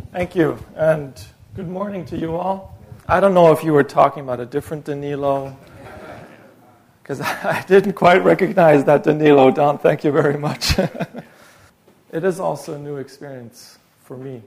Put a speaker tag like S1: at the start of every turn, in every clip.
S1: Thank you, and good morning to you all. I don't know if you were talking about a different Danilo, because I didn't quite recognize that Danilo. Don, thank you very much. It is also a new experience for me.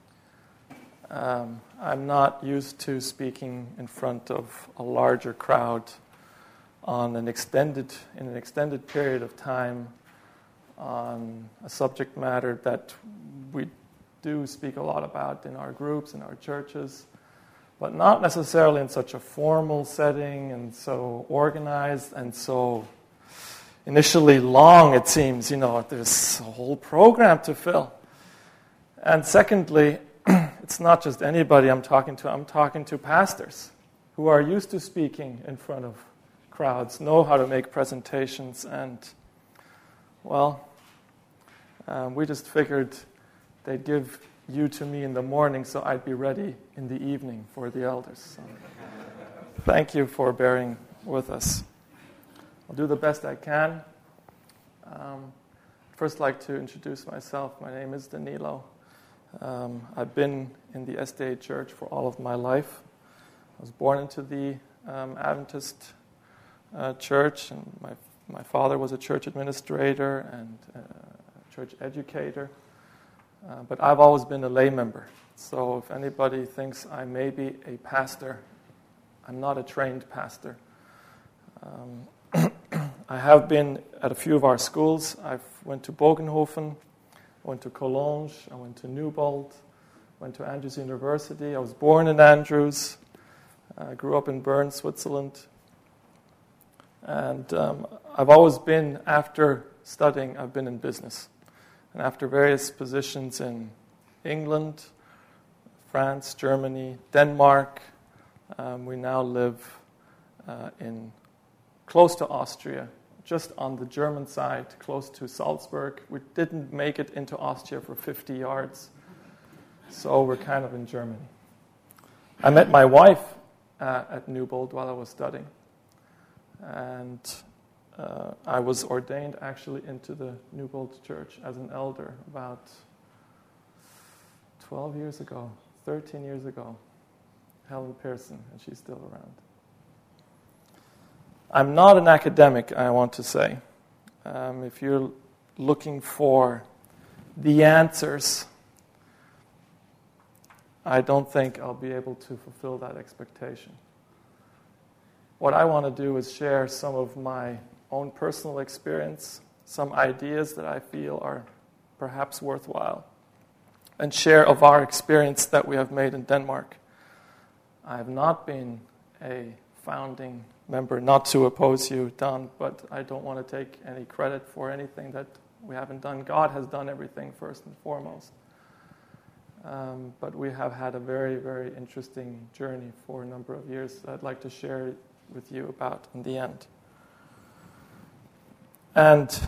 S1: I'm not used to speaking in front of a larger crowd in an extended period of time on a subject matter that we do speak a lot about in our groups, in our churches, but not necessarily in such a formal setting and so organized and so initially long, it seems. There's a whole program to fill. And secondly, it's not just anybody I'm talking to. I'm talking to pastors who are used to speaking in front of crowds, know how to make presentations, and, we just figured they'd give you to me in the morning so I'd be ready in the evening for the elders. So, thank you for bearing with us. I'll do the best I can. First, I'd like to introduce myself. My name is Danilo. I've been in the SDA Church for all of my life. I was born into the Adventist church, and my father was a church administrator and a church educator. But I've always been a lay member. So if anybody thinks I may be a pastor, I'm not a trained pastor. I have been at a few of our schools. I went to Bogenhofen, I went to Collonges, I went to Newbold, went to Andrews University. I was born in Andrews. I grew up in Bern, Switzerland. And I've always been, after studying, I've been in business. And after various positions in England, France, Germany, Denmark, we now live in close to Austria, just on the German side, close to Salzburg. We didn't make it into Austria for 50 yards, so we're kind of in Germany. I met my wife at Newbold while I was studying, and I was ordained actually into the Newbold Church as an elder about 13 years ago. Helen Pearson, and she's still around. I'm not an academic, I want to say. If you're looking for the answers, I don't think I'll be able to fulfill that expectation. What I want to do is share some of my own personal experience, some ideas that I feel are perhaps worthwhile, and share of our experience that we have made in Denmark. I have not been a founding member, not to oppose you, Don, but I don't want to take any credit for anything that we haven't done. God has done everything first and foremost. But we have had a very, very interesting journey for a number of years that I'd like to share with you about in the end. And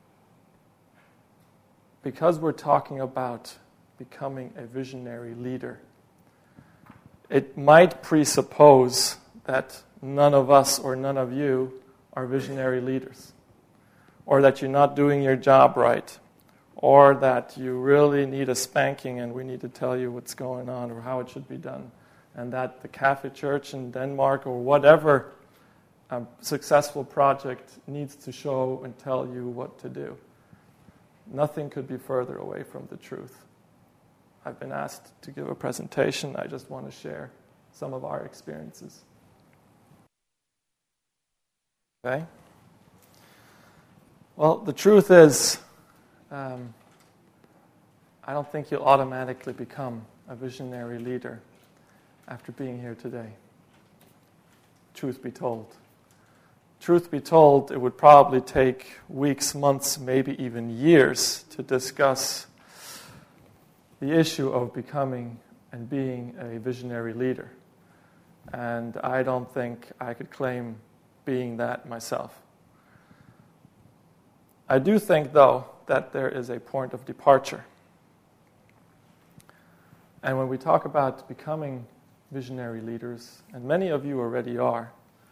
S1: because we're talking about becoming a visionary leader, it might presuppose that none of us or none of you are visionary leaders, or that you're not doing your job right, or that you really need a spanking and we need to tell you what's going on or how it should be done, and that the Catholic Church in Denmark or whatever a successful project needs to show and tell you what to do. Nothing could be further away from the truth. I've been asked to give a presentation. I just want to share some of our experiences. Okay? Well, the truth is, I don't think you'll automatically become a visionary leader after being here today. Truth be told. Truth be told, it would probably take weeks, months, maybe even years to discuss the issue of becoming and being a visionary leader. And I don't think I could claim being that myself. I do think, though, that there is a point of departure. And when we talk about becoming visionary leaders, and many of you already are,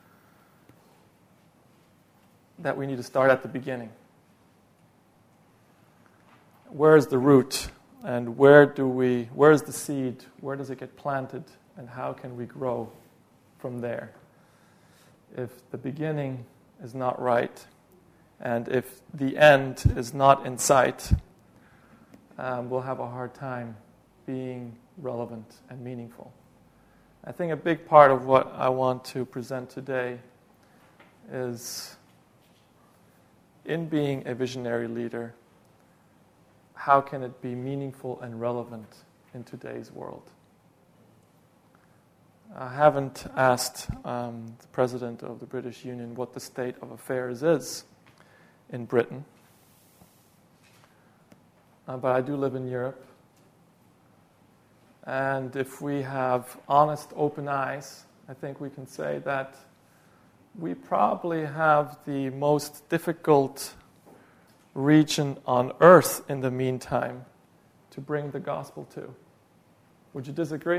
S1: that we need to start at the beginning. Where is the root And where's the seed? Where does it get planted? And how can we grow from there? If the beginning is not right, and if the end is not in sight, we'll have a hard time being relevant and meaningful. I think a big part of what I want to present today is, in being a visionary leader, how can it be meaningful and relevant in today's world? I haven't asked the President of the British Union what the state of affairs is in Britain, but I do live in Europe. And if we have honest, open eyes, I think we can say that we probably have the most difficult region on earth in the meantime to bring the gospel to. Would you disagree?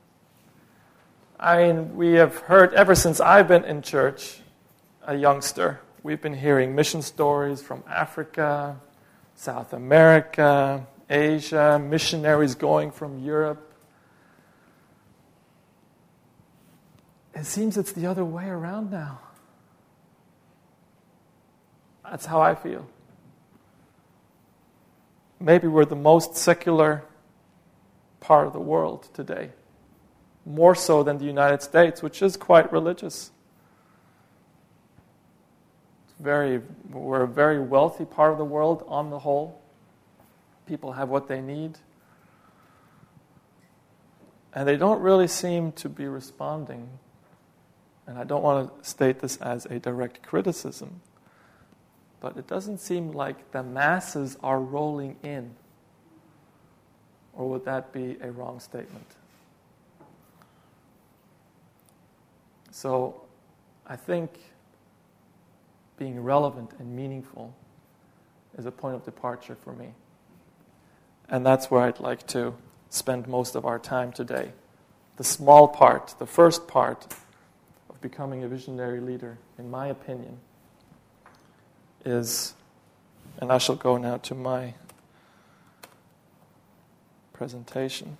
S1: I mean, we have heard, ever since I've been in church, a youngster, we've been hearing mission stories from Africa, South America, Asia, missionaries going from Europe. It seems it's the other way around now. That's how I feel. Maybe we're the most secular part of the world today, more so than the United States, which is quite religious. We're a very wealthy part of the world on the whole. People have what they need. And they don't really seem to be responding. And I don't want to state this as a direct criticism, but it doesn't seem like the masses are rolling in. Or would that be a wrong statement? So I think being relevant and meaningful is a point of departure for me. And that's where I'd like to spend most of our time today. The small part, the first part of becoming a visionary leader, in my opinion, is, and I shall go now to my presentation.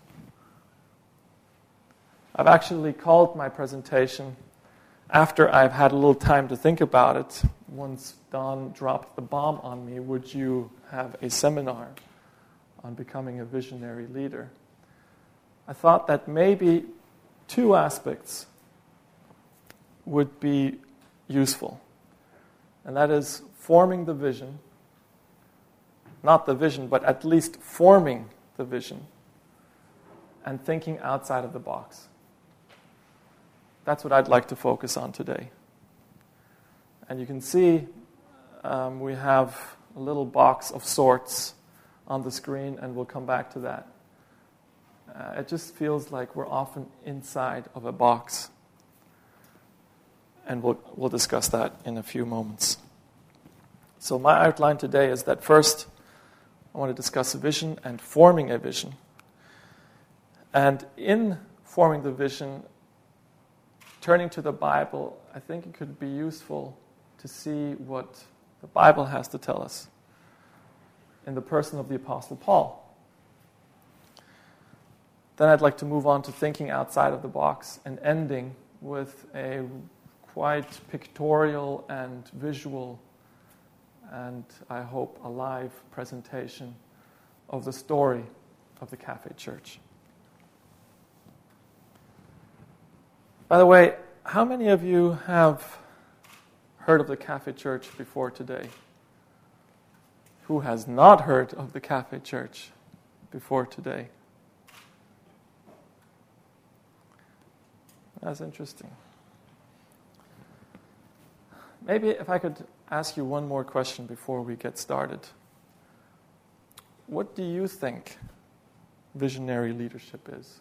S1: I've actually called my presentation, after I've had a little time to think about it, once Don dropped the bomb on me, would you have a seminar on becoming a visionary leader? I thought that maybe two aspects would be useful. And that is forming the vision, not the vision, but at least forming the vision, and thinking outside of the box. That's what I'd like to focus on today. And you can see we have a little box of sorts on the screen, and we'll come back to that. It just feels like we're often inside of a box. And we'll discuss that in a few moments. So my outline today is that first, I want to discuss a vision and forming a vision. And in forming the vision, turning to the Bible, I think it could be useful to see what the Bible has to tell us in the person of the Apostle Paul. Then I'd like to move on to thinking outside of the box and ending with a quite pictorial and visual and, I hope, alive presentation of the story of the Cafe Church. By the way, how many of you have heard of the Cafe Church before today? Who has not heard of the Cafe Church before today? That's interesting. Maybe if I could ask you one more question before we get started. What do you think visionary leadership is?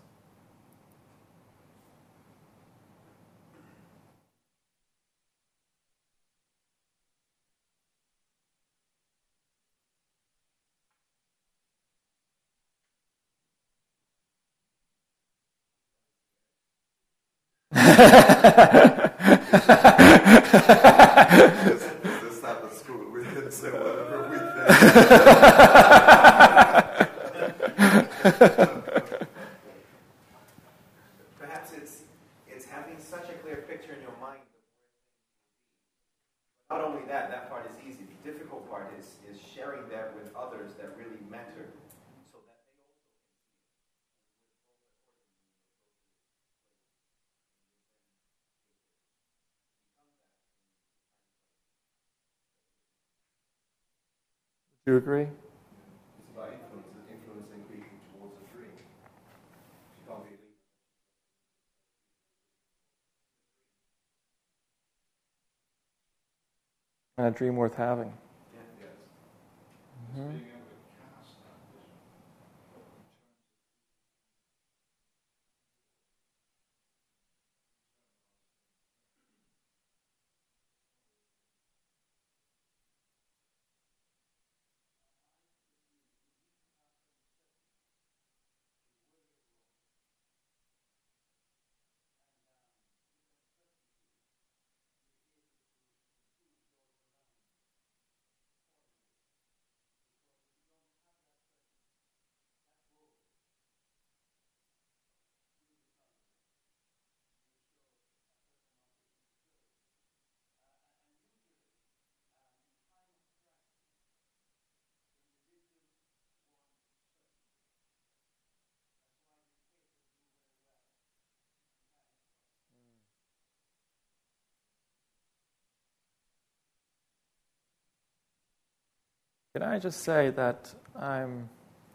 S2: This type of school, we can say whatever we think. picture in your mind. Not only that, that part is easy. The difficult part is sharing that with others that really matter, so that they also
S1: Do you agree?
S2: It's about influencing people towards a dream. You can't be a leader.
S1: And a dream worth having.
S2: Yes.
S1: Mm-hmm. Can I just say that I'm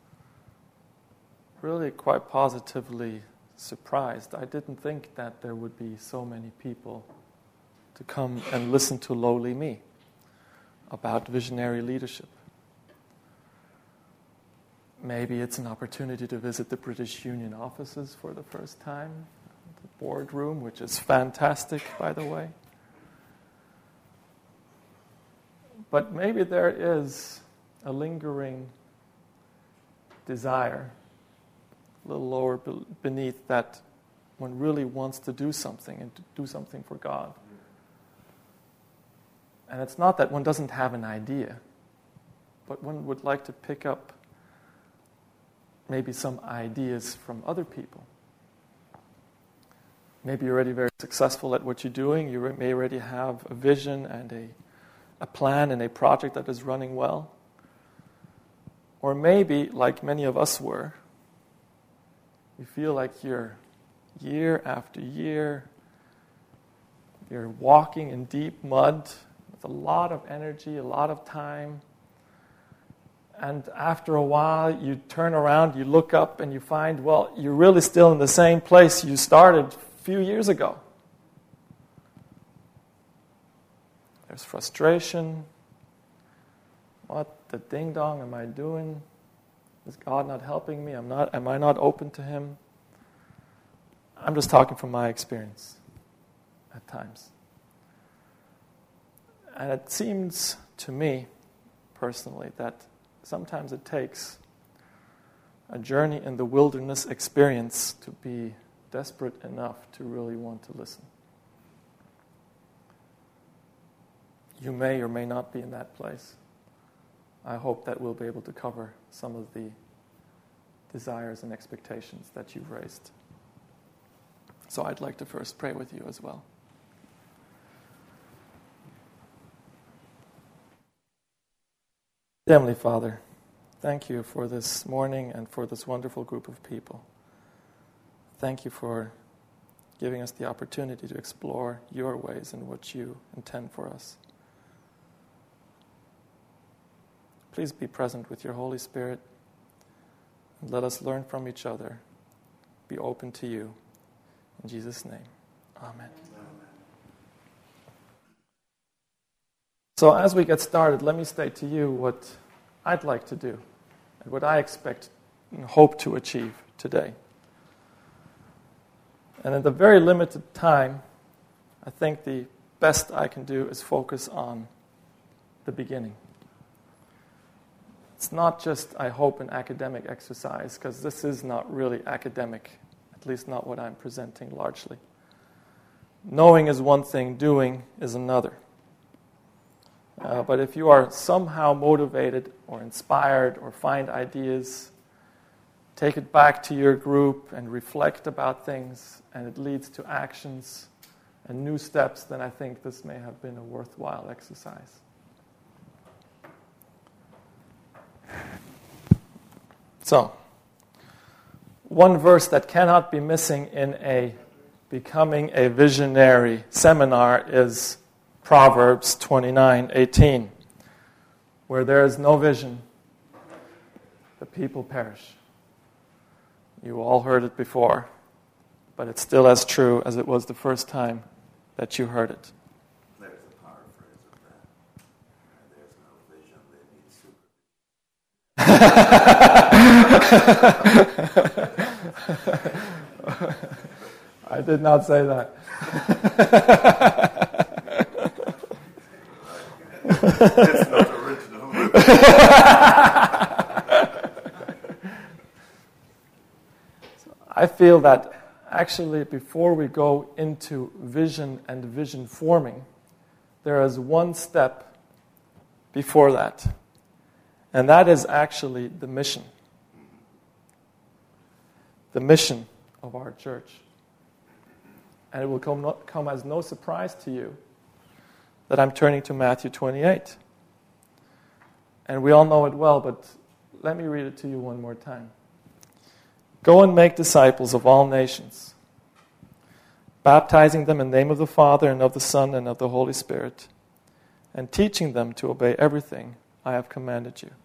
S1: really quite positively surprised. I didn't think that there would be so many people to come and listen to Lowly Me about visionary leadership. Maybe it's an opportunity to visit the British Union offices for the first time, the boardroom, which is fantastic, by the way. But maybe there is a lingering desire, a little lower beneath, that one really wants to do something and to do something for God. And it's not that one doesn't have an idea, but one would like to pick up maybe some ideas from other people. Maybe you're already very successful at what you're doing. You may already have a vision and a plan and a project that is running well. Or maybe, like many of us were, you feel like you're year after year, you're walking in deep mud with a lot of energy, a lot of time. And after a while, you turn around, you look up, and you find, well, you're really still in the same place you started a few years ago. There's frustration. What the ding-dong am I doing? Is God not helping me? Am I not open to Him? I'm just talking from my experience at times. And it seems to me, personally, that sometimes it takes a journey in the wilderness experience to be desperate enough to really want to listen. You may or may not be in that place. I hope that we'll be able to cover some of the desires and expectations that you've raised. So I'd like to first pray with you as well. Heavenly Father, thank you for this morning and for this wonderful group of people. Thank you for giving us the opportunity to explore your ways and what you intend for us. Please be present with your Holy Spirit and let us learn from each other. Be open to you. In Jesus' name, amen. So as we get started, let me state to you what I'd like to do and what I expect and hope to achieve today. And in the very limited time, I think the best I can do is focus on the beginning. It's not just, I hope, an academic exercise, because this is not really academic, at least not what I'm presenting largely. Knowing is one thing, doing is another. But if you are somehow motivated or inspired or find ideas, take it back to your group and reflect about things, and it leads to actions, and new steps, then I think this may have been a worthwhile exercise. So, one verse that cannot be missing in a Becoming a Visionary seminar is Proverbs 29:18, where there is no vision, the people perish. You all heard it before, but it's still as true as it was the first time that you heard it.
S3: There's a paraphrase of that. There's no vision, they need super.
S1: I did not say that.
S3: It's not original.
S1: I feel that actually before we go into vision and vision forming, there is one step before that. And that is actually the mission. The mission of our church. And it will come as no surprise to you that I'm turning to Matthew 28. And we all know it well, but let me read it to you one more time. Go and make disciples of all nations, baptizing them in the name of the Father and of the Son and of the Holy Spirit, and teaching them to obey everything I have commanded you.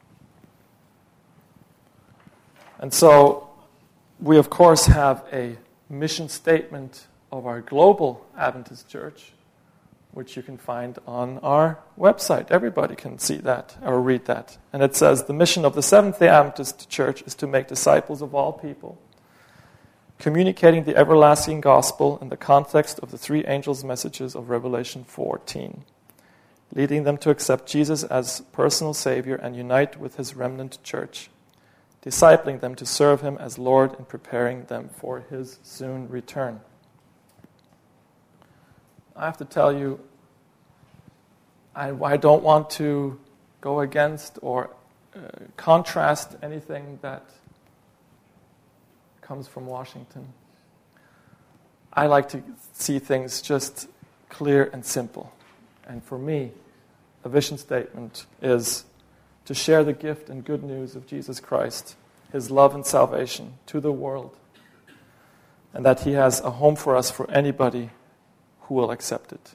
S1: And so, we of course have a mission statement of our global Adventist church, which you can find on our website. Everybody can see that or read that. And it says, the mission of the Seventh-day Adventist Church is to make disciples of all people, communicating the everlasting gospel in the context of the three angels' messages of Revelation 14, leading them to accept Jesus as personal Savior and unite with his remnant church, discipling them to serve him as Lord and preparing them for his soon return. I have to tell you, I don't want to go against or contrast anything that comes from Washington. I like to see things just clear and simple. And for me, a vision statement is to share the gift and good news of Jesus Christ, his love and salvation to the world, and that he has a home for us for anybody who will accept it.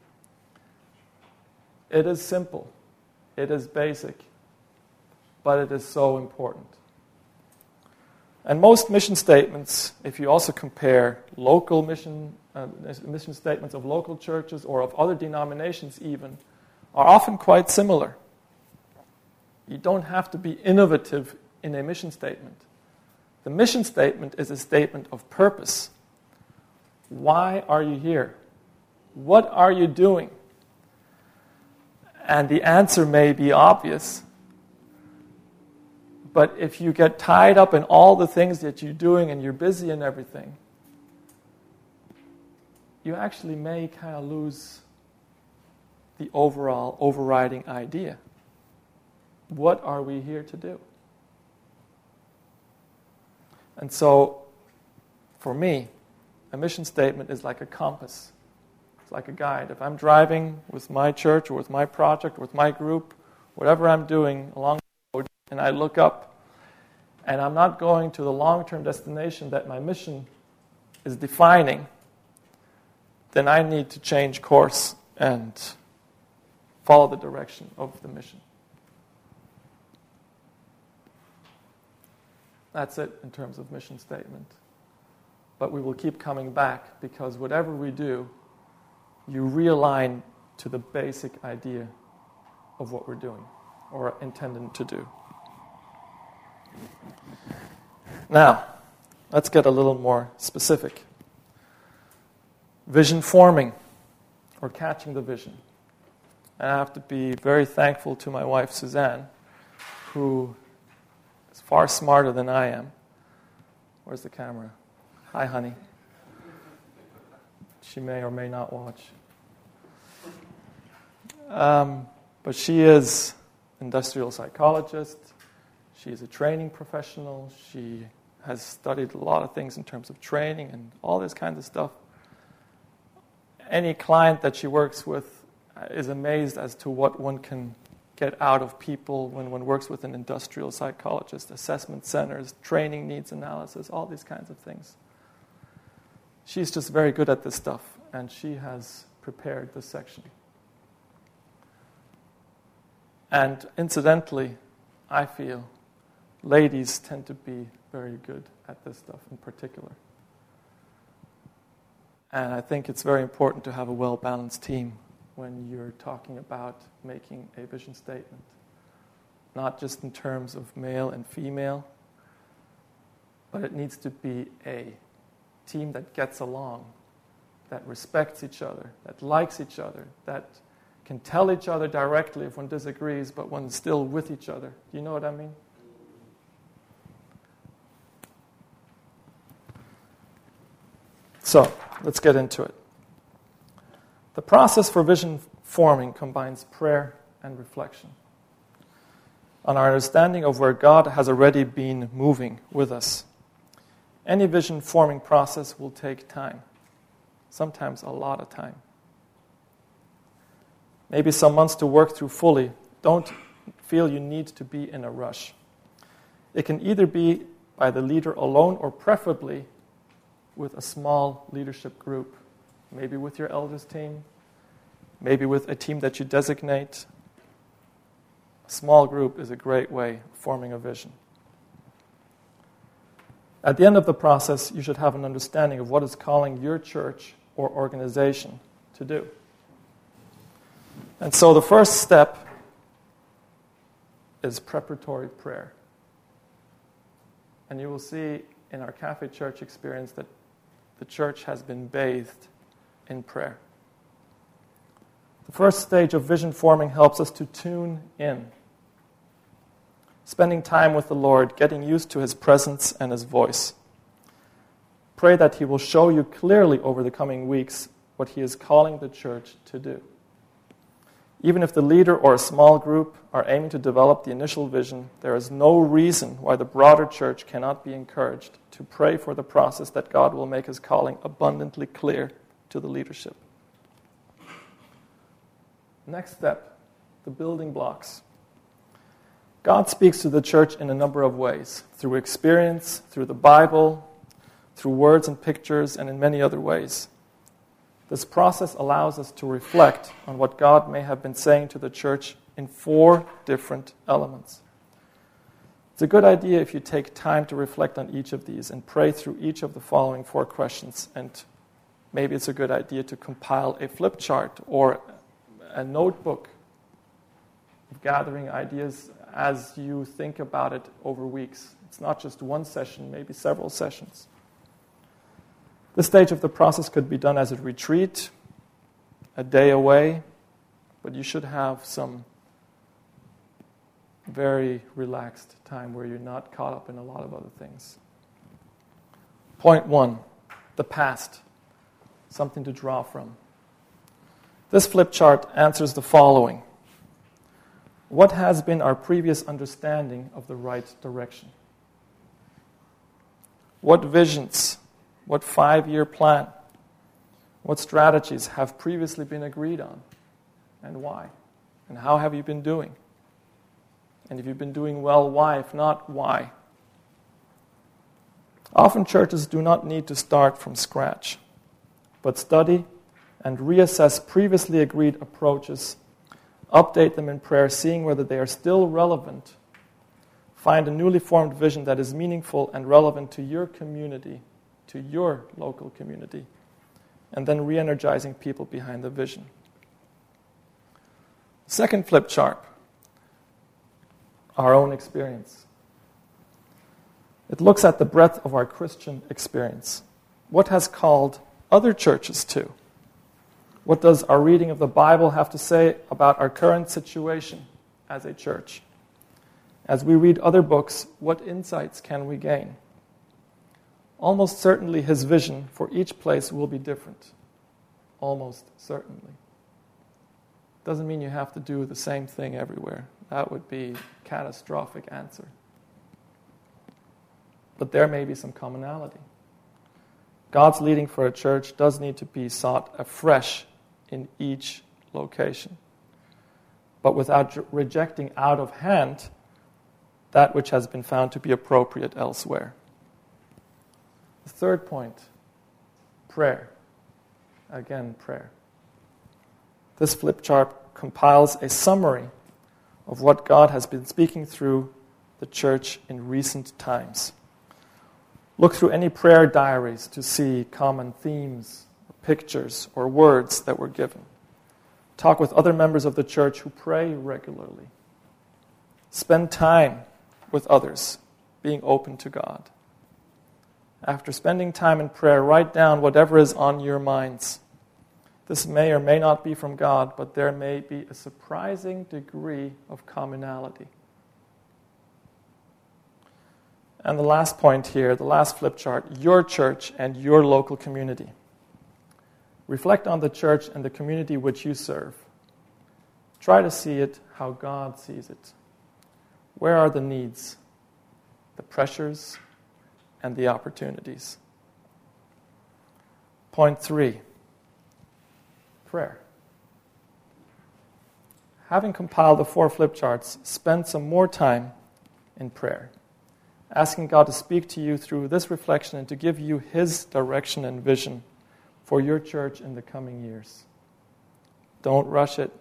S1: It is simple, it is basic, but it is so important. And most mission statements, if you also compare local mission statements of local churches or of other denominations even, are often quite similar. You don't have to be innovative in a mission statement. The mission statement is a statement of purpose. Why are you here? What are you doing? And the answer may be obvious, but if you get tied up in all the things that you're doing and you're busy and everything, you actually may kind of lose the overall overriding idea. What are we here to do? And so, for me, a mission statement is like a compass. It's like a guide. If I'm driving with my church or with my project or with my group, whatever I'm doing along the road, and I look up, and I'm not going to the long-term destination that my mission is defining, then I need to change course and follow the direction of the mission. That's it in terms of mission statement. But we will keep coming back because whatever we do, you realign to the basic idea of what we're doing or intending to do. Now, let's get a little more specific. Vision forming, or catching the vision. And I have to be very thankful to my wife, Suzanne, who is far smarter than I am. Where's the camera? Hi, honey. She may or may not watch. But she is an industrial psychologist. She is a training professional. She has studied a lot of things in terms of training and all this kind of stuff. any client that she works with is amazed as to what one can get out of people when one works with an industrial psychologist, assessment centers, training needs analysis, all these kinds of things. She's just very good at this stuff, and she has prepared this section. And incidentally, I feel ladies tend to be very good at this stuff in particular. And I think it's very important to have a well-balanced team when you're talking about making a vision statement. Not just in terms of male and female, but it needs to be a team that gets along, that respects each other, that likes each other, that can tell each other directly if one disagrees, but one's still with each other. Do you know what I mean? So, let's get into it. The process for vision forming combines prayer and reflection on our understanding of where God has already been moving with us. Any vision forming process will take time, sometimes a lot of time. Maybe some months to work through fully. Don't feel you need to be in a rush. It can either be by the leader alone or preferably with a small leadership group, maybe with your elders team, maybe with a team that you designate. A small group is a great way of forming a vision. At the end of the process, you should have an understanding of what is calling your church or organization to do. And so the first step is preparatory prayer. And you will see in our Cafe Church experience that the church has been bathed in prayer. The first stage of vision forming helps us to tune in. Spending time with the Lord, getting used to His presence and His voice. Pray that He will show you clearly over the coming weeks what He is calling the church to do. Even if the leader or a small group are aiming to develop the initial vision, there is no reason why the broader church cannot be encouraged to pray for the process that God will make His calling abundantly clear to the leadership. Next step, the building blocks. God speaks to the church in a number of ways, through experience, through the Bible, through words and pictures, and in many other ways. This process allows us to reflect on what God may have been saying to the church in 4 different elements. It's a good idea if you take time to reflect on each of these and pray through each of the following 4 questions. And maybe it's a good idea to compile a flip chart or a notebook of gathering ideas as you think about it over weeks. It's not just one session, maybe several sessions. This stage of the process could be done as a retreat, a day away, but you should have some very relaxed time where you're not caught up in a lot of other things. Point 1, the past, something to draw from. This flip chart answers the following. What has been our previous understanding of the right direction? What visions, what 5-year plan, what strategies have previously been agreed on, and why? And how have you been doing? And if you've been doing well, why? If not, why? Often churches do not need to start from scratch, but study and reassess previously agreed approaches, update them in prayer, seeing whether they are still relevant, find a newly formed vision that is meaningful and relevant to your community, to your local community, and then re-energizing people behind the vision. Second flip chart, our own experience. It looks at the breadth of our Christian experience. What has called other churches to? What does our reading of the Bible have to say about our current situation as a church? As we read other books, what insights can we gain? Almost certainly His vision for each place will be different. Almost certainly. Doesn't mean you have to do the same thing everywhere. That would be a catastrophic answer. But there may be some commonality. God's leading for a church does need to be sought afresh in each location, but without rejecting out of hand that which has been found to be appropriate elsewhere. The third point, prayer. Again, prayer. This flip chart compiles a summary of what God has been speaking through the church in recent times. Look through any prayer diaries to see common themes, pictures, or words that were given. Talk with other members of the church who pray regularly. Spend time with others, being open to God. After spending time in prayer, write down whatever is on your minds. This may or may not be from God, but there may be a surprising degree of commonality. And the last point here, the last flip chart, your church and your local community. Reflect on the church and the community which you serve. Try to see it how God sees it. Where are the needs, the pressures, and the opportunities? Point 3, prayer. Having compiled the 4 flip charts, spend some more time in prayer, asking God to speak to you through this reflection and to give you His direction and vision for your church in the coming years. Don't rush it.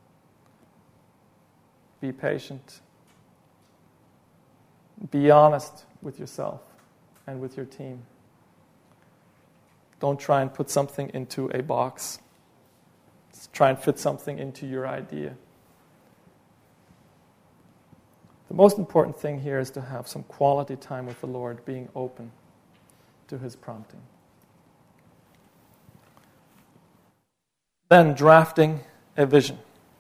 S1: Be patient. Be honest with yourself and with your team. Don't try and put something into a box. Just try and fit something into your idea. The most important thing here is to have some quality time with the Lord, being open to His prompting. Then, drafting a vision.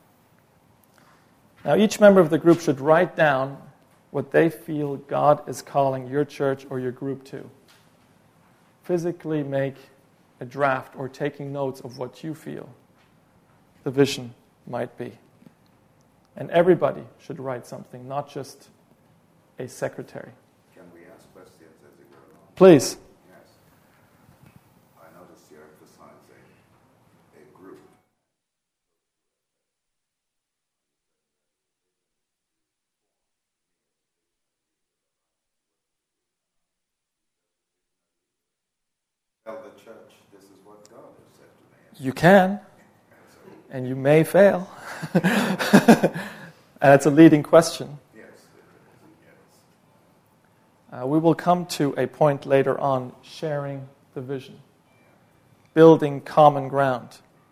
S1: Now, each member of the group should write down what they feel God is calling your church or your group to. Physically make a draft or taking notes of what you feel the vision might be. And everybody should write something, not just a secretary.
S3: Can we ask questions as we go along?
S1: Please.
S3: Yes. I noticed you emphasize a group. Tell the church, this is what God has said to me.
S1: You can, and you may fail. And it's a leading question.
S3: Yes, yes.
S1: We will come to a point later on, sharing the vision, building common ground.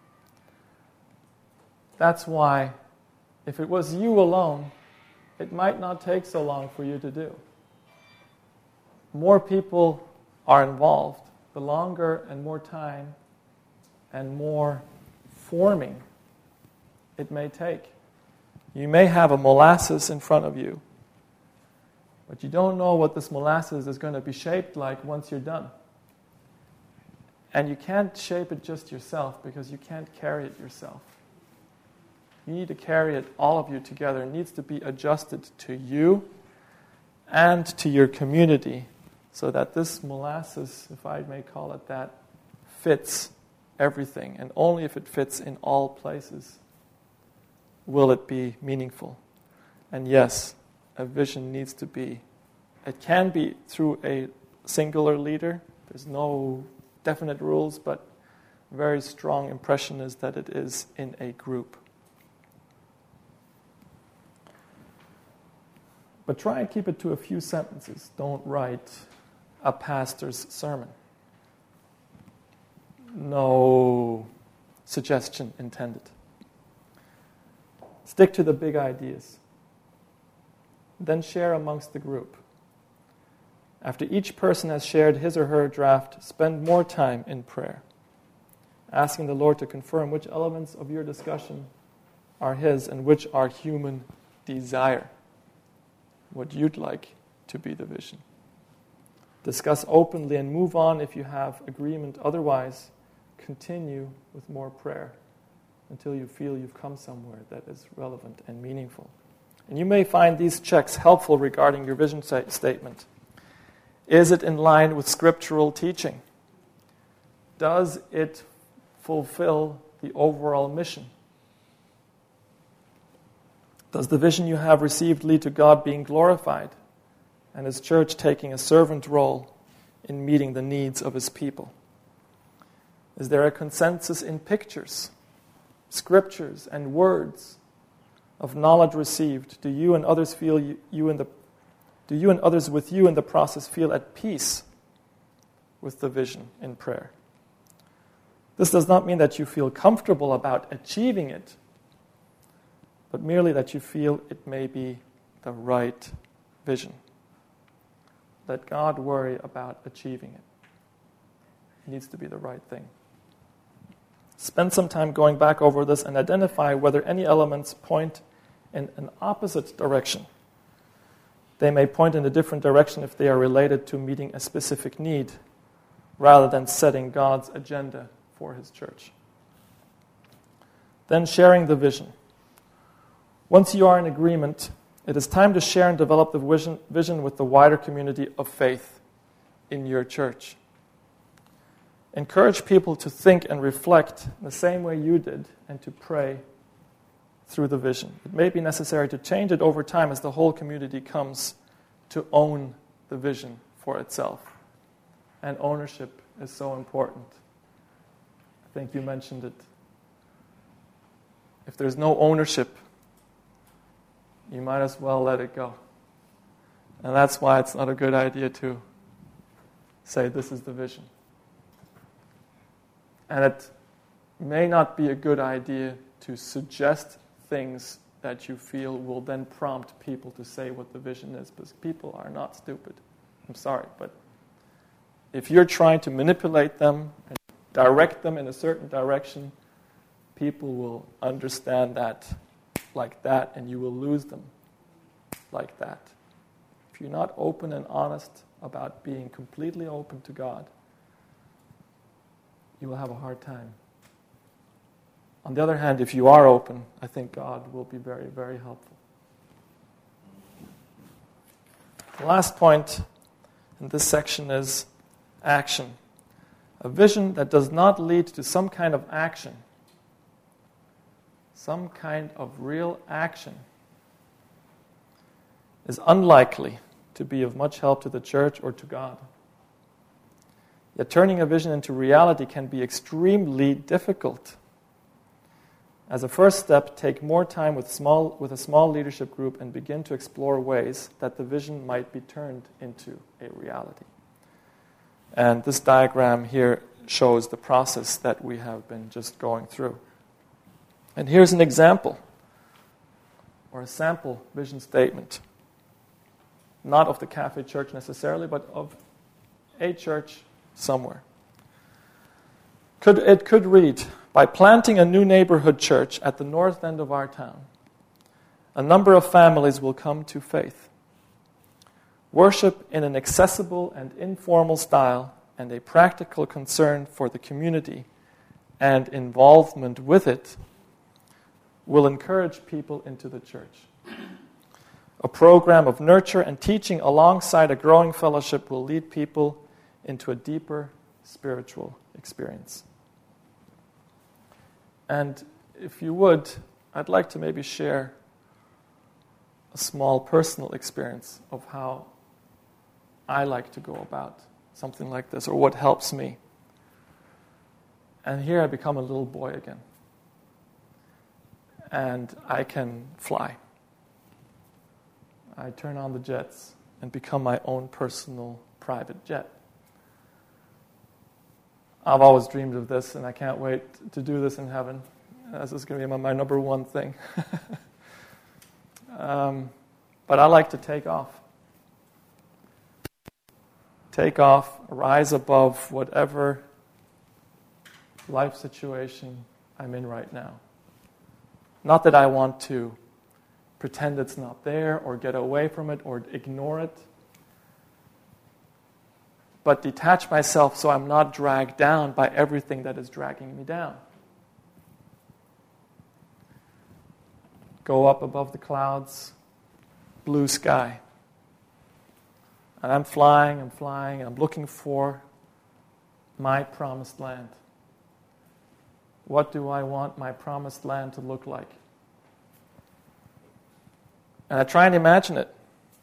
S1: That's why, if it was you alone, it might not take so long for you to do. More people are involved, the longer and more time and more forming it may take. You may have a molasses in front of you, but you don't know what this molasses is going to be shaped like once you're done. And you can't shape it just yourself because you can't carry it yourself. You need to carry it, all of you together. It needs to be adjusted to you and to your community so that this molasses, if I may call it that, fits everything. And only if it fits in all places will it be meaningful. And yes, a vision needs to be, it can be through a singular leader. There's no definite rules, but very strong impression is that it is in a group. But try and keep it to a few sentences. Don't write a pastor's sermon. No suggestion intended. Stick to the big ideas. Then share amongst the group. After each person has shared his or her draft, spend more time in prayer, asking the Lord to confirm which elements of your discussion are His and which are human desire, what you'd like to be the vision. Discuss openly and move on if you have agreement. Otherwise, continue with more prayer until you feel you've come somewhere that is relevant and meaningful. And you may find these checks helpful regarding your vision statement. Is it in line with scriptural teaching? does it fulfill the overall mission? Does the vision you have received lead to God being glorified and His church taking a servant role in meeting the needs of His people? Is there a consensus in pictures, scriptures, and words of knowledge received? Do you and others with you in the process feel at peace with the vision in prayer? This does not mean that you feel comfortable about achieving it, but merely that you feel it may be the right vision. Let God worry about achieving it. It needs to be the right thing. Spend some time going back over this and identify whether any elements point in an opposite direction. They may point in a different direction if they are related to meeting a specific need rather than setting God's agenda for His church. Then sharing the vision. Once you are in agreement, it is time to share and develop the vision with the wider community of faith in your church. Encourage people to think and reflect the same way you did and to pray through the vision. It may be necessary to change it over time as the whole community comes to own the vision for itself. And ownership is so important. I think you mentioned it. If there's no ownership, you might as well let it go. And that's why it's not a good idea to say this is the vision. And it may not be a good idea to suggest things that you feel will then prompt people to say what the vision is, because people are not stupid. I'm sorry, but if you're trying to manipulate them and direct them in a certain direction, people will understand that like that, and you will lose them like that. If you're not open and honest about being completely open to God, you will have a hard time. On the other hand, if you are open, I think God will be very, very helpful. The last point in this section is action. A vision that does not lead to some kind of action, some kind of real action, is unlikely to be of much help to the church or to God. Yet turning a vision into reality can be extremely difficult. As a first step, take more time with a small leadership group and begin to explore ways that the vision might be turned into a reality. And this diagram here shows the process that we have been just going through. And here's an example, or a sample vision statement. Not of the Cafe Church necessarily, but of a church somewhere. It could read, by planting a new neighborhood church at the north end of our town, a number of families will come to faith. Worship in an accessible and informal style and a practical concern for the community and involvement with it will encourage people into the church. A program of nurture and teaching alongside a growing fellowship will lead people into a deeper spiritual experience. And if you would, I'd like to maybe share a small personal experience of how I like to go about something like this, or what helps me. And here I become a little boy again. And I can fly. I turn on the jets and become my own personal private jet. I've always dreamed of this, and I can't wait to do this in heaven. This is going to be my number one thing. But I like to take off. Take off, rise above whatever life situation I'm in right now. Not that I want to pretend it's not there or get away from it or ignore it, but detach myself so I'm not dragged down by everything that is dragging me down. Go up above the clouds, blue sky. And I'm flying, and I'm looking for my promised land? What do I want my promised land to look like? And I try and imagine it.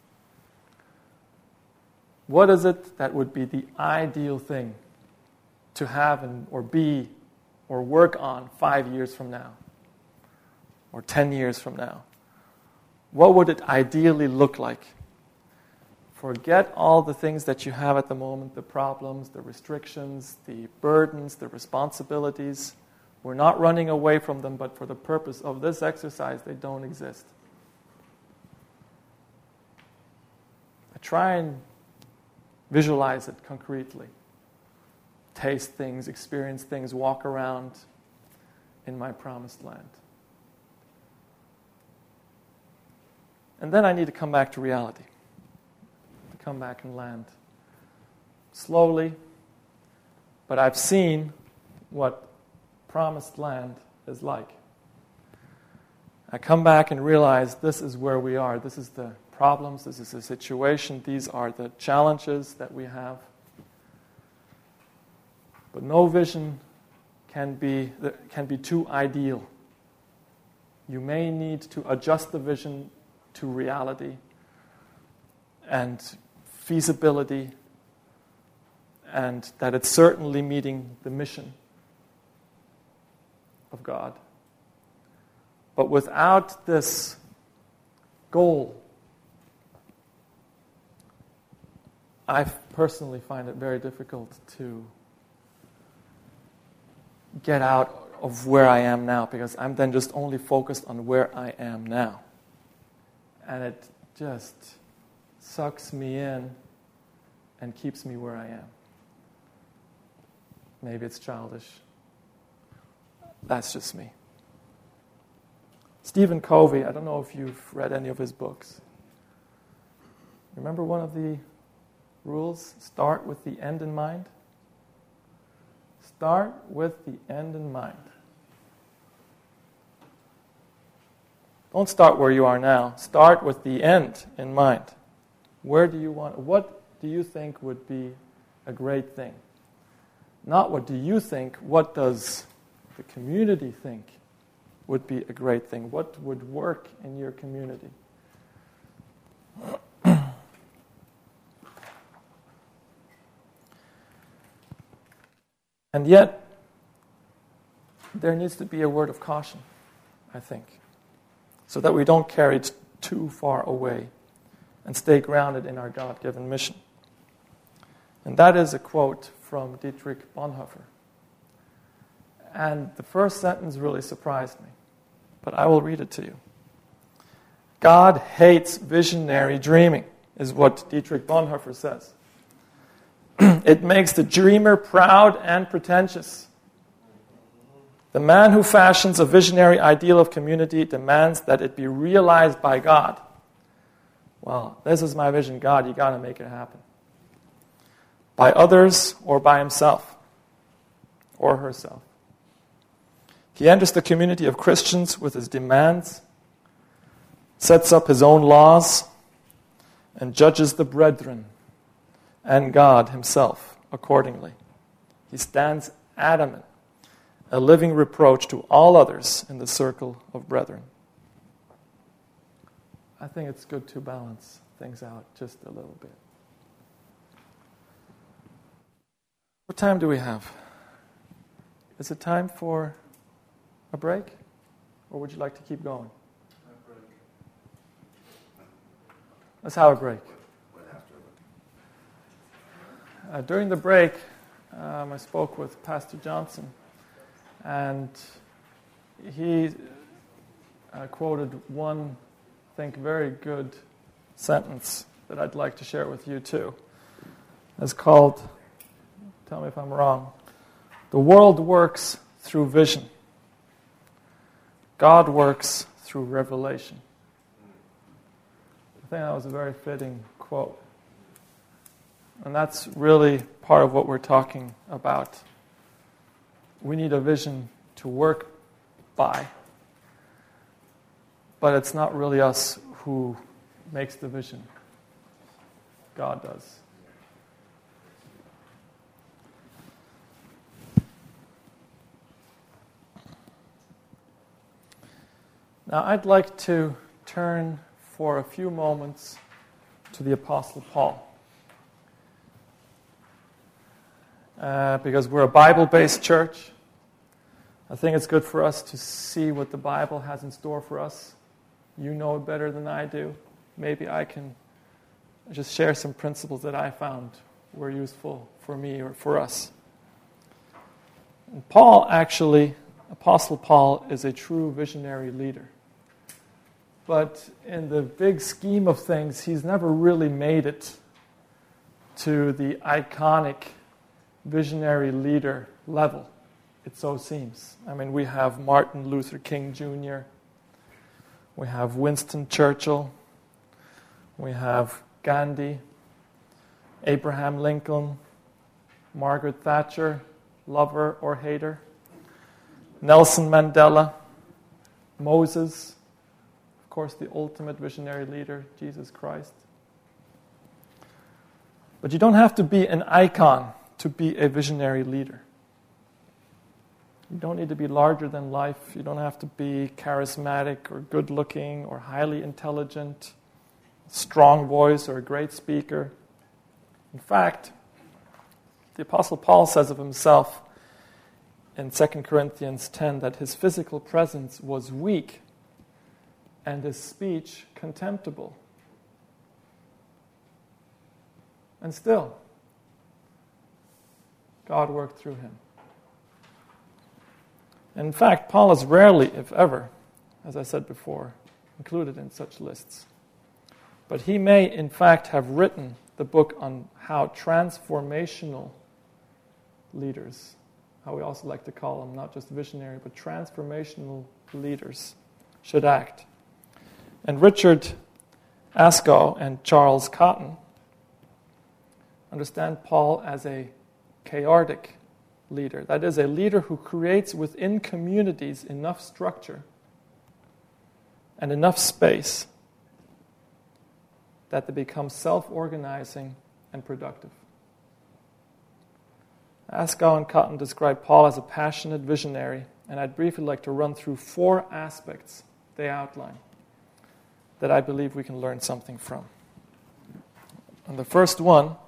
S1: What is it that would be the ideal thing to have or be or work on 5 years from now? Or 10 years from now? What would it ideally look like? Forget all the things that you have at the moment, the problems, the restrictions, the burdens, the responsibilities. We're not running away from them, but for the purpose of this exercise, they don't exist. I try and visualize it concretely. Taste things, experience things, walk around in my promised land. And then I need to come back to reality. To come back and land. Slowly, but I've seen what promised land is like. I come back and realize this is where we are. This is the problems, this is the situation, these are the challenges that we have. But no vision can be too ideal. You may need to adjust the vision to reality and feasibility, and that it's certainly meeting the mission of God. But without this goal, I personally find it very difficult to get out of where I am now, because I'm then just only focused on where I am now. And it just sucks me in and keeps me where I am. Maybe it's childish. That's just me. Stephen Covey, I don't know if you've read any of his books. Remember one of the rules? Start with the end in mind. Start with the end in mind. Don't start where you are now. Start with the end in mind. What do you think would be a great thing? Not what do you think, what does the community think would be a great thing? What would work in your community? And yet, there needs to be a word of caution, I think, so that we don't carry it too far away and stay grounded in our God-given mission. And that is a quote from Dietrich Bonhoeffer. And the first sentence really surprised me, but I will read it to you. God hates visionary dreaming, is what Dietrich Bonhoeffer says. It makes the dreamer proud and pretentious. The man who fashions a visionary ideal of community demands that it be realized by God. Well, this is my vision, God, you got to make it happen. By others or by himself or herself. He enters the community of Christians with his demands, sets up his own laws, and judges the brethren and God himself accordingly. He stands adamant, a living reproach to all others in the circle of brethren. I think it's good to balance things out just a little bit. What time do we have? Is it time for a break? Or would you like to keep going? Let's have a break. During the break, I spoke with Pastor Johnson, and he quoted one, I think, very good sentence that I'd like to share with you too. It's called, tell me if I'm wrong, the world works through vision. God works through revelation. I think that was a very fitting quote. And that's really part of what we're talking about. We need a vision to work by. But it's not really us who makes the vision. God does. Now I'd like to turn for a few moments to the Apostle Paul. Because we're a Bible-based church, I think it's good for us to see what the Bible has in store for us. You know it better than I do. Maybe I can just share some principles that I found were useful for me or for us. And Paul, actually, Apostle Paul, is a true visionary leader. But in the big scheme of things, he's never really made it to the iconic visionary leader level, it so seems. I mean, we have Martin Luther King Jr., we have Winston Churchill, we have Gandhi, Abraham Lincoln, Margaret Thatcher, lover or hater, Nelson Mandela, Moses, of course the ultimate visionary leader, Jesus Christ. But you don't have to be an icon to be a visionary leader. You don't need to be larger than life. You don't have to be charismatic or good-looking or highly intelligent, strong voice or a great speaker. In fact, the Apostle Paul says of himself in 2 Corinthians 10 that his physical presence was weak and his speech contemptible. And still, God worked through him. In fact, Paul is rarely, if ever, as I said before, included in such lists. But he may, in fact, have written the book on how transformational leaders, how we also like to call them, not just visionary, but transformational leaders, should act. And Richard Askow and Charles Cotton understand Paul as a chaotic leader. That is, a leader who creates within communities enough structure and enough space that they become self-organizing and productive. Askow and Cotton describe Paul as a passionate visionary, and I'd briefly like to run through 4 aspects they outline that I believe we can learn something from. And the first one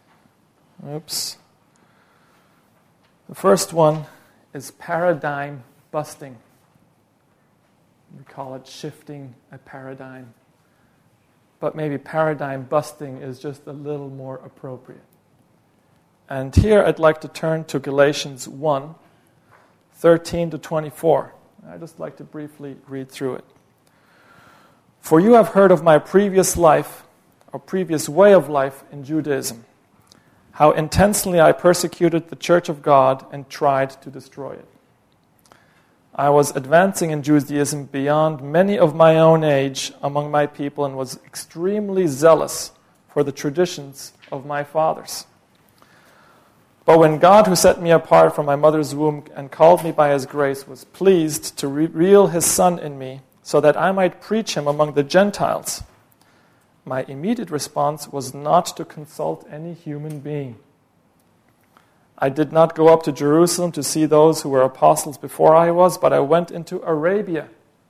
S1: is paradigm busting. We call it shifting a paradigm. But maybe paradigm busting is just a little more appropriate. And here I'd like to turn to Galatians 1, 13 to 24. I'd just like to briefly read through it. For you have heard of my previous life, or previous way of life in Judaism, how intensely I persecuted the church of God and tried to destroy it. I was advancing in Judaism beyond many of my own age among my people and was extremely zealous for the traditions of my fathers. But when God, who set me apart from my mother's womb and called me by his grace, was pleased to reveal his Son in me so that I might preach him among the Gentiles, my immediate response was not to consult any human being. I did not go up to Jerusalem to see those who were apostles before I was, but I went into Arabia.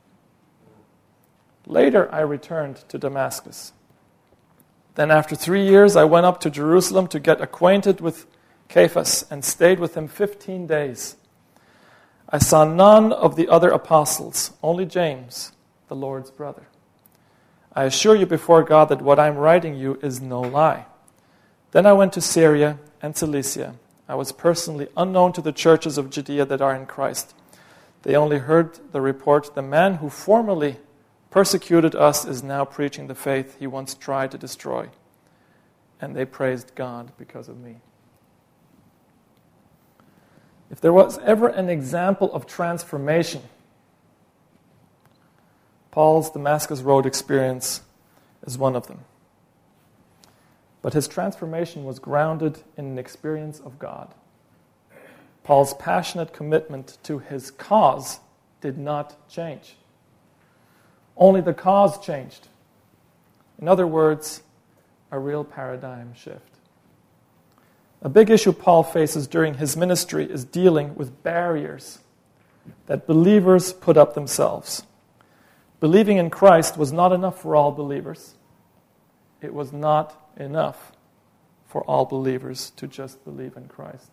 S1: Later I returned to Damascus. Then after 3 years I went up to Jerusalem to get acquainted with Cephas and stayed with him 15 days. I saw none of the other apostles, only James, the Lord's brother. I assure you before God that what I'm writing you is no lie. Then I went to Syria and Cilicia. I was personally unknown to the churches of Judea that are in Christ. They only heard the report, the man who formerly persecuted us is now preaching the faith he once tried to destroy. And they praised God because of me. If there was ever an example of transformation, Paul's Damascus Road experience is one of them. But his transformation was grounded in an experience of God. Paul's passionate commitment to his cause did not change. Only the cause changed. In other words, a real paradigm shift. A big issue Paul faces during his ministry is dealing with barriers that believers put up themselves. Believing in Christ was not enough for all believers. It was not enough for all believers to just believe in Christ.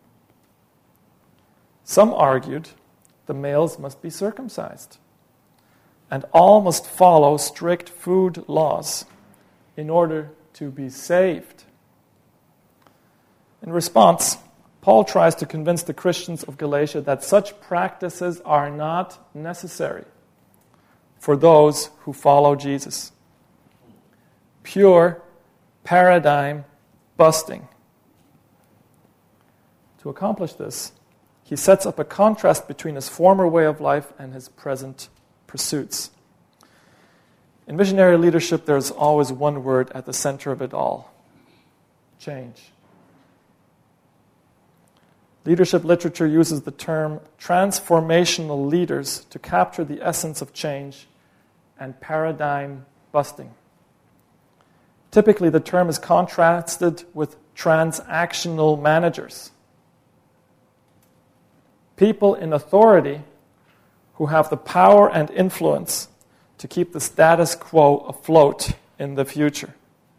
S1: Some argued the males must be circumcised, and all must follow strict food laws in order to be saved. In response, Paul tries to convince the Christians of Galatia that such practices are not necessary for those who follow Jesus. Pure paradigm busting. To accomplish this, he sets up a contrast between his former way of life and his present pursuits. In missionary leadership, there's always one word at the center of it all: change. Leadership literature uses the term transformational leaders to capture the essence of change and paradigm busting. Typically, the term is contrasted with transactional managers. People in authority who have the power and influence to keep the status quo afloat in the future.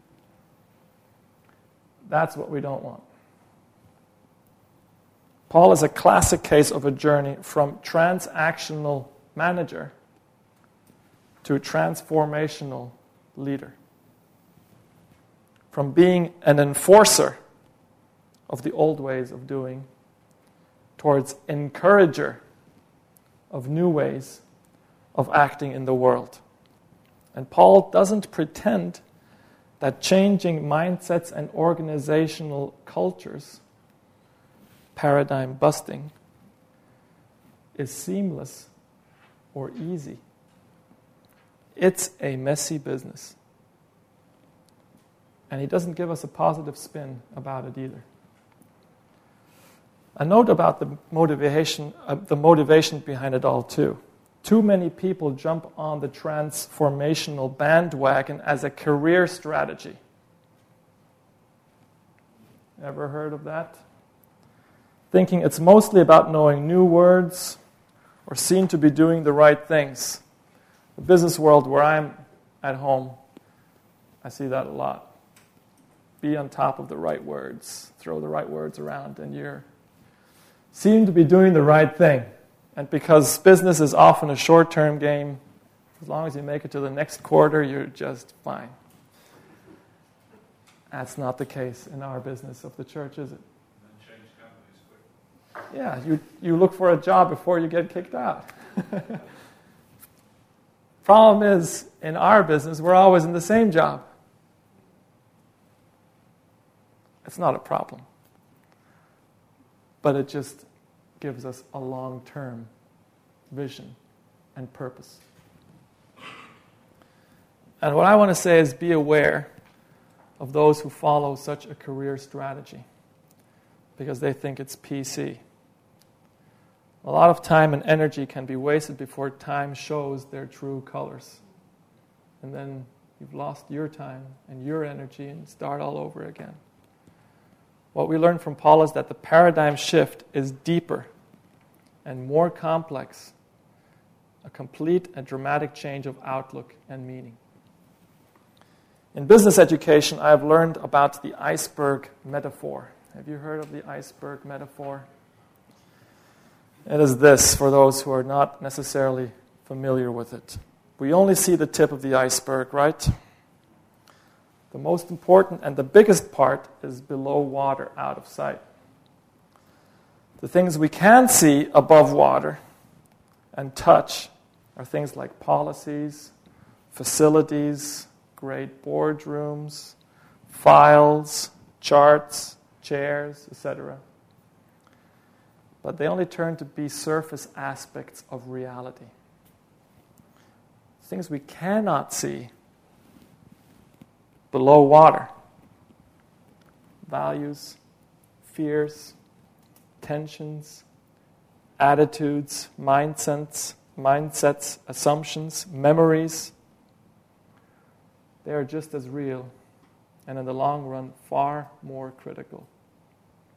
S1: That's what we don't want. Paul is a classic case of a journey from transactional manager to transformational leader. From being an enforcer of the old ways of doing towards encourager of new ways of acting in the world. And Paul doesn't pretend that changing mindsets and organizational cultures, paradigm busting, is seamless or easy. It's a messy business. And he doesn't give us a positive spin about it either. A note about the motivation behind it all too. Too many people jump on the transformational bandwagon as a career strategy. Ever heard of that? Thinking it's mostly about knowing new words or seem to be doing the right things. The business world where I'm at home, I see that a lot. Be on top of the right words, throw the right words around, and you seem to be doing the right thing. And because business is often a short-term game, as long as you make it to the next quarter, you're just fine. That's not the case in our business of the church, is it?
S3: Change companies quick.
S1: Yeah, you look for a job before you get kicked out. Problem is, in our business, we're always in the same job. It's not a problem. But it just gives us a long-term vision and purpose. And what I want to say is be aware of those who follow such a career strategy because they think it's PC. A lot of time and energy can be wasted before time shows their true colors. And then you've lost your time and your energy and start all over again. What we learn from Paul is that the paradigm shift is deeper and more complex, a complete and dramatic change of outlook and meaning. In business education, I have learned about the iceberg metaphor. Have you heard of the iceberg metaphor? It is this, for those who are not necessarily familiar with it. We only see the tip of the iceberg, right? The most important and the biggest part is below water, out of sight. The things we can see above water and touch are things like policies, facilities, great boardrooms, files, charts, chairs, etc. But they only turn to be surface aspects of reality. Things we cannot see below water. Values, fears, tensions, attitudes, mindsets, assumptions, memories. They are just as real and in the long run far more critical.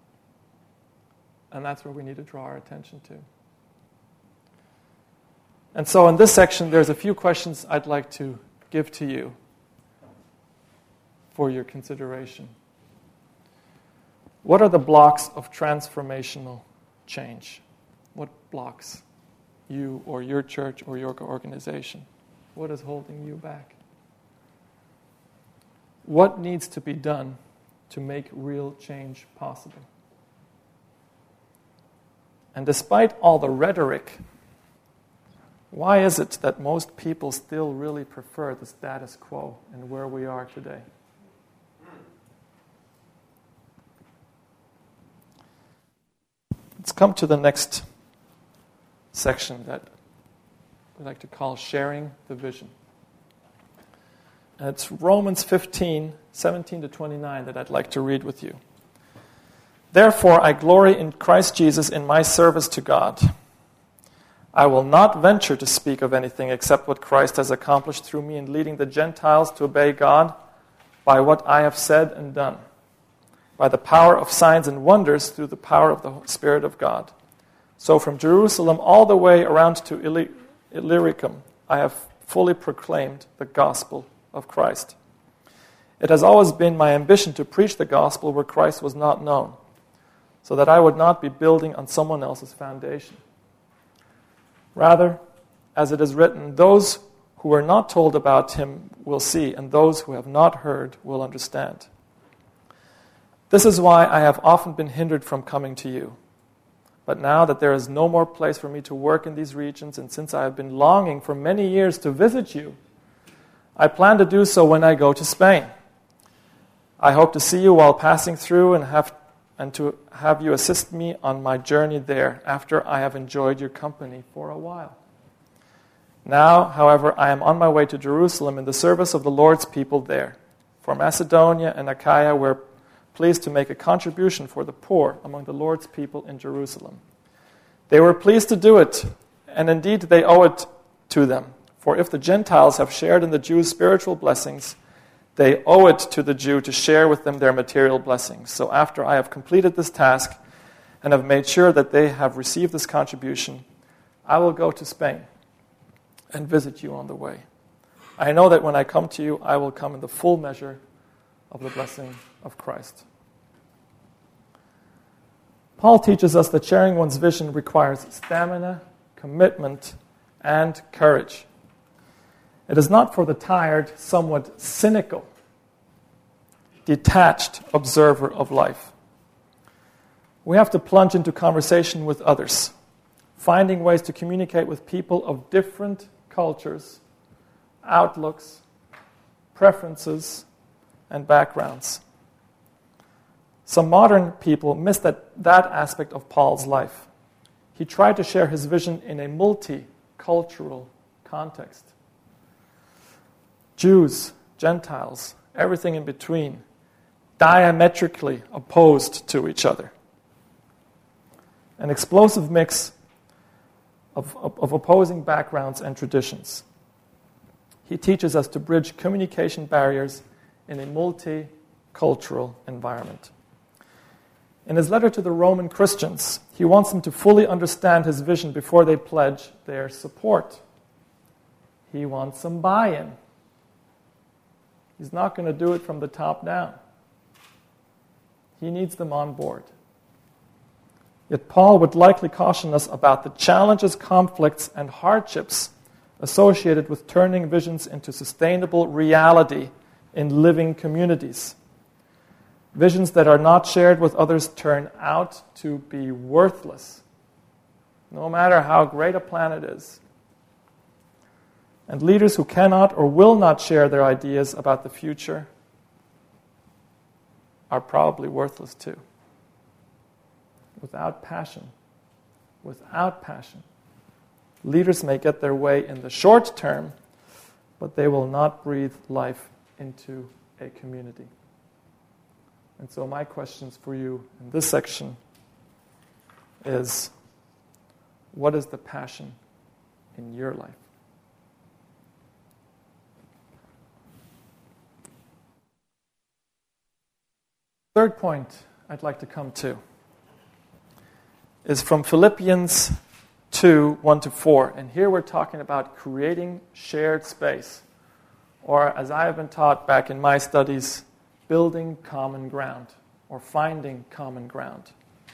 S1: And that's where we need to draw our attention to. And so in this section, there's a few questions I'd like to give to you for your consideration. What are the blocks of transformational change? What blocks you or your church or your organization? What is holding you back? What needs to be done to make real change possible? And despite all the rhetoric, why is it that most people still really prefer the status quo and where we are today? Let's come to the next section that we like to call sharing the vision. And it's Romans 15, 17 to 29 that I'd like to read with you. Therefore, I glory in Christ Jesus in my service to God. I will not venture to speak of anything except what Christ has accomplished through me in leading the Gentiles to obey God by what I have said and done, by the power of signs and wonders through the power of the Spirit of God. So from Jerusalem all the way around to Illyricum, I have fully proclaimed the gospel of Christ. It has always been my ambition to preach the gospel where Christ was not known, so that I would not be building on someone else's foundation. Rather, as it is written, those who were not told about him will see, and those who have not heard will understand. This is why I have often been hindered from coming to you. But now that there is no more place for me to work in these regions, and since I have been longing for many years to visit you, I plan to do so when I go to Spain. I hope to see you while passing through and to have you assist me on my journey there after I have enjoyed your company for a while. Now, however, I am on my way to Jerusalem in the service of the Lord's people there. For Macedonia and Achaia were pleased to make a contribution for the poor among the Lord's people in Jerusalem. They were pleased to do it, and indeed they owe it to them. For if the Gentiles have shared in the Jews' spiritual blessings, they owe it to the Jew to share with them their material blessings. So after I have completed this task and have made sure that they have received this contribution, I will go to Spain and visit you on the way. I know that when I come to you, I will come in the full measure of the blessing of Christ. Paul teaches us that sharing one's vision requires stamina, commitment, and courage. It is not for the tired, somewhat cynical, detached observer of life. We have to plunge into conversation with others, finding ways to communicate with people of different cultures, outlooks, preferences, and backgrounds. Some modern people miss that aspect of Paul's life. He tried to share his vision in a multicultural context. Jews, Gentiles, everything in between, diametrically opposed to each other. An explosive mix of opposing backgrounds and traditions. He teaches us to bridge communication barriers in a multicultural environment. In his letter to the Roman Christians, he wants them to fully understand his vision before they pledge their support. He wants some buy-in. He's not going to do it from the top down. He needs them on board. Yet Paul would likely caution us about the challenges, conflicts, and hardships associated with turning visions into sustainable reality in living communities. Visions that are not shared with others turn out to be worthless, no matter how great a plan it is. And leaders who cannot or will not share their ideas about the future are probably worthless too. Without passion, leaders may get their way in the short term, but they will not breathe life into a community. And so my questions for you in this section is, what is the passion in your life? Third point I'd like to come to is from Philippians 2, 1-4. And here we're talking about creating shared space. Or, as I have been taught back in my studies, building common ground, or finding common ground.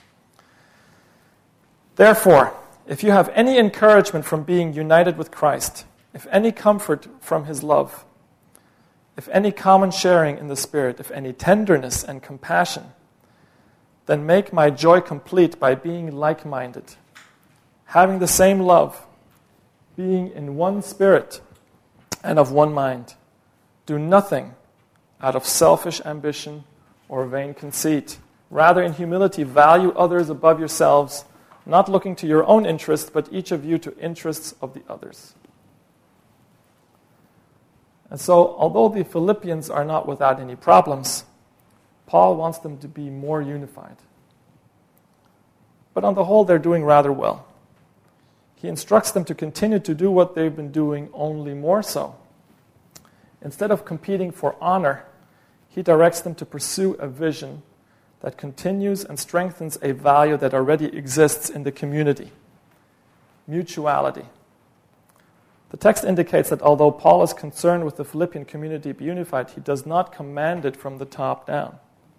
S1: Therefore, if you have any encouragement from being united with Christ, if any comfort from his love, if any common sharing in the Spirit, if any tenderness and compassion, then make my joy complete by being like-minded, having the same love, being in one spirit and of one mind. Do nothing out of selfish ambition or vain conceit. Rather, in humility, value others above yourselves, not looking to your own interest, but each of you to interests of the others. And so, although the Philippians are not without any problems, Paul wants them to be more unified. But on the whole, they're doing rather well. He instructs them to continue to do what they've been doing, only more so. Instead of competing for honor, he directs them to pursue a vision that continues and strengthens a value that already exists in the community: mutuality. The text indicates that although Paul is concerned with the Philippian community be unified, he does not command it from the top down.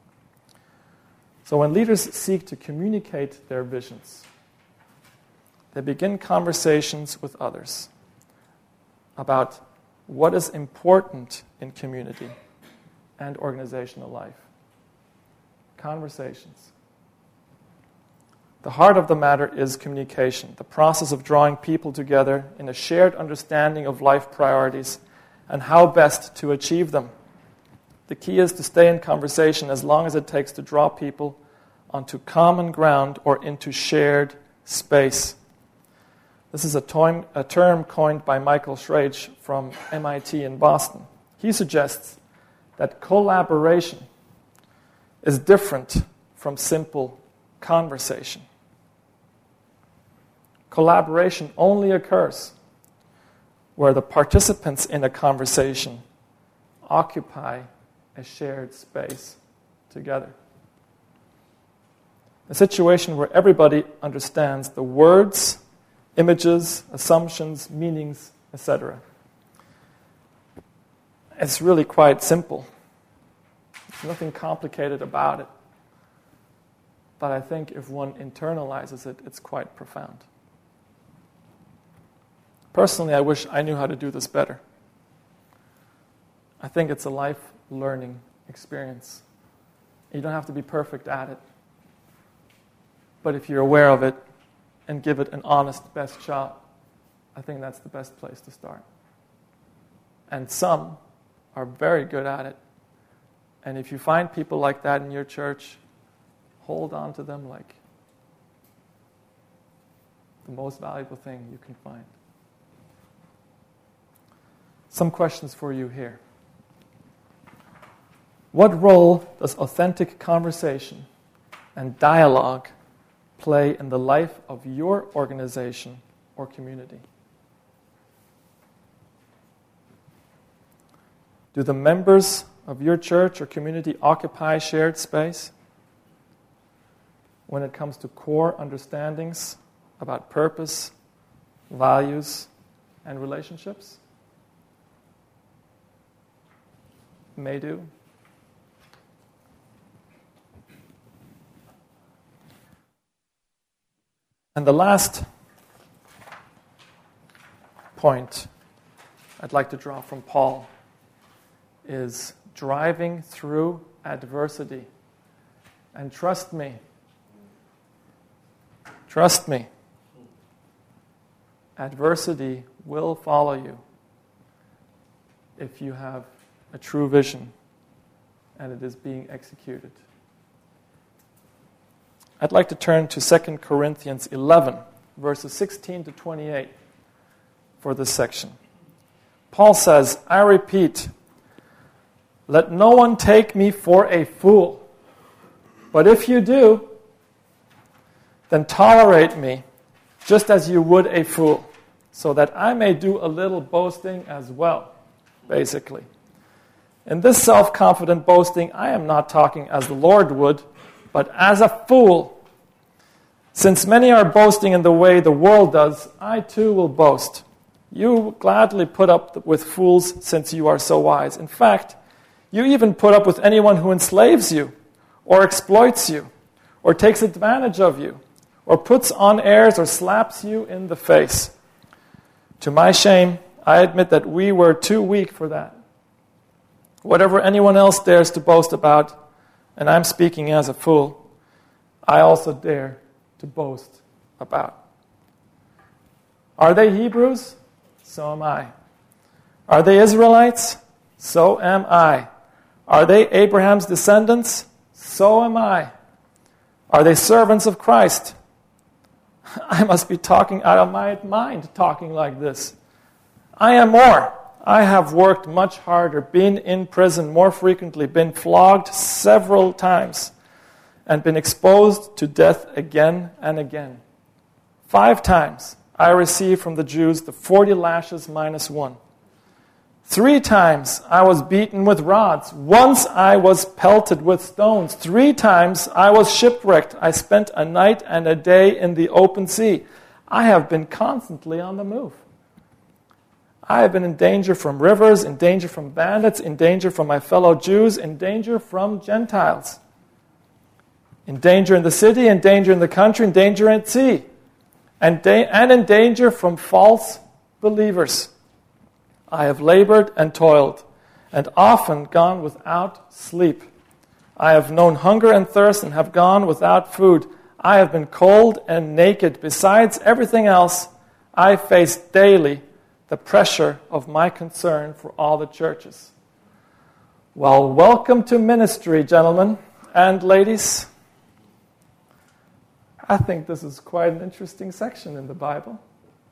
S1: So when leaders seek to communicate their visions, they begin conversations with others about what is important in community and organizational life. Conversations. The heart of the matter is communication, the process of drawing people together in a shared understanding of life priorities and how best to achieve them. The key is to stay in conversation as long as it takes to draw people onto common ground or into shared space. This is a term coined by Michael Schrage from MIT in Boston. He suggests that collaboration is different from simple conversation. Collaboration only occurs where the participants in a conversation occupy a shared space together. A situation where everybody understands the words, images, assumptions, meanings, etc. It's really quite simple. There's nothing complicated about it. But I think if one internalizes it, it's quite profound. Personally, I wish I knew how to do this better. I think it's a life learning experience. You don't have to be perfect at it. But if you're aware of it and give it an honest best shot, I think that's the best place to start. And some are very good at it. And if you find people like that in your church, hold on to them like the most valuable thing you can find. Some questions for you here. What role does authentic conversation and dialogue play in the life of your organization or community? Do the members of your church or community occupy shared space when it comes to core understandings about purpose, values, and relationships? May do. And the last point I'd like to draw from Paul is driving through adversity. And trust me, adversity will follow you if you have a true vision and it is being executed. I'd like to turn to 2 Corinthians 11, verses 16 to 28 for this section. Paul says, I repeat, let no one take me for a fool, but if you do, then tolerate me just as you would a fool, so that I may do a little boasting as well, basically. In this self-confident boasting, I am not talking as the Lord would, but as a fool, Since many are boasting in the way the world does, I too will boast. You gladly put up with fools since you are so wise. In fact, you even put up with anyone who enslaves you, or exploits you, or takes advantage of you, or puts on airs or slaps you in the face. To my shame, I admit that we were too weak for that. Whatever anyone else dares to boast about, and I'm speaking as a fool, I also dare to boast about. Are they Hebrews? So am I. Are they Israelites? So am I. Are they Abraham's descendants? So am I. Are they servants of Christ? I must be talking out of my mind talking like this. I am more. I have worked much harder, been in prison more frequently, been flogged several times, and been exposed to death again and again. 5 times I received from the Jews the 40 lashes minus 1. 3 times I was beaten with rods. Once I was pelted with stones. 3 times I was shipwrecked. I spent a night and a day in the open sea. I have been constantly on the move. I have been in danger from rivers, in danger from bandits, in danger from my fellow Jews, in danger from Gentiles. In danger in the city, in danger in the country, in danger at sea. And in danger from false believers. I have labored and toiled, and often gone without sleep. I have known hunger and thirst, and have gone without food. I have been cold and naked. Besides everything else, I face daily the pressure of my concern for all the churches. Well, welcome to ministry, gentlemen and ladies. I think this is quite an interesting section in the Bible.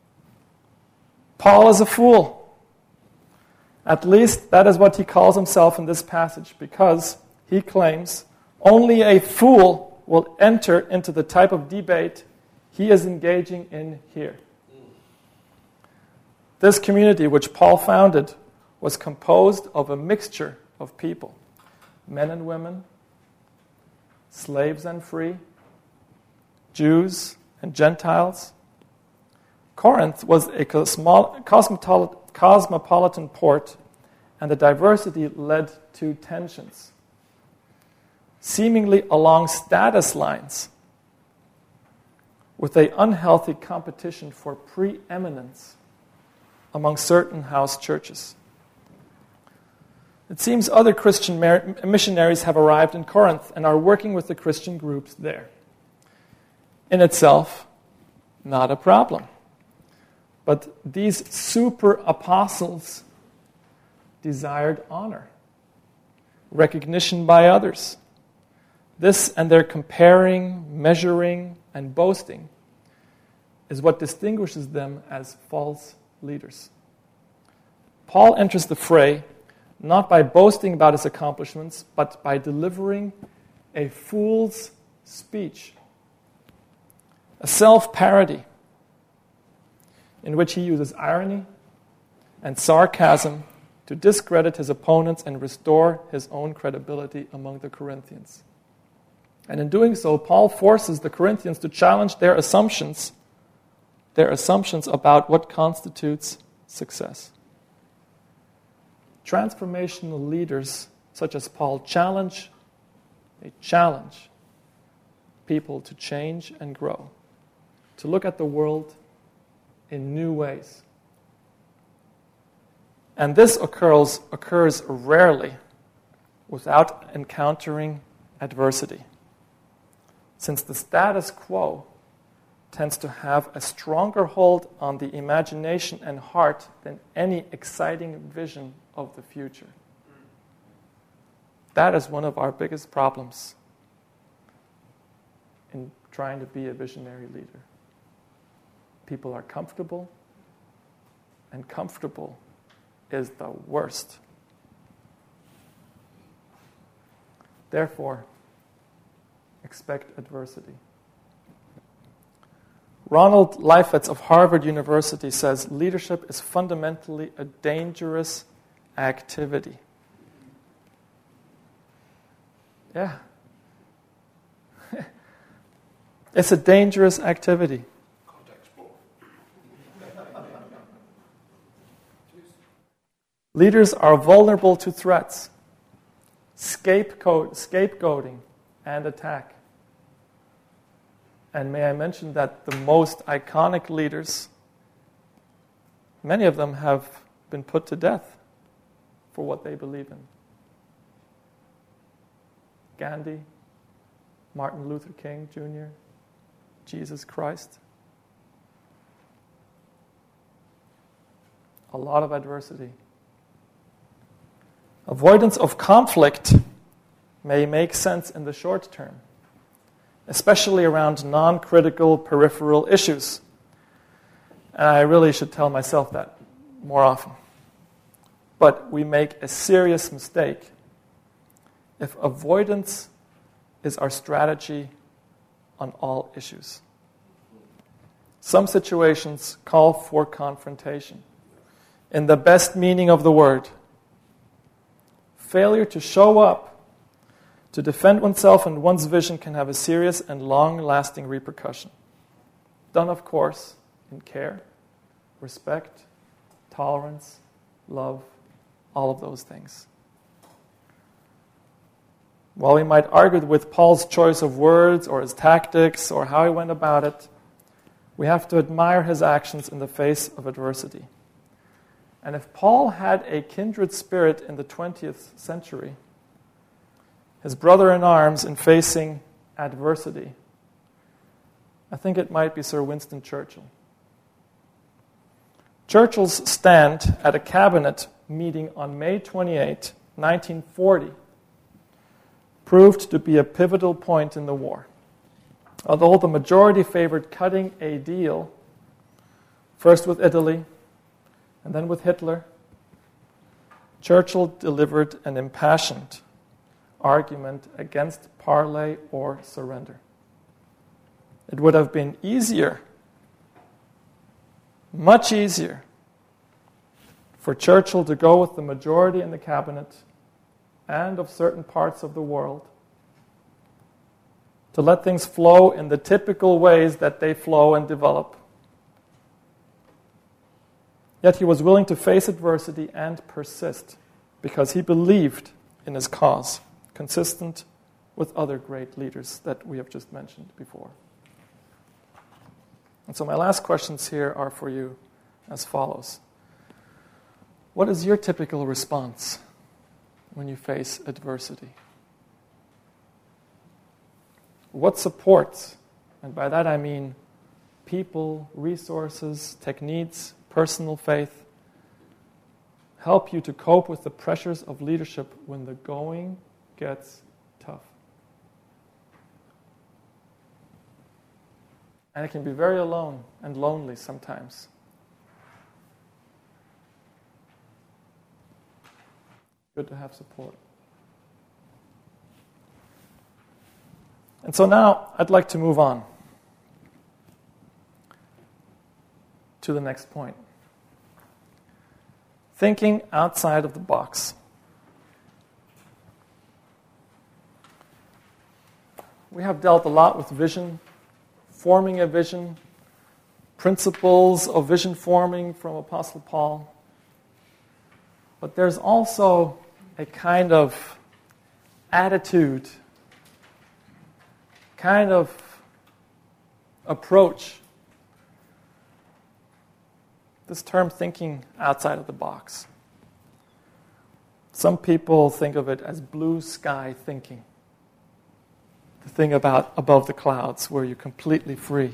S1: Paul is a fool. At least that is what he calls himself in this passage, because he claims only a fool will enter into the type of debate he is engaging in here. This community, which Paul founded, was composed of a mixture of people, men and women, slaves and free, Jews and Gentiles. Corinth was a cosmopolitan port, and the diversity led to tensions, seemingly along status lines, with an unhealthy competition for preeminence among certain house churches. It seems other Christian missionaries have arrived in Corinth and are working with the Christian groups there. In itself, not a problem. But these super apostles desired honor, recognition by others. This and their comparing, measuring, and boasting is what distinguishes them as false leaders. Paul enters the fray not by boasting about his accomplishments, but by delivering a fool's speech, a self-parody, in which he uses irony and sarcasm to discredit his opponents and restore his own credibility among the Corinthians. And in doing so, Paul forces the Corinthians to challenge their assumptions about what constitutes success. Transformational leaders such as Paul challenge people to change and grow, to look at the world in new ways. And this occurs rarely without encountering adversity, since the status quo tends to have a stronger hold on the imagination and heart than any exciting vision of the future. That is one of our biggest problems in trying to be a visionary leader. People are comfortable, and comfortable is the worst. Therefore, expect adversity. Ronald Leifetz of Harvard University says leadership is fundamentally a dangerous activity. Yeah. It's a dangerous activity.
S3: Context four.
S1: Leaders are vulnerable to threats, scapegoating, and attack. And may I mention that the most iconic leaders, many of them have been put to death for what they believe in. Gandhi, Martin Luther King Jr., Jesus Christ. A lot of adversity. Avoidance of conflict may make sense in the short term, especially around non-critical peripheral issues. And I really should tell myself that more often. But we make a serious mistake if avoidance is our strategy on all issues. Some situations call for confrontation, in the best meaning of the word. Failure to show up, to defend oneself and one's vision can have a serious and long-lasting repercussion. Done, of course, in care, respect, tolerance, love, all of those things. While we might argue with Paul's choice of words or his tactics or how he went about it, we have to admire his actions in the face of adversity. And if Paul had a kindred spirit in the 20th century, his brother in arms in facing adversity, I think it might be Sir Winston Churchill. Churchill's stand at a cabinet meeting on May 28, 1940, proved to be a pivotal point in the war. Although the majority favored cutting a deal, first with Italy and then with Hitler, Churchill delivered an impassioned argument against parley or surrender. It would have been easier, much easier, for Churchill to go with the majority in the cabinet and of certain parts of the world, to let things flow in the typical ways that they flow and develop. Yet he was willing to face adversity and persist because he believed in his cause, consistent with other great leaders that we have just mentioned before. And so my last questions here are for you as follows. What is your typical response when you face adversity? What supports, and by that I mean people, resources, techniques, personal faith, help you to cope with the pressures of leadership when the going gets tough? And it can be very alone and lonely sometimes. Good to have support. And so now I'd like to move on to the next point. Thinking outside of the box. We have dealt a lot with vision, forming a vision, principles of vision forming from Apostle Paul. But there's also a kind of attitude, kind of approach. This term, thinking outside of the box. Some people think of it as blue sky thinking. The thing about above the clouds where you're completely free.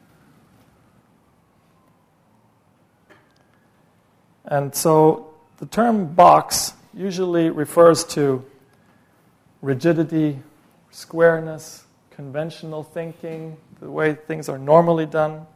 S1: And so the term box usually refers to rigidity, squareness, conventional thinking, the way things are normally done.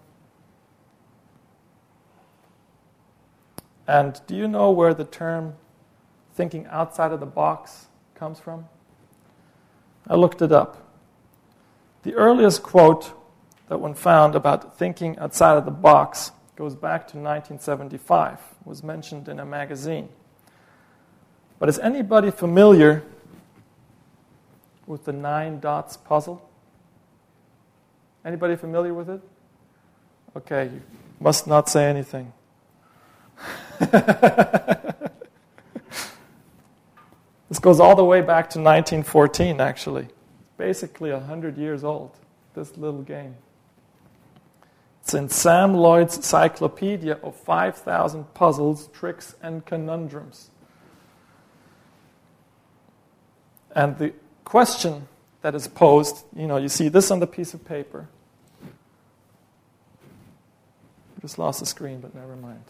S1: And do you know where the term thinking outside of the box comes from? I looked it up. The earliest quote that one found about thinking outside of the box goes back to 1975, was mentioned in a magazine. But is anybody familiar with the 9 dots puzzle? Anybody familiar with it? Okay, you must not say anything. This goes all the way back to 1914, actually. Basically 100 years old, this little game. It's in Sam Lloyd's Cyclopedia of 5,000 Puzzles, Tricks, and Conundrums. And the question that is posed, you see this on the piece of paper. I just lost the screen, but never mind.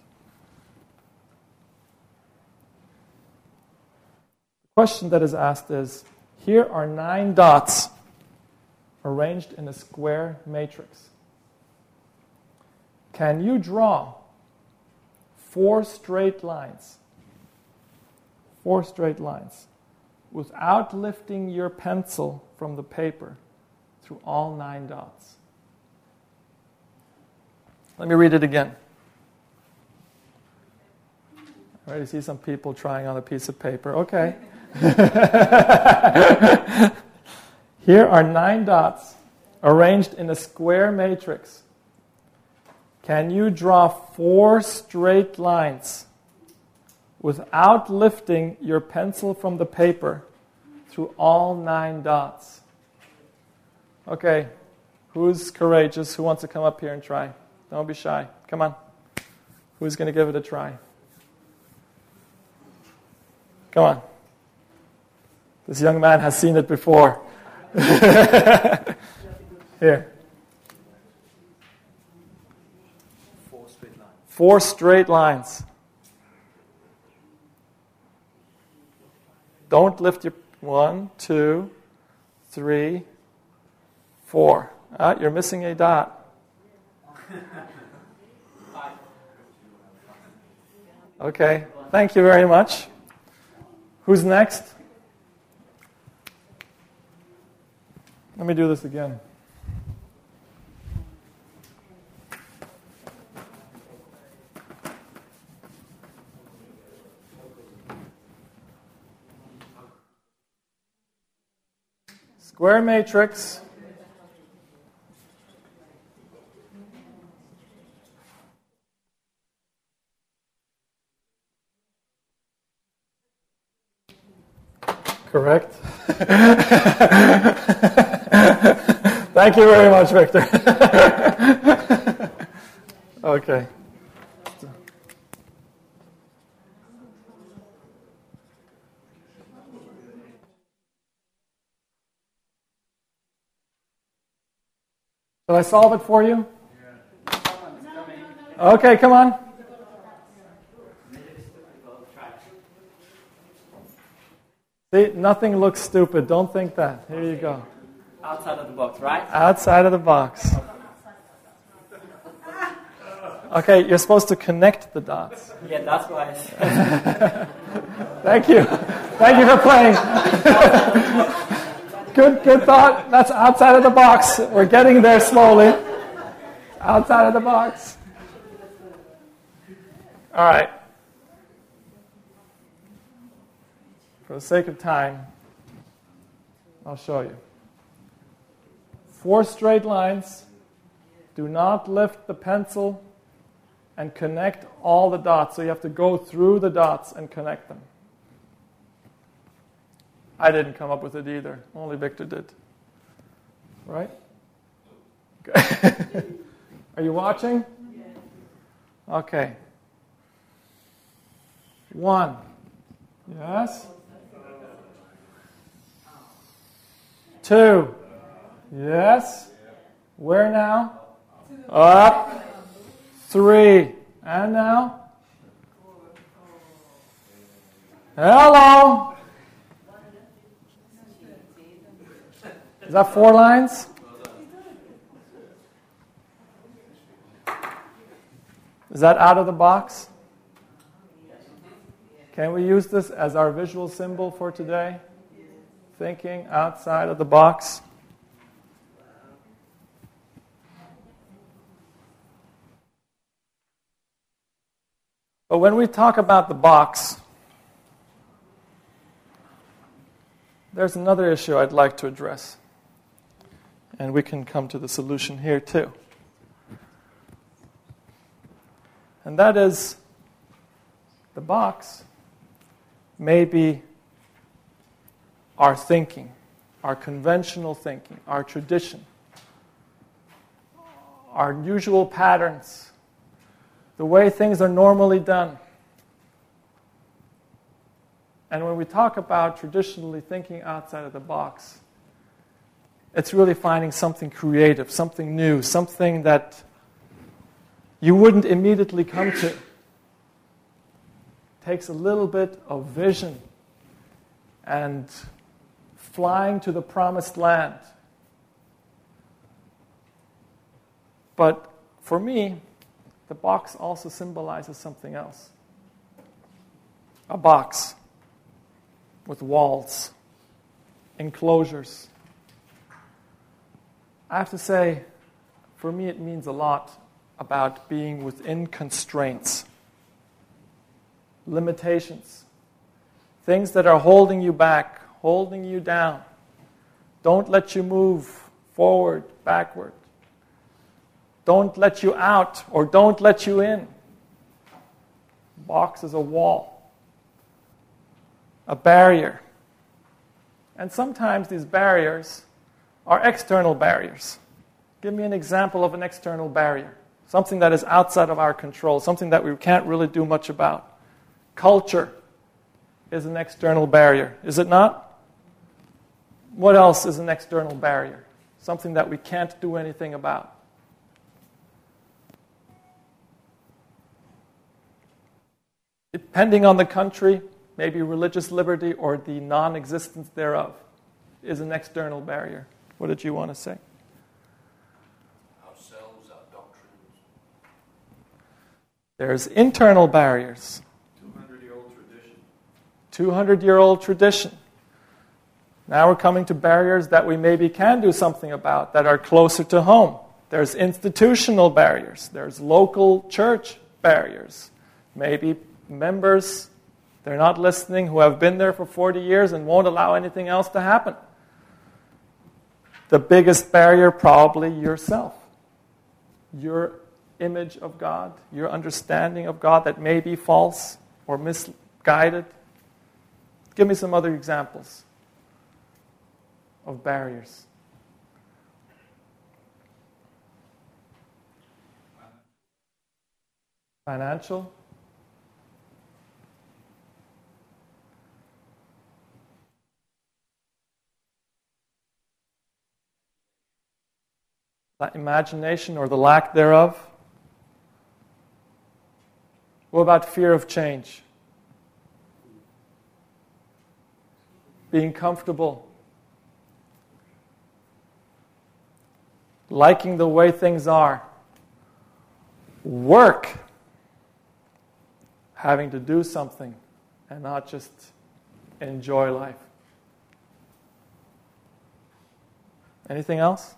S1: The question that is asked is, here are 9 dots arranged in a square matrix. Can you draw 4 straight lines? 4 straight lines without lifting your pencil from the paper through all 9 dots. Let me read it again. I already see some people trying on a piece of paper. Okay. Here are 9 dots arranged in a square matrix. Can you draw 4 straight lines without lifting your pencil from the paper through all 9 dots? Okay, who's courageous? Who wants to come up here and try? Don't be shy. Come on. Who's going to give it a try? Come on. This young man has seen it before. Here.
S3: 4 straight lines.
S1: 4 straight lines. Don't lift your 1, 2, 3, 4. You're missing a dot. Okay, thank you very much. Who's next? Let me do this again. Square matrix. Correct. Thank you very much, Victor. Okay. Shall I solve it for you? Okay, come on. See, nothing looks stupid. Don't think that. Here you go.
S4: Outside of the box, right?
S1: Outside of the box. Okay, you're supposed to connect the dots.
S4: Yeah, that's why I said.
S1: Thank you. Thank you for playing. Good thought. That's outside of the box. We're getting there slowly. Outside of the box. All right. For the sake of time, I'll show you. 4 straight lines. Do not lift the pencil and connect all the dots. So you have to go through the dots and connect them. I didn't come up with it either. Only Victor did. Right? Okay. Are you watching? Okay. 1. Yes? 2. Yes? Where now? Up. 3. And now? Hello? Is that 4 lines? Is that out of the box? Can we use this as our visual symbol for today? Thinking outside of the box. But when we talk about the box, there's another issue I'd like to address. And we can come to the solution here too. And that is, the box may be our thinking, our conventional thinking, our tradition, our usual patterns, the way things are normally done. And when we talk about traditionally thinking outside of the box, it's really finding something creative, something new, something that you wouldn't immediately come to. It takes a little bit of vision and flying to the promised land. But for me, the box also symbolizes something else. A box with walls, enclosures. I have to say, for me it means a lot about being within constraints, limitations, things that are holding you back, holding you down, don't let you move forward, backward, don't let you out or don't let you in. Box is a wall, a barrier. And sometimes these barriers are external barriers. Give me an example of an external barrier. Something that is outside of our control, something that we can't really do much about. Culture is an external barrier, is it not? What else is an external barrier? Something that we can't do anything about. Depending on the country, maybe religious liberty or the non-existence thereof is an external barrier. What did you want to say?
S3: Ourselves, our doctrines.
S1: There's internal barriers.
S3: 200-year-old tradition.
S1: 200-year-old tradition. Now we're coming to barriers that we maybe can do something about, that are closer to home. There's institutional barriers. There's local church barriers. Maybe members, they're not listening, who have been there for 40 years and won't allow anything else to happen. The biggest barrier, probably yourself. Your image of God, your understanding of God that may be false or misguided. Give me some other examples of barriers. Financial. Imagination or the lack thereof. What about fear of change? Being comfortable. Liking the way things are. Work. Having to do something and not just enjoy life. Anything else?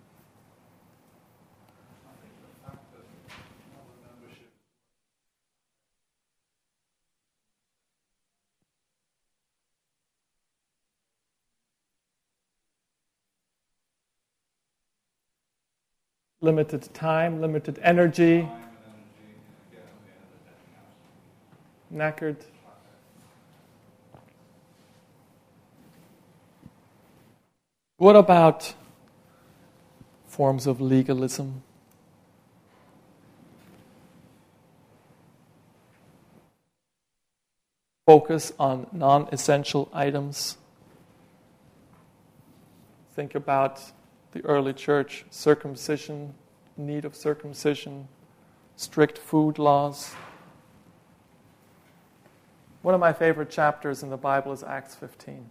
S1: Limited time, limited energy, knackered. What about forms of legalism? Focus on non-essential items. Think about the early church, circumcision, need of circumcision, strict food laws. One of my favorite chapters in the Bible is Acts 15.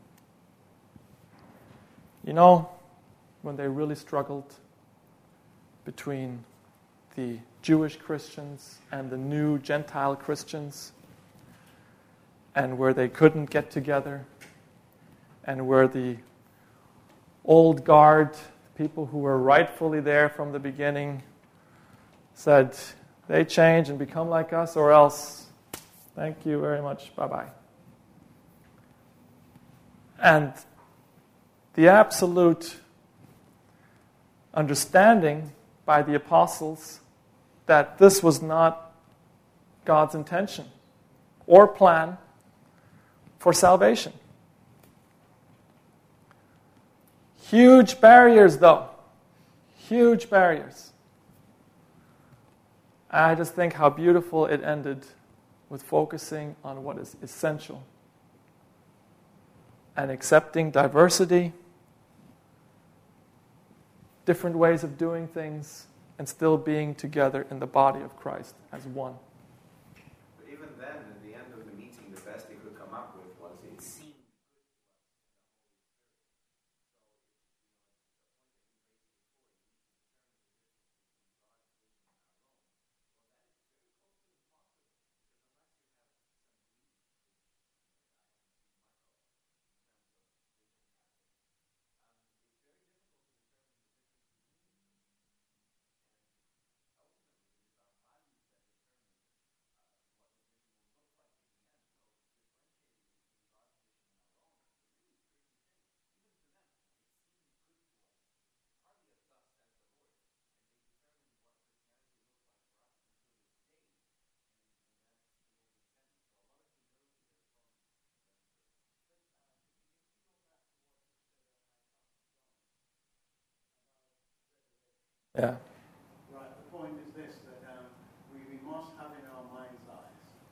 S1: You know, when they really struggled between the Jewish Christians and the new Gentile Christians, and where they couldn't get together, and where the old guard, people who were rightfully there from the beginning, said, they change and become like us, or else, thank you very much, bye-bye. And the absolute understanding by the apostles that this was not God's intention or plan for salvation. Huge barriers, though. Huge barriers. I just think how beautiful it ended with focusing on what is essential and accepting diversity, different ways of doing things, and still being together in the body of Christ as one.
S2: But even then, at the end of the meeting, the best they could come up with was it seemed
S1: Yeah.
S3: Right, the point is this, that we must have in our mind's eyes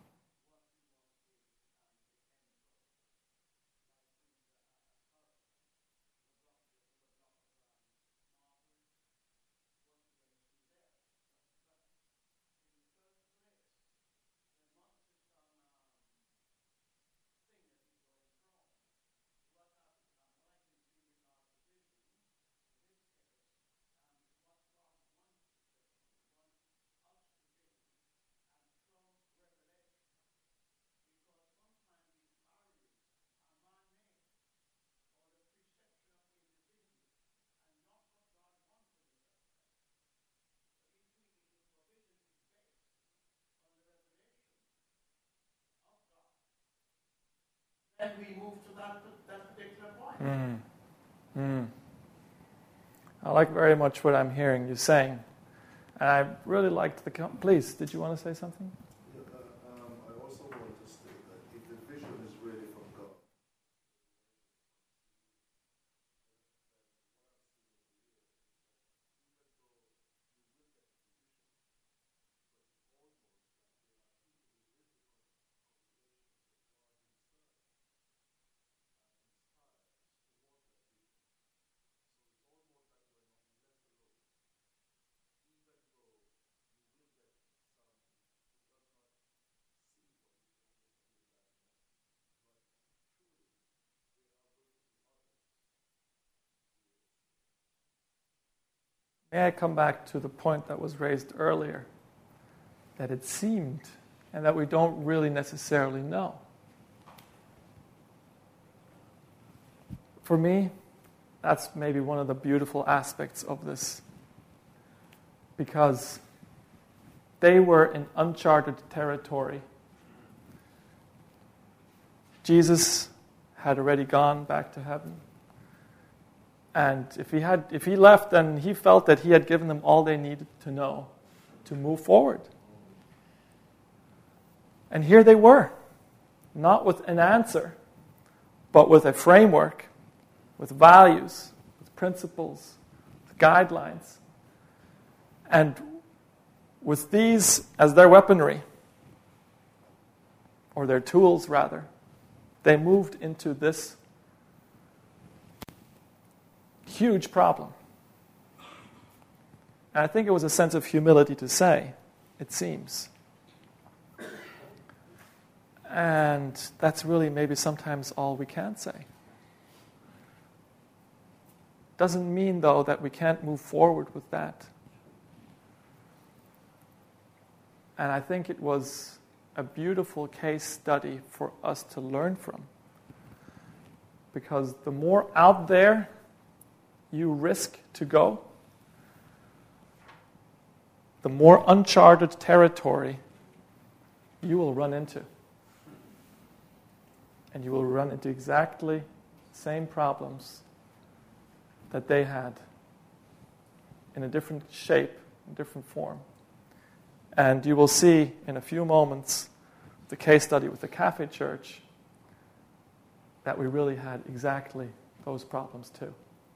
S3: and we move to that particular point.
S1: I like very much what I'm hearing you saying. And I really liked the... Please, did you want to say something?
S5: I also want to state that if the vision is really from God,
S1: May I come back to the point that was raised earlier, that it seemed, and that we don't really necessarily know. For me, that's maybe one of the beautiful aspects of this, because they were in uncharted territory. Jesus had already gone back to heaven. And if he left, then he felt that he had given them all they needed to know to move forward. And here they were, not with an answer, but with a framework, with values, with principles, with guidelines. And with these as their weaponry, or their tools rather, they moved into this huge problem. And I think it was a sense of humility to say, it seems. And that's really maybe sometimes all we can say. Doesn't mean, though, that we can't move forward with that. And I think it was a beautiful case study for us to learn from. Because the more out there you risk to go, the more uncharted territory you will run into. And you will run into exactly the same problems that they had. in a different shape, a different form. And you will see in a few moments the case study with the Cafe Church that we really had exactly those problems too.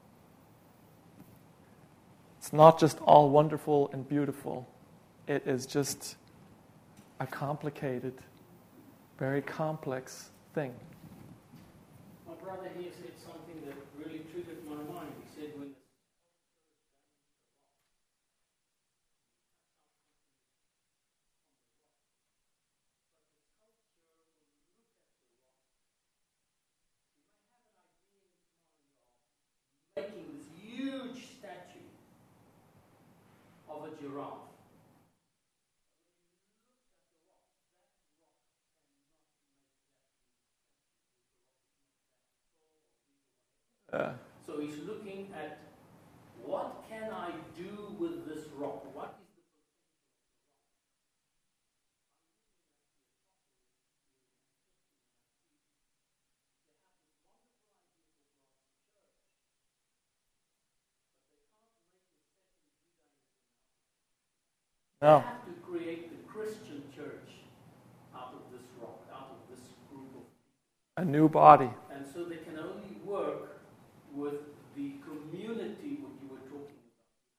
S1: It's not just all wonderful and beautiful. It is just a complicated, very complex thing.
S6: My brother here said something that really triggered my mind. He said when making this huge statue of a giraffe. So he's looking at what can I do with this rock? What is the
S1: No.
S6: They have to create the Christian church out of this rock, out of this group of people.
S1: A new body.
S6: And so they can only work with the community what you were talking about.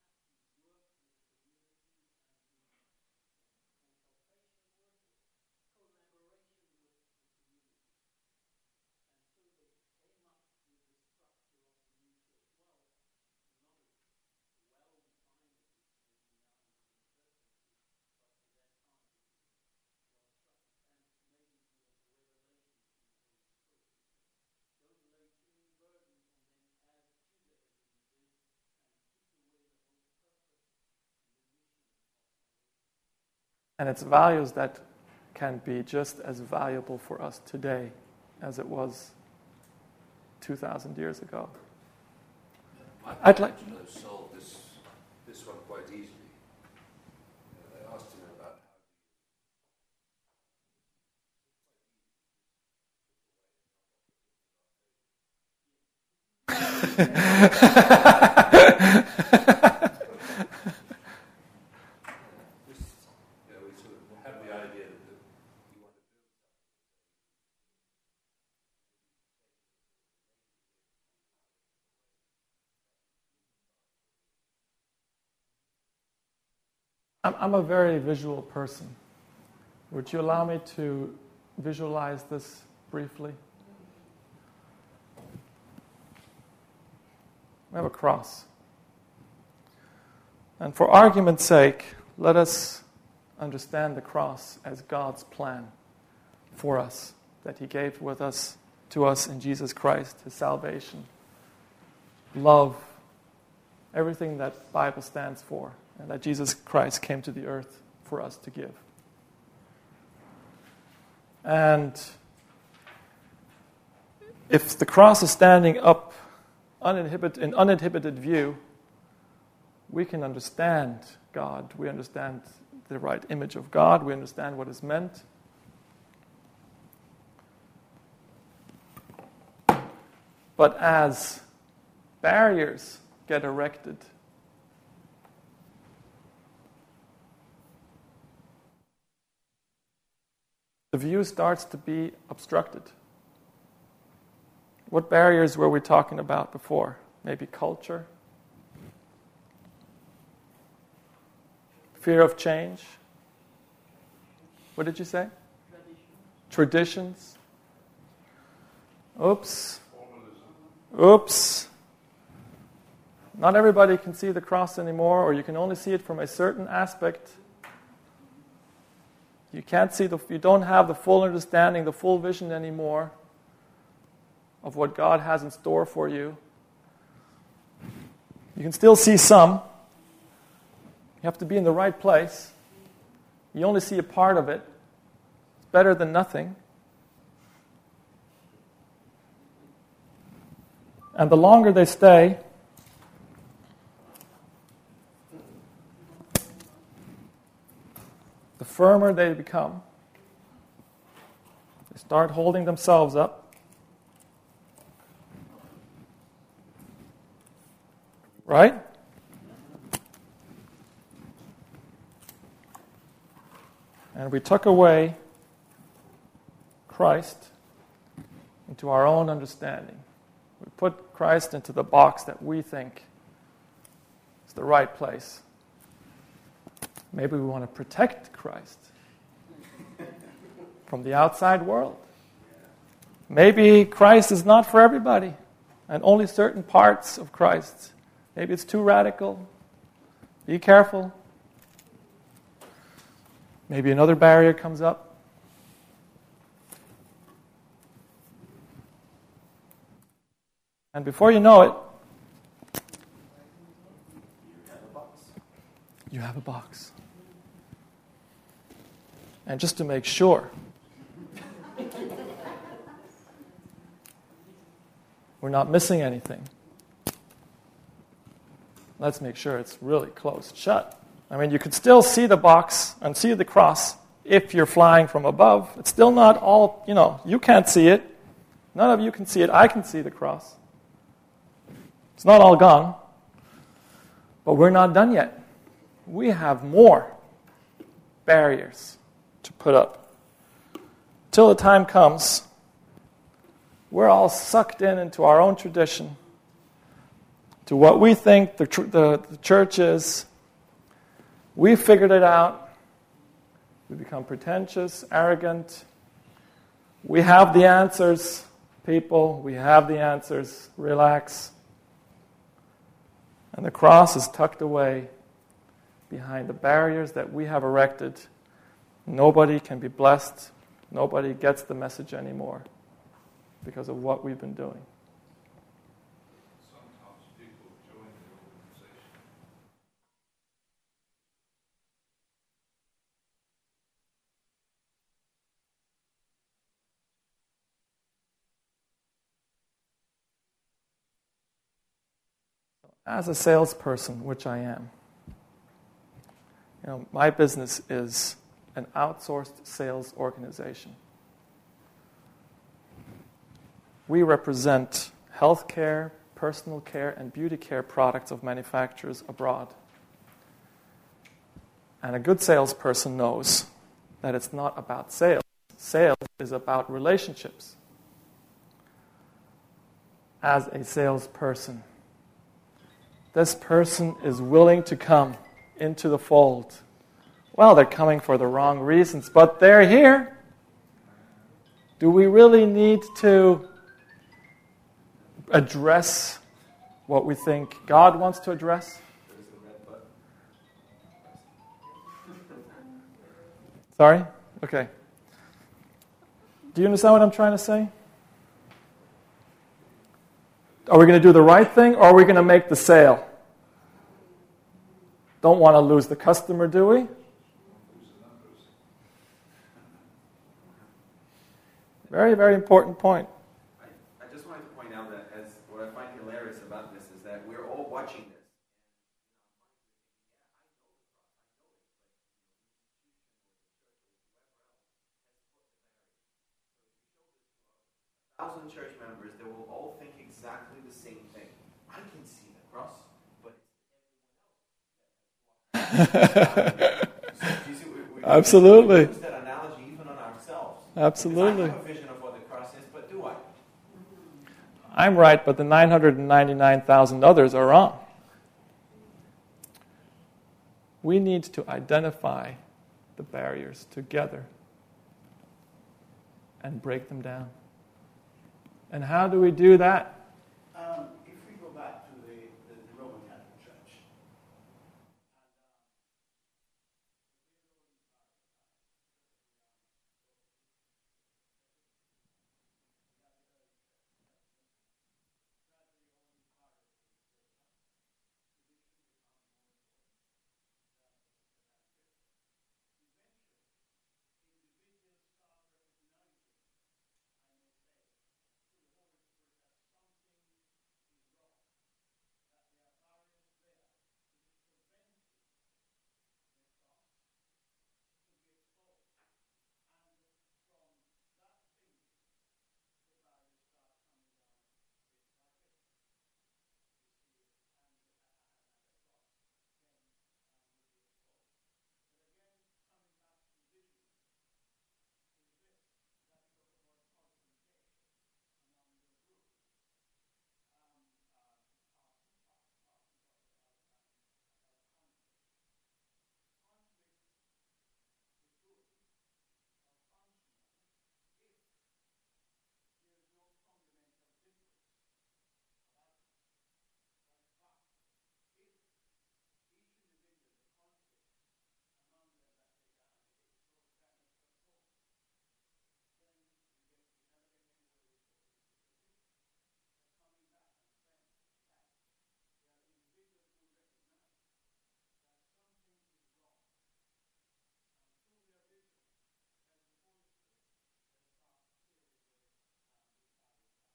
S1: And it's values that can be just as valuable for us today as it was 2,000 years ago. I'd like
S3: to solve this one quite easily. I asked him about we sort of have the idea that you want to do
S1: I'm a very visual person. Would you allow me to visualize this briefly? We have a cross. And for argument's sake, let us understand the cross as God's plan for us, that He gave to us in Jesus Christ, His salvation, love, everything that the Bible stands for, and that Jesus Christ came to the earth for us to give. And if the cross is standing up in uninhibited view, we can understand God. We understand the right image of God. We understand what is meant. But as barriers get erected, the view starts to be obstructed. What barriers were we talking about before? Maybe culture? Fear of change? What did you say? Traditions? Oops. Not everybody can see the cross anymore, or you can only see it from a certain aspect. You can't see you don't have the full understanding, the full vision anymore of what God has in store for you. You can still see some. You have to be in the right place. You only see a part of it. It's better than nothing. And the longer they stay, the firmer they become. They start holding themselves up. Right? and we took away Christ into our own understanding. We put Christ into the box that we think is the right place. Maybe we want to protect Christ from the outside world. Maybe Christ is not for everybody, and only certain parts of Christ. Maybe it's too radical. Be careful. Maybe another barrier comes up. And before you know it, you have a box. And just to make sure, we're not missing anything, let's make sure it's really closed shut. I mean, you could still see the box and see the cross if you're flying from above. It's still not all, you can't see it. None of you can see it. I can see the cross. It's not all gone. But we're not done yet. We have more barriers to put up. Till the time comes, we're all sucked into our own tradition, to what we think the church is. We figured it out. We become pretentious, arrogant. We have the answers, people. We have the answers. Relax. And the cross is tucked away behind the barriers that we have erected. Nobody can be blessed. Nobody gets the message anymore because of what we've been doing.
S5: Sometimes people join the organization.
S1: As a salesperson, which I am, my business is an outsourced sales organization. We represent healthcare, personal care, and beauty care products of manufacturers abroad. And a good salesperson knows that it's not about sales. Sales is about relationships. As a salesperson, this person is willing to come into the fold. Well, they're coming for the wrong reasons, but they're here. Do we really need to address what we think God wants to address? Sorry? Okay. Do you understand what I'm trying to say? Are we going to do the right thing, or are we going to make the sale? Don't want to lose the customer, do we? Very, very important point.
S2: I just wanted to point out that what I find hilarious about this is that we're all watching this. 1,000 church members, they will all think exactly the same thing. I can see the cross, but you see,
S1: Absolutely.
S2: We use that analogy even on ourselves.
S1: Absolutely.
S2: I have a vision of what the cross is, but do I?
S1: I'm right, but the 999,000 others are wrong. We need to identify the barriers together and break them down. And how do we do that?
S6: If we go back to the Roman Catholic Church,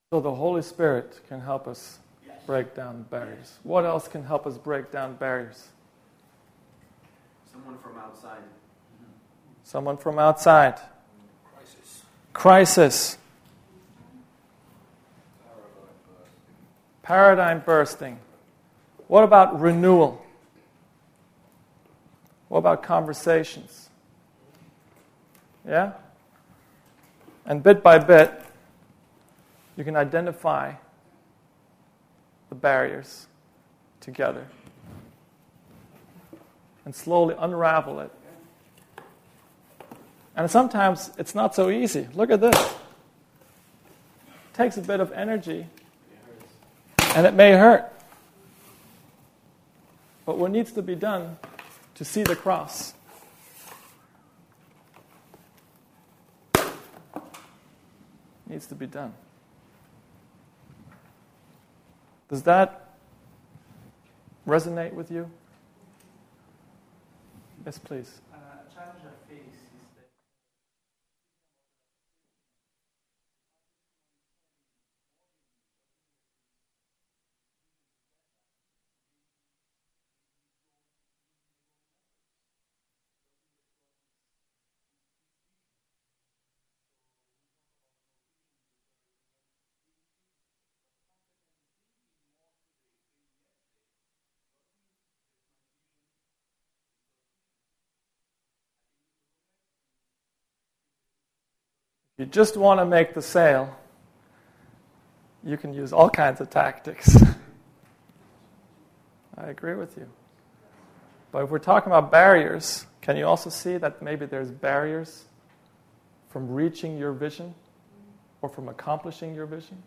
S1: So the Holy Spirit can help us break down barriers. What else can help us break down barriers?
S2: Someone from outside.
S1: Someone from outside.
S3: Crisis.
S1: Crisis. Paradigm bursting. What about renewal? What about conversations? Yeah? And bit by bit, you can identify the barriers together and slowly unravel it. And sometimes it's not so easy. Look at this. It takes a bit of energy, and it may hurt. But what needs to be done to see the cross needs to be done. Does that resonate with you? Yes, please.
S6: A challenge I face is that
S1: You just want to make the sale, you can use all kinds of tactics. I agree with you. But if we're talking about barriers, can you also see that maybe there's barriers from reaching your vision or from accomplishing your vision?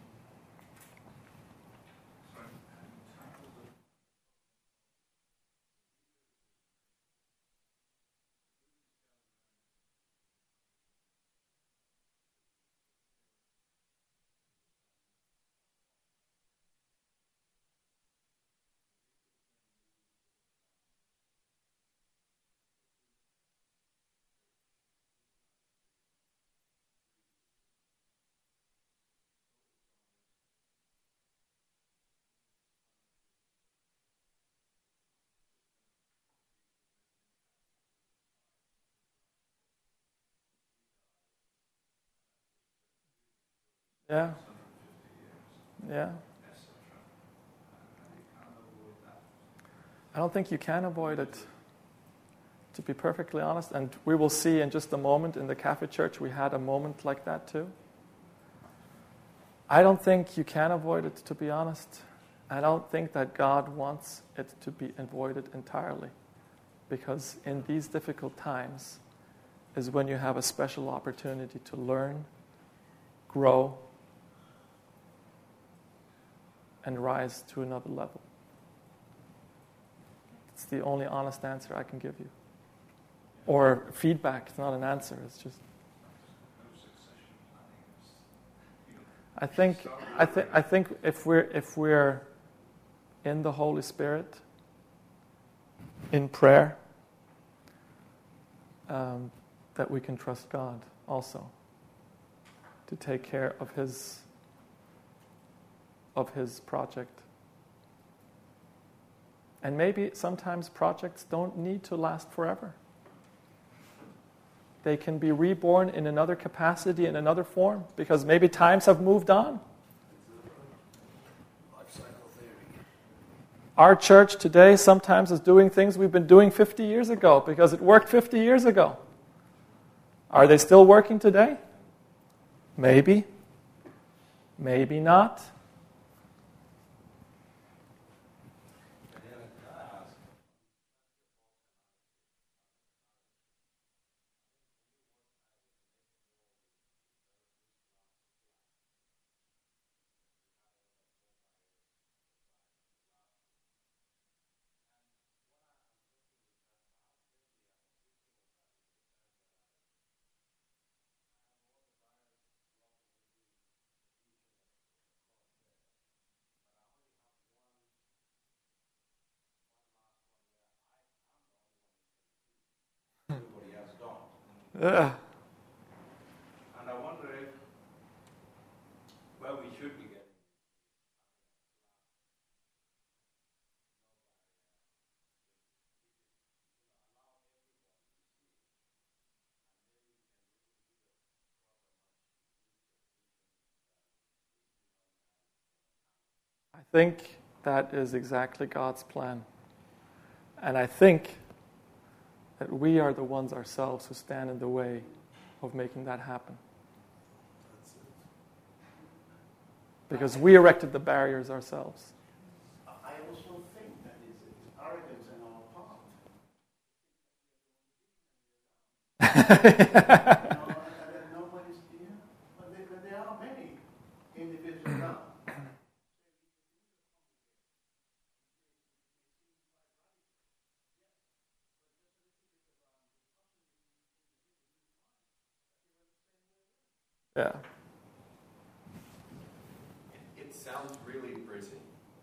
S1: Yeah. Yeah. I don't think you can avoid it, to be perfectly honest. And we will see in just a moment in the Cafe Church, we had a moment like that too. I don't think you can avoid it, to be honest. I don't think that God wants it to be avoided entirely. Because in these difficult times is when you have a special opportunity to learn, grow, and rise to another level. It's the only honest answer I can give you. Or feedback, it's not an answer, it's just... I think if we're in the Holy Spirit, in prayer, that we can trust God also to take care of His project. And maybe sometimes projects don't need to last forever. They can be reborn in another capacity, in another form, because maybe times have moved on.
S3: Life cycle theory.
S1: Our church today sometimes is doing things we've been doing 50 years ago because it worked 50 years ago. Are they still working today? Maybe. Maybe not.
S2: Everybody else don't.
S1: Yeah.
S2: And I wonder if where we
S1: I think that is exactly God's plan. And I think that we are the ones ourselves who stand in the way of making that happen.
S5: That's it.
S1: Because we erected the barriers ourselves.
S6: I also think that is arrogance on our part. That nobody's here. But there are many individuals now.
S1: Yeah.
S2: It sounds really pretty.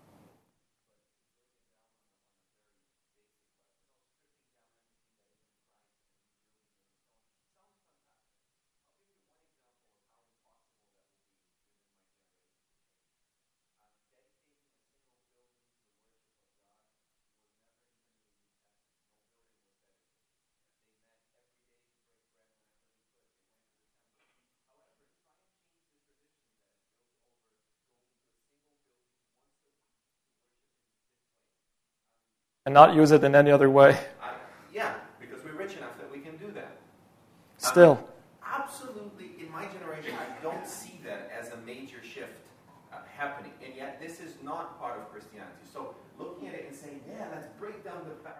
S1: And not use it in any other way.
S2: Yeah, because we're rich enough that we can do that.
S1: Still.
S2: Absolutely, in my generation, I don't see that as a major shift happening. And yet, this is not part of Christianity. So, looking at it and saying, yeah, let's break down the barriers.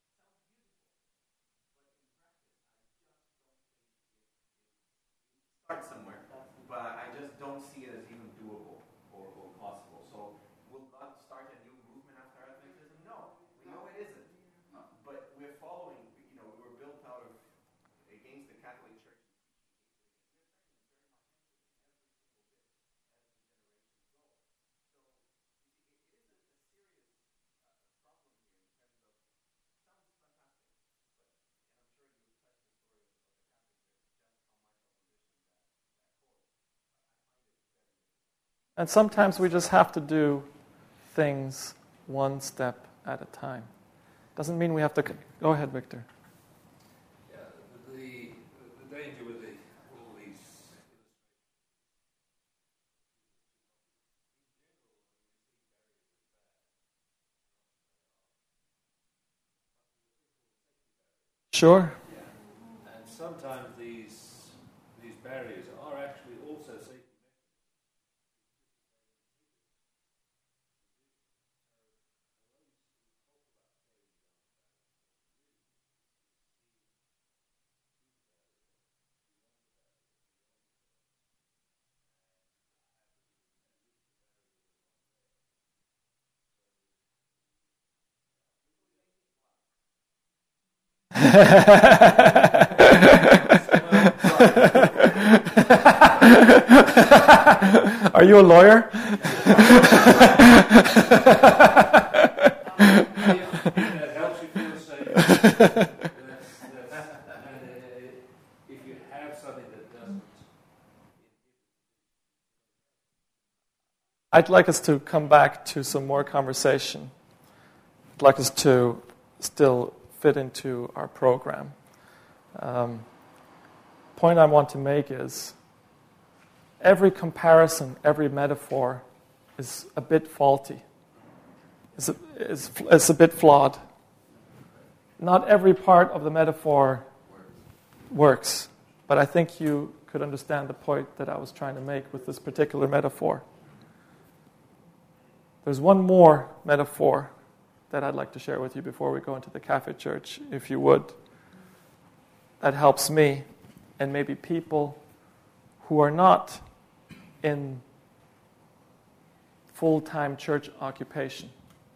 S2: Start somewhere, but I just don't see it as even doable or possible. So, will God start a new movement after Adventism? No, we know it isn't. But we're following, we were built out of, against the Catholic Church.
S1: And sometimes we just have to do things one step at a time. Doesn't mean we have to... Go ahead, Victor.
S3: Yeah, the danger with all these...
S1: Sure.
S3: And sometimes these barriers are actually also safety.
S1: Are you a lawyer?
S3: That helps you feel safe. If you have something that doesn't.
S1: I'd like us to come back to some more conversation. I'd like us to still fit into our program. Point I want to make is every comparison, every metaphor is a bit faulty. It's a bit flawed. Not every part of the metaphor works, but I think you could understand the point that I was trying to make with this particular metaphor. There's one more metaphor that I'd like to share with you before we go into the Cafe Church, if you would. That helps me and maybe people who are not in full-time church occupation.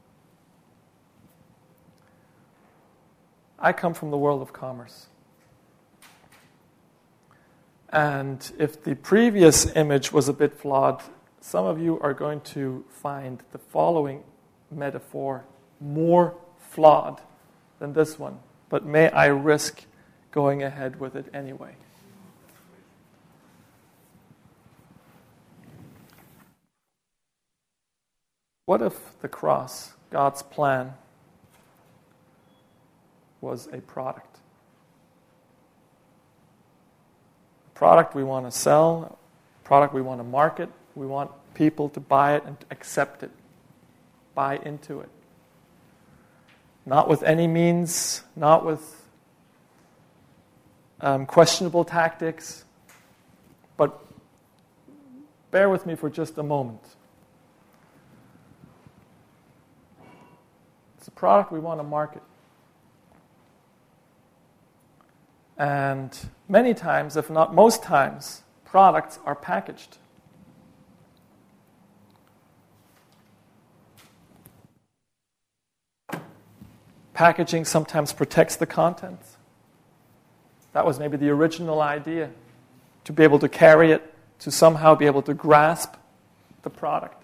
S1: I come from the world of commerce. And if the previous image was a bit flawed, some of you are going to find the following metaphor more flawed than this one. But may I risk going ahead with it anyway? What if the cross, God's plan, was a product? A product we want to sell, a product we want to market, we want people to buy it and to accept it. buy into it. Not with any means, not with questionable tactics, but bear with me for just a moment. It's a product we want to market. And many times, if not most times, products are packaged. Packaging sometimes protects the contents. That was maybe the original idea, to be able to carry it, to somehow be able to grasp the product.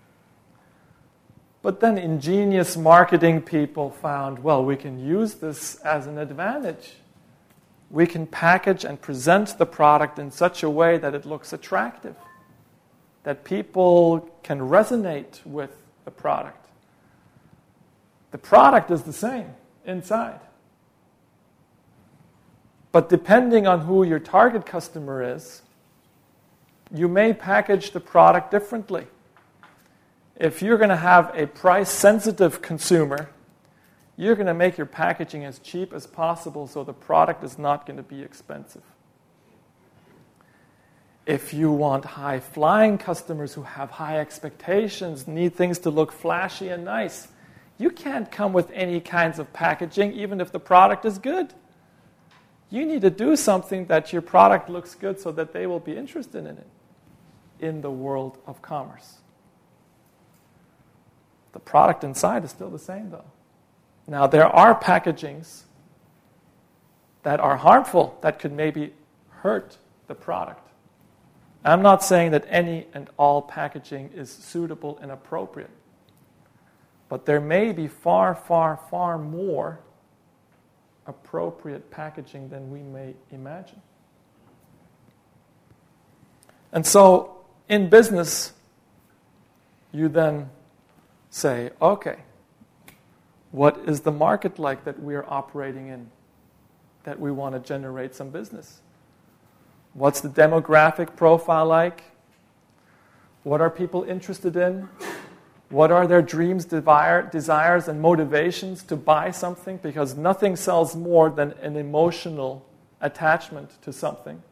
S1: But then ingenious marketing people found, well, we can use this as an advantage. We can package and present the product in such a way that it looks attractive, that people can resonate with the product. The product is the same inside. But depending on who your target customer is, you may package the product differently. If you're going to have a price-sensitive consumer, you're going to make your packaging as cheap as possible so the product is not going to be expensive. If you want high-flying customers who have high expectations, need things to look flashy and nice, you can't come with any kinds of packaging, even if the product is good. You need to do something that your product looks good so that they will be interested in it in the world of commerce. The product inside is still the same, though. Now, there are packagings that are harmful, that could maybe hurt the product. I'm not saying that any and all packaging is suitable and appropriate. But there may be far, far, far more appropriate packaging than we may imagine. And so, in business, you then say, okay, what is the market like that we are operating in, that we want to generate some business? What's the demographic profile like? What are people interested in? What are their dreams, desires, and motivations to buy something? Because nothing sells more than an emotional attachment to something.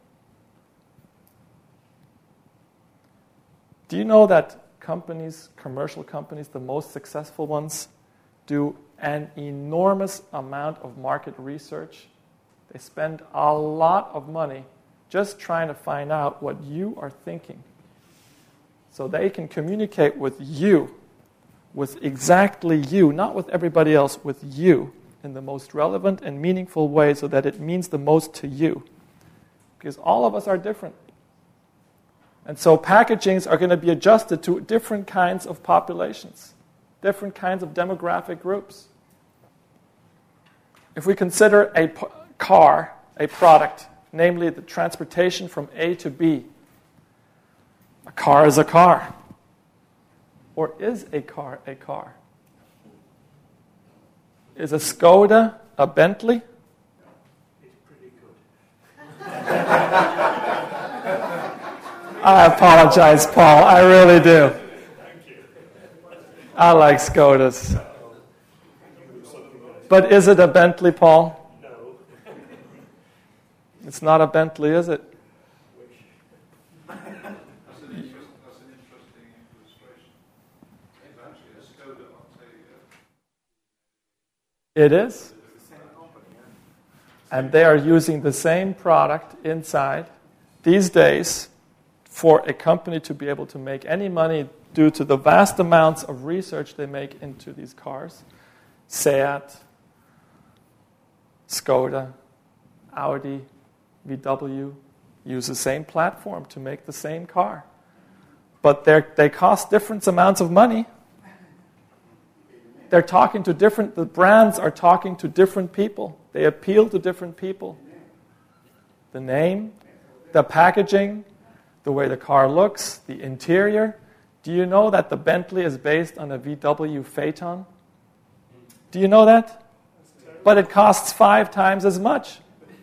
S1: Do you know that companies, commercial companies, the most successful ones, do an enormous amount of market research? They spend a lot of money just trying to find out what you are thinking, so they can communicate with you, with exactly you, not with everybody else, with you, in the most relevant and meaningful way so that it means the most to you. Because all of us are different. And so packagings are going to be adjusted to different kinds of populations, different kinds of demographic groups. If we consider a car, a product, namely the transportation from A to B, a car is a car. Or is a car a car? Is a Skoda a Bentley?
S6: It's pretty good.
S1: I apologize, Paul. I really do.
S6: Thank you.
S1: I like Skodas. But is it a Bentley, Paul?
S6: No.
S1: It's not a Bentley, is it?
S3: That's an interesting illustration. It's actually a Skoda Octavia.
S1: It is. And they are using the same product inside these days for a company to be able to make any money due to the vast amounts of research they make into these cars. Seat, Skoda, Audi, VW use the same platform to make the same car. But they cost different amounts of money. They're talking to the brands are talking to different people. They appeal to different people. The name, the packaging, the way the car looks, the interior. Do you know that the Bentley is based on a VW Phaeton? Do you know that? But it costs 5 times as much.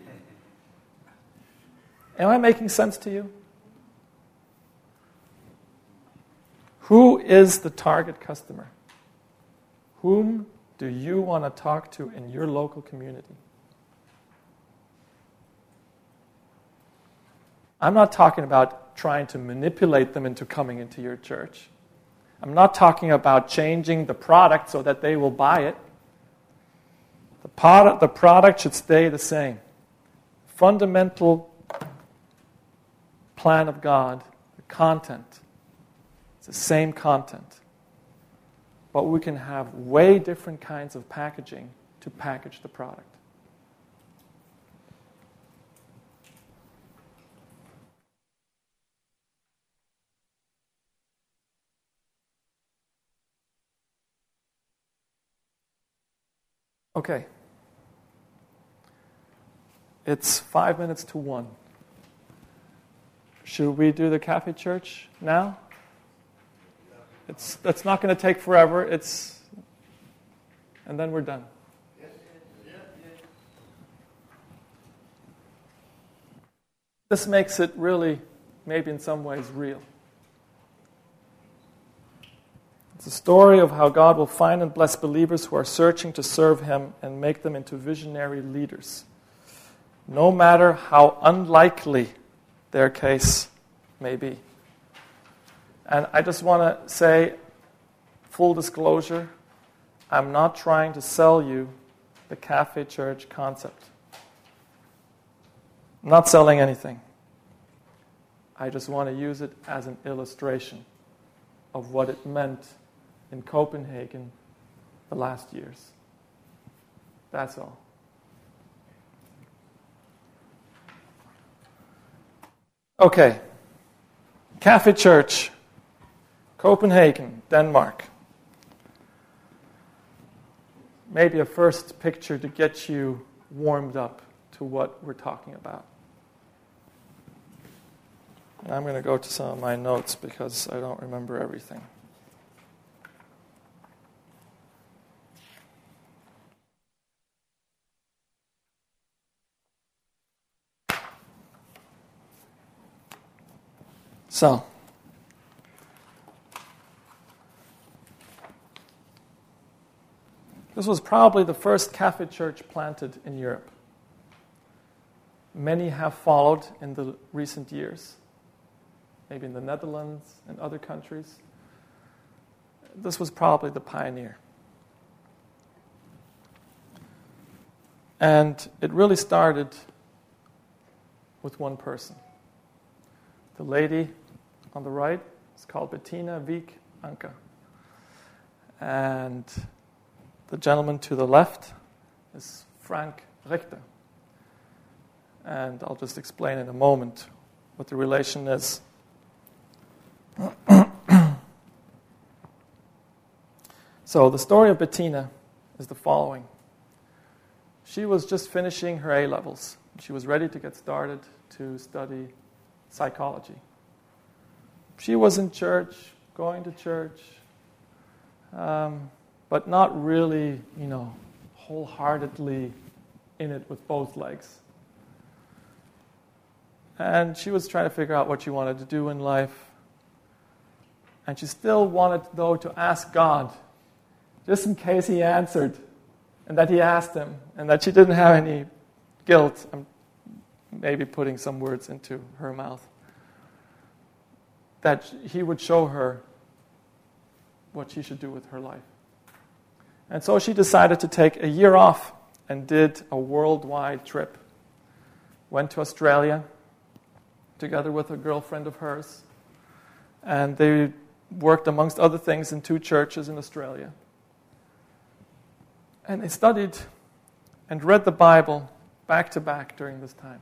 S1: Am I making sense to you? Who is the target customer? Whom do you want to talk to in your local community? I'm not talking about trying to manipulate them into coming into your church. I'm not talking about changing the product so that they will buy it. The product should stay the same. Fundamental plan of God, the content, it's the same content. But we can have way different kinds of packaging to package the product. Okay. It's 5 minutes to 1. Should we do the Cafe Church now? That's not going to take forever. And then we're done. This makes it really, maybe in some ways, real. It's a story of how God will find and bless believers who are searching to serve Him and make them into visionary leaders, no matter how unlikely their case may be. And I just want to say, full disclosure, I'm not trying to sell you the Cafe Church concept. I'm not selling anything. I just want to use it as an illustration of what it meant in Copenhagen the last years. That's all. Okay. Cafe Church, Copenhagen, Denmark. Maybe a first picture to get you warmed up to what we're talking about. And I'm going to go to some of my notes because I don't remember everything. So, this was probably the first Cafe church planted in Europe. Many have followed in the recent years, maybe in the Netherlands and other countries. This was probably the pioneer. And it really started with one person. The lady on the right is called Bettina Wieck Anker. And the gentleman to the left is Frank Richter. And I'll just explain in a moment what the relation is. So the story of Bettina is the following. She was just finishing her A-levels. She was ready to get started to study psychology. She was in church, going to church, but not really, wholeheartedly in it with both legs. And she was trying to figure out what she wanted to do in life. And she still wanted, though, to ask God, just in case He answered, and that He asked Him, and that she didn't have any guilt. I'm maybe putting some words into her mouth. That He would show her what she should do with her life. And so she decided to take a year off and did a worldwide trip. Went to Australia together with a girlfriend of hers. And they worked, amongst other things, in 2 churches in Australia. And they studied and read the Bible back to back during this time.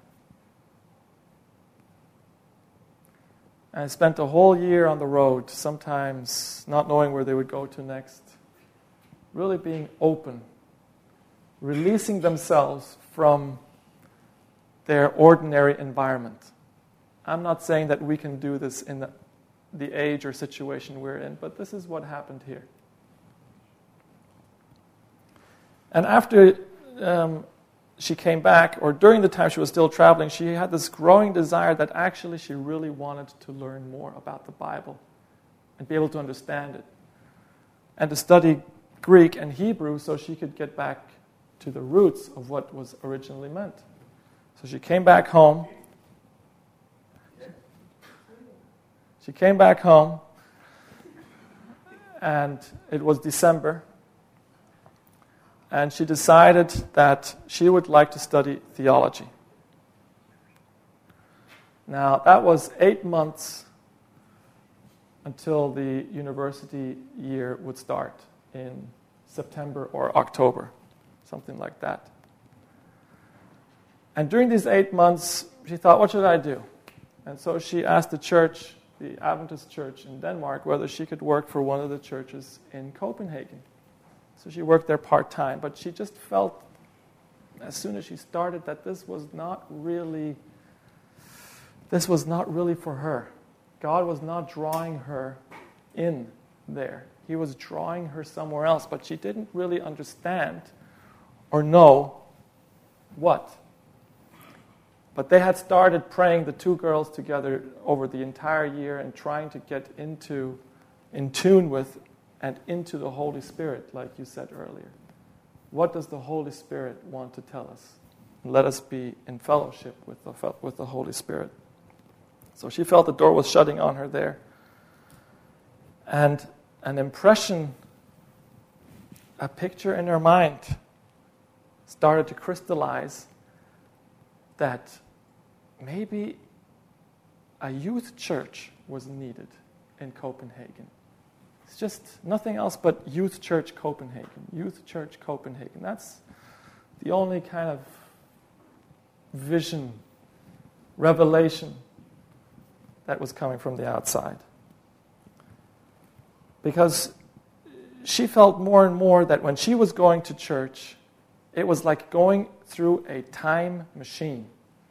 S1: And I spent a whole year on the road, sometimes not knowing where they would go to next. Really being open, releasing themselves from their ordinary environment. I'm not saying that we can do this in the age or situation we're in, but this is what happened here. And after she came back, or during the time she was still traveling, she had this growing desire that actually she really wanted to learn more about the Bible and be able to understand it and to study Greek and Hebrew so she could get back to the roots of what was originally meant. So she came back home. She came back home, and it was December, and she decided that she would like to study theology. Now, that was 8 months until the university year would start in September or October, something like that. And during these 8 months, she thought, what should I do? And so she asked the church, the Adventist church in Denmark, whether she could work for one of the churches in Copenhagen. So she worked there part-time, but she just felt, as soon as she started, that this was not really for her. God was not drawing her in there. He was drawing her somewhere else, but she didn't really understand or know what. But they had started praying, the two girls together, over the entire year and trying to get in tune with and into the Holy Spirit, like you said earlier. What does the Holy Spirit want to tell us? Let us be in fellowship with the Holy Spirit. So she felt the door was shutting on her there. And an impression, a picture in her mind started to crystallize that maybe a youth church was needed in Copenhagen. It's just nothing else but Youth Church Copenhagen. Youth Church Copenhagen. That's the only kind of vision, revelation that was coming from the outside. Because she felt more and more that when she was going to church, it was like going through a time machine.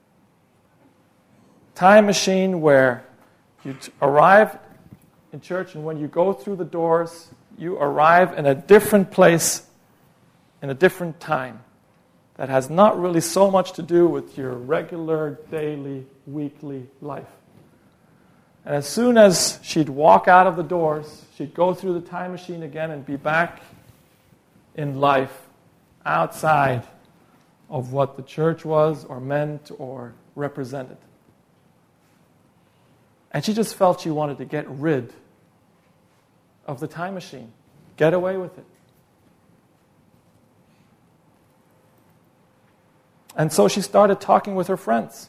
S1: Time machine where you arrive in church, and when you go through the doors, you arrive in a different place, in a different time, that has not really so much to do with your regular, daily, weekly life. And as soon as she'd walk out of the doors, she'd go through the time machine again and be back in life, outside of what the church was or meant or represented. And she just felt she wanted to get rid of the time machine, get away with it. And so she started talking with her friends.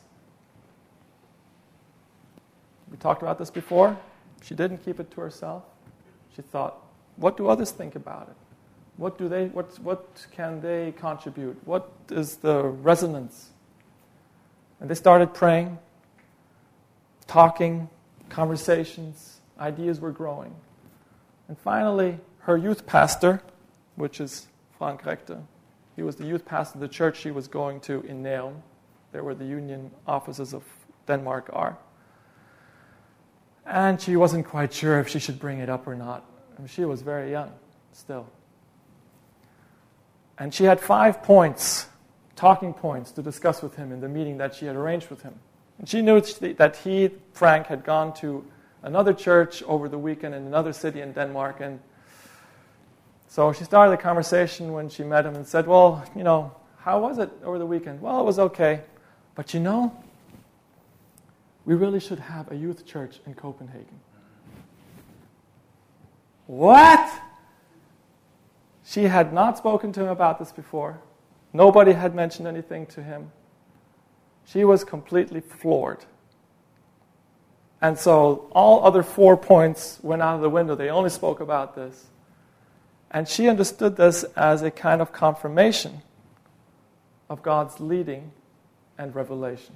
S1: We talked about this before. She didn't keep it to herself. She thought, what do others think about it? What can they contribute? What is the resonance? And they started praying, talking, conversations, ideas were growing. And finally, her youth pastor, which is Frank Rector, he was the youth pastor of the church she was going to in Neum. There where the union offices of Denmark are. And she wasn't quite sure if she should bring it up or not. She was very young still. And she had 5 points, talking points, to discuss with him in the meeting that she had arranged with him. And she knew that he, Frank, had gone to another church over the weekend in another city in Denmark. And so she started the conversation when she met him and said, well, how was it over the weekend? Well, it was okay. But we really should have a youth church in Copenhagen. What? She had not spoken to him about this before. Nobody had mentioned anything to him. She was completely floored. And so all other 4 points went out of the window. They only spoke about this. And she understood this as a kind of confirmation of God's leading and revelation.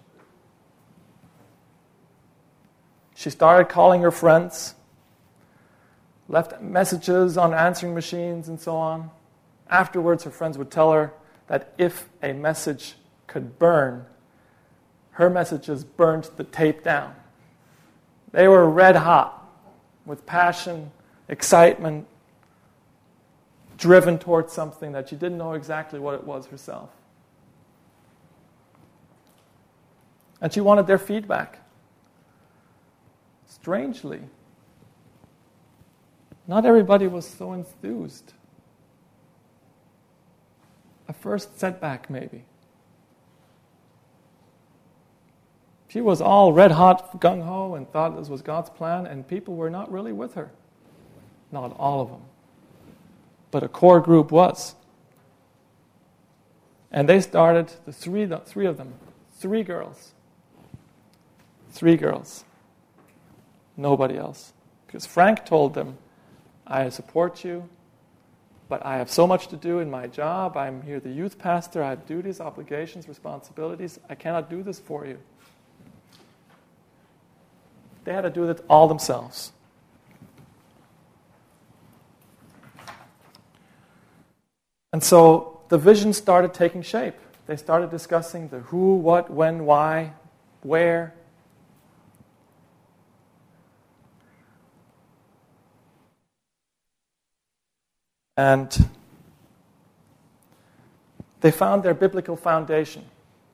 S1: She started calling her friends, left messages on answering machines and so on. Afterwards, her friends would tell her that if a message could burn, her messages burnt the tape down. They were red hot with passion, excitement, driven towards something that she didn't know exactly what it was herself. And she wanted their feedback. Strangely, not everybody was so enthused first setback, maybe. She was all red-hot, gung-ho, and thought this was God's plan, and people were not really with her. Not all of them. But a core group was. And they started, the three of them, 3 girls. 3 girls. Nobody else. Because Frank told them, I support you, but I have so much to do in my job. I'm here the youth pastor. I have duties, obligations, responsibilities. I cannot do this for you. They had to do it all themselves. And so the vision started taking shape. They started discussing the who, what, when, why, where. And they found their biblical foundation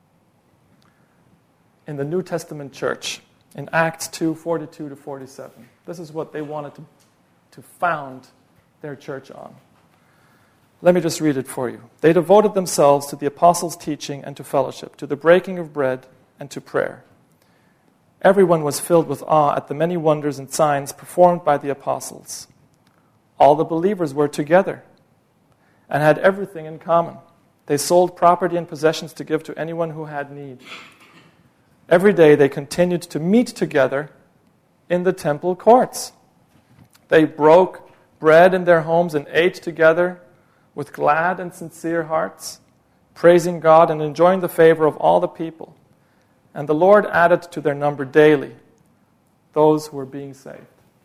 S1: in the New Testament church, in Acts 2:42-47. This is what they wanted to found their church on. Let me just read it for you. They devoted themselves to the apostles' teaching and to fellowship, to the breaking of bread and to prayer. Everyone was filled with awe at the many wonders and signs performed by the apostles. All the believers were together and had everything in common. They sold property and possessions to give to anyone who had need. Every day they continued to meet together in the temple courts. They broke bread in their homes and ate together with glad and sincere hearts, praising God and enjoying the favor of all the people. And the Lord added to their number daily those who were being saved.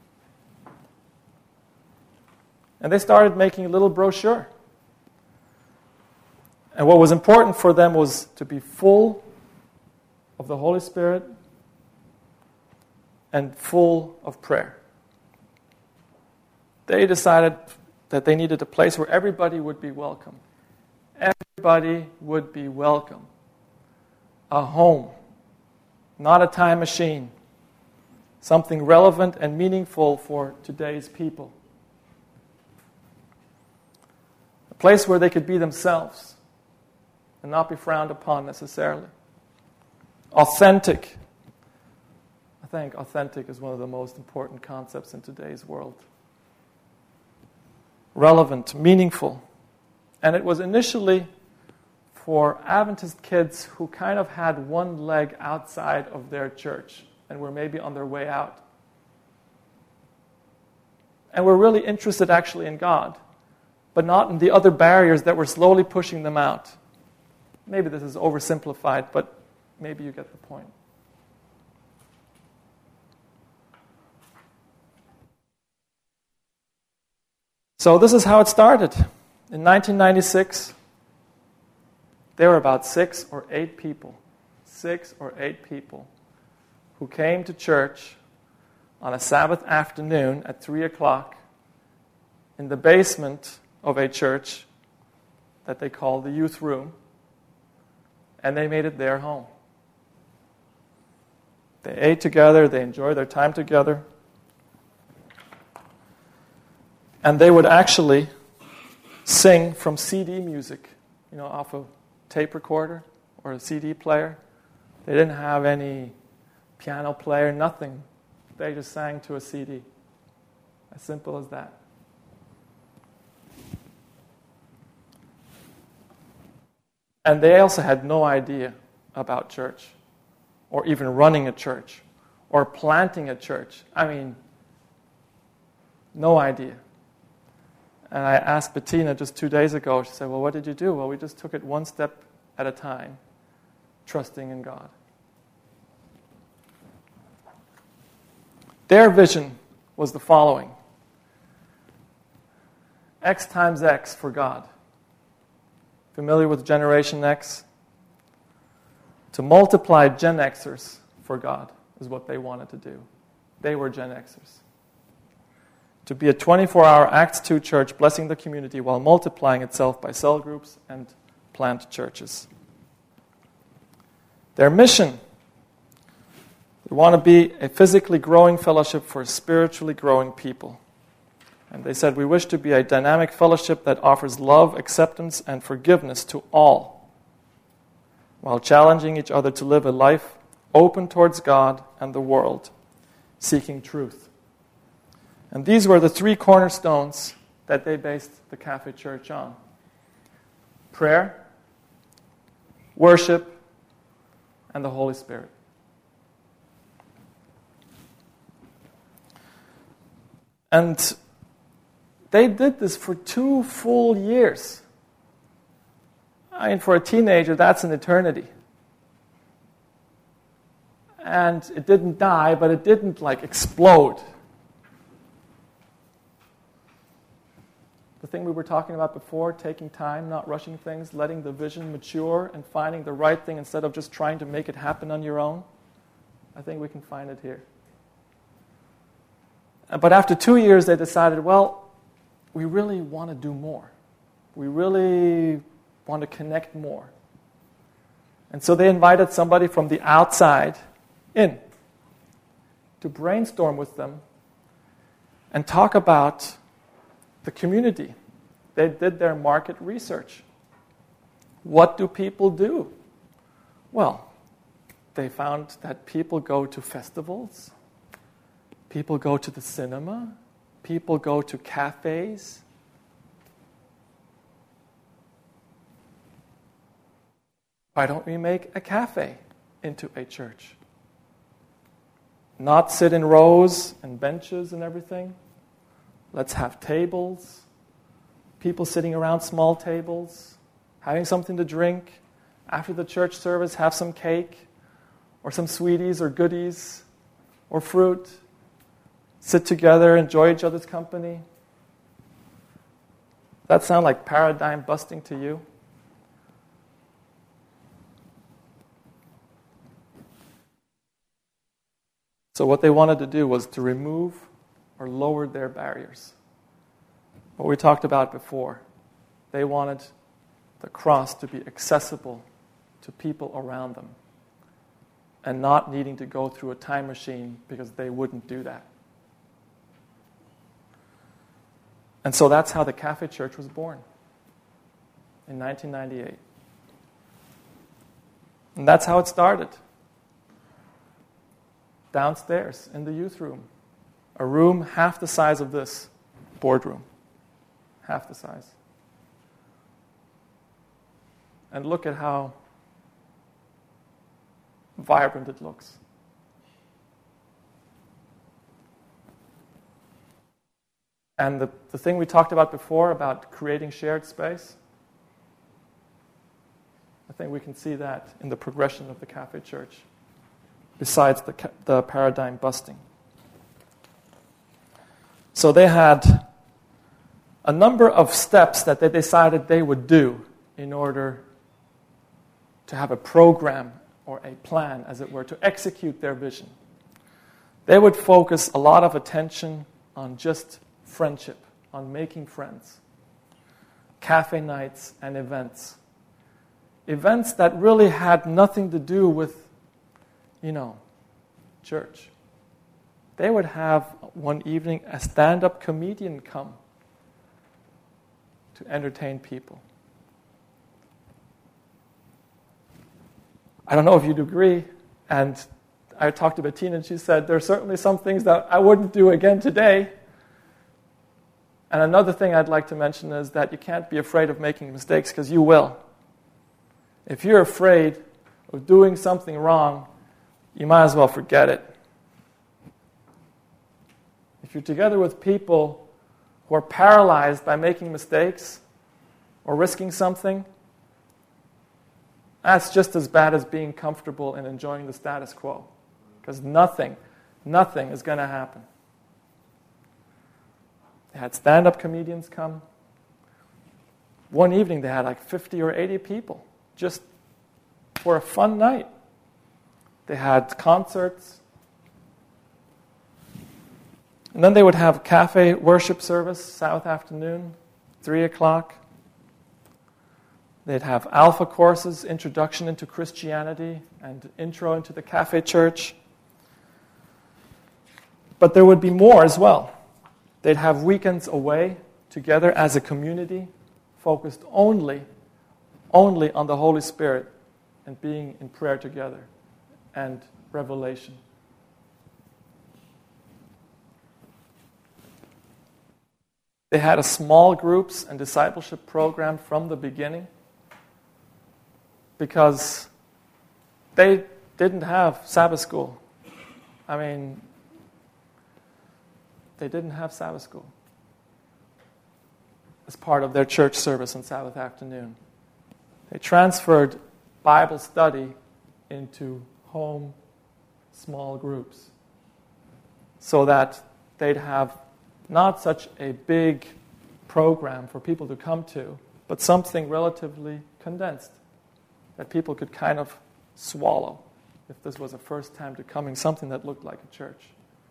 S1: And they started making a little brochure. And what was important for them was to be full of the Holy Spirit and full of prayer. They decided that they needed a place where everybody would be welcome. Everybody would be welcome. A home, not a time machine. Something relevant and meaningful for today's people. A place where they could be themselves and not be frowned upon necessarily. Authentic. I think authentic is one of the most important concepts in today's world. Relevant, meaningful. And it was initially for Adventist kids who kind of had one leg outside of their church and were maybe on their way out. And were really interested actually in God, but not in the other barriers that were slowly pushing them out. Maybe this is oversimplified, but maybe you get the point. So this is how it started. In 1996, there were about 6 or 8 people who came to church on a Sabbath afternoon at 3 o'clock in the basement of a church that they called the youth room, and they made it their home. They ate together, they enjoyed their time together, and they would actually sing from CD music, off a tape recorder or a CD player. They didn't have any piano player, nothing. They just sang to a CD. As simple as that. And they also had no idea about church, or even running a church, or planting a church. No idea. And I asked Bettina just 2 days ago, she said, well, what did you do? Well, we just took it one step at a time, trusting in God. Their vision was the following. X times X for God. Familiar with Generation X? To multiply Gen Xers for God is what they wanted to do. They were Gen Xers. To be a 24-hour Acts 2 church blessing the community while multiplying itself by cell groups and plant churches. Their mission: they want to be a physically growing fellowship for spiritually growing people. And they said, we wish to be a dynamic fellowship that offers love, acceptance, and forgiveness to all, while challenging each other to live a life open towards God and the world, seeking truth. And these were the three cornerstones that they based the Cafe Church on: prayer, worship, and the Holy Spirit. And they did this for 2 full years. I mean, for a teenager, that's an eternity. And it didn't die, but it didn't explode. The thing we were talking about before, taking time, not rushing things, letting the vision mature and finding the right thing instead of just trying to make it happen on your own, I think we can find it here. But after 2 years, they decided, well, we really want to do more. We really want to connect more. And so they invited somebody from the outside in to brainstorm with them and talk about the community. They did their market research. What do people do? Well, they found that people go to festivals, people go to the cinema, people go to cafes. Why don't we make a cafe into a church? Not sit in rows and benches and everything. Let's have tables, people sitting around small tables, having something to drink. After the church service, have some cake or some sweeties or goodies or fruit. Sit together, enjoy each other's company. Does that sound like paradigm busting to you? So what they wanted to do was to remove or lower their barriers. What we talked about before. They wanted the cross to be accessible to people around them and not needing to go through a time machine because they wouldn't do that. And so that's how the Cafe Church was born in 1998. And that's how it started. Downstairs in the youth room. A room half the size of this boardroom. Half the size. And look at how vibrant it looks. And the thing we talked about before about creating shared space, I think we can see that in the progression of the Cafe Church, besides the paradigm busting. So they had a number of steps that they decided they would do in order to have a program or a plan, as it were, to execute their vision. They would focus a lot of attention on just friendship, on making friends, cafe nights and events. Events that really had nothing to do with, church. They would have one evening a stand-up comedian come to entertain people. I don't know if you'd agree, and I talked to Bettina and she said, there are certainly some things that I wouldn't do again today. And another thing I'd like to mention is that you can't be afraid of making mistakes, because you will. If you're afraid of doing something wrong, you might as well forget it. If you're together with people who are paralyzed by making mistakes or risking something, that's just as bad as being comfortable and enjoying the status quo. Because nothing is going to happen. They had stand-up comedians come. One evening they had 50 or 80 people just for a fun night. They had concerts. And then they would have cafe worship service, Sabbath afternoon, 3 o'clock. They'd have alpha courses, introduction into Christianity, and intro into the Cafe Church. But there would be more as well. They'd have weekends away together as a community, focused only on the Holy Spirit and being in prayer together and revelation. They had a small groups and discipleship program from the beginning because they didn't have Sabbath school. I mean, they didn't have Sabbath school as part of their church service on Sabbath afternoon. They transferred Bible study into home small groups so that they'd have not such a big program for people to come to, but something relatively condensed that people could kind of swallow if this was a first time to coming, something that looked like a church.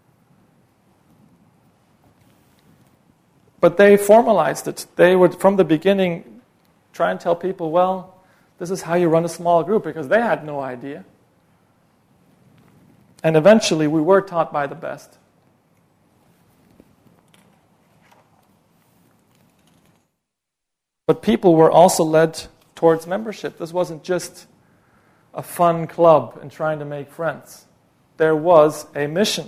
S1: But they formalized it. They would, from the beginning, try and tell people, well, this is how you run a small group, because they had no idea. And eventually, we were taught by the best. But people were also led towards membership. This wasn't just a fun club and trying to make friends. There was a mission.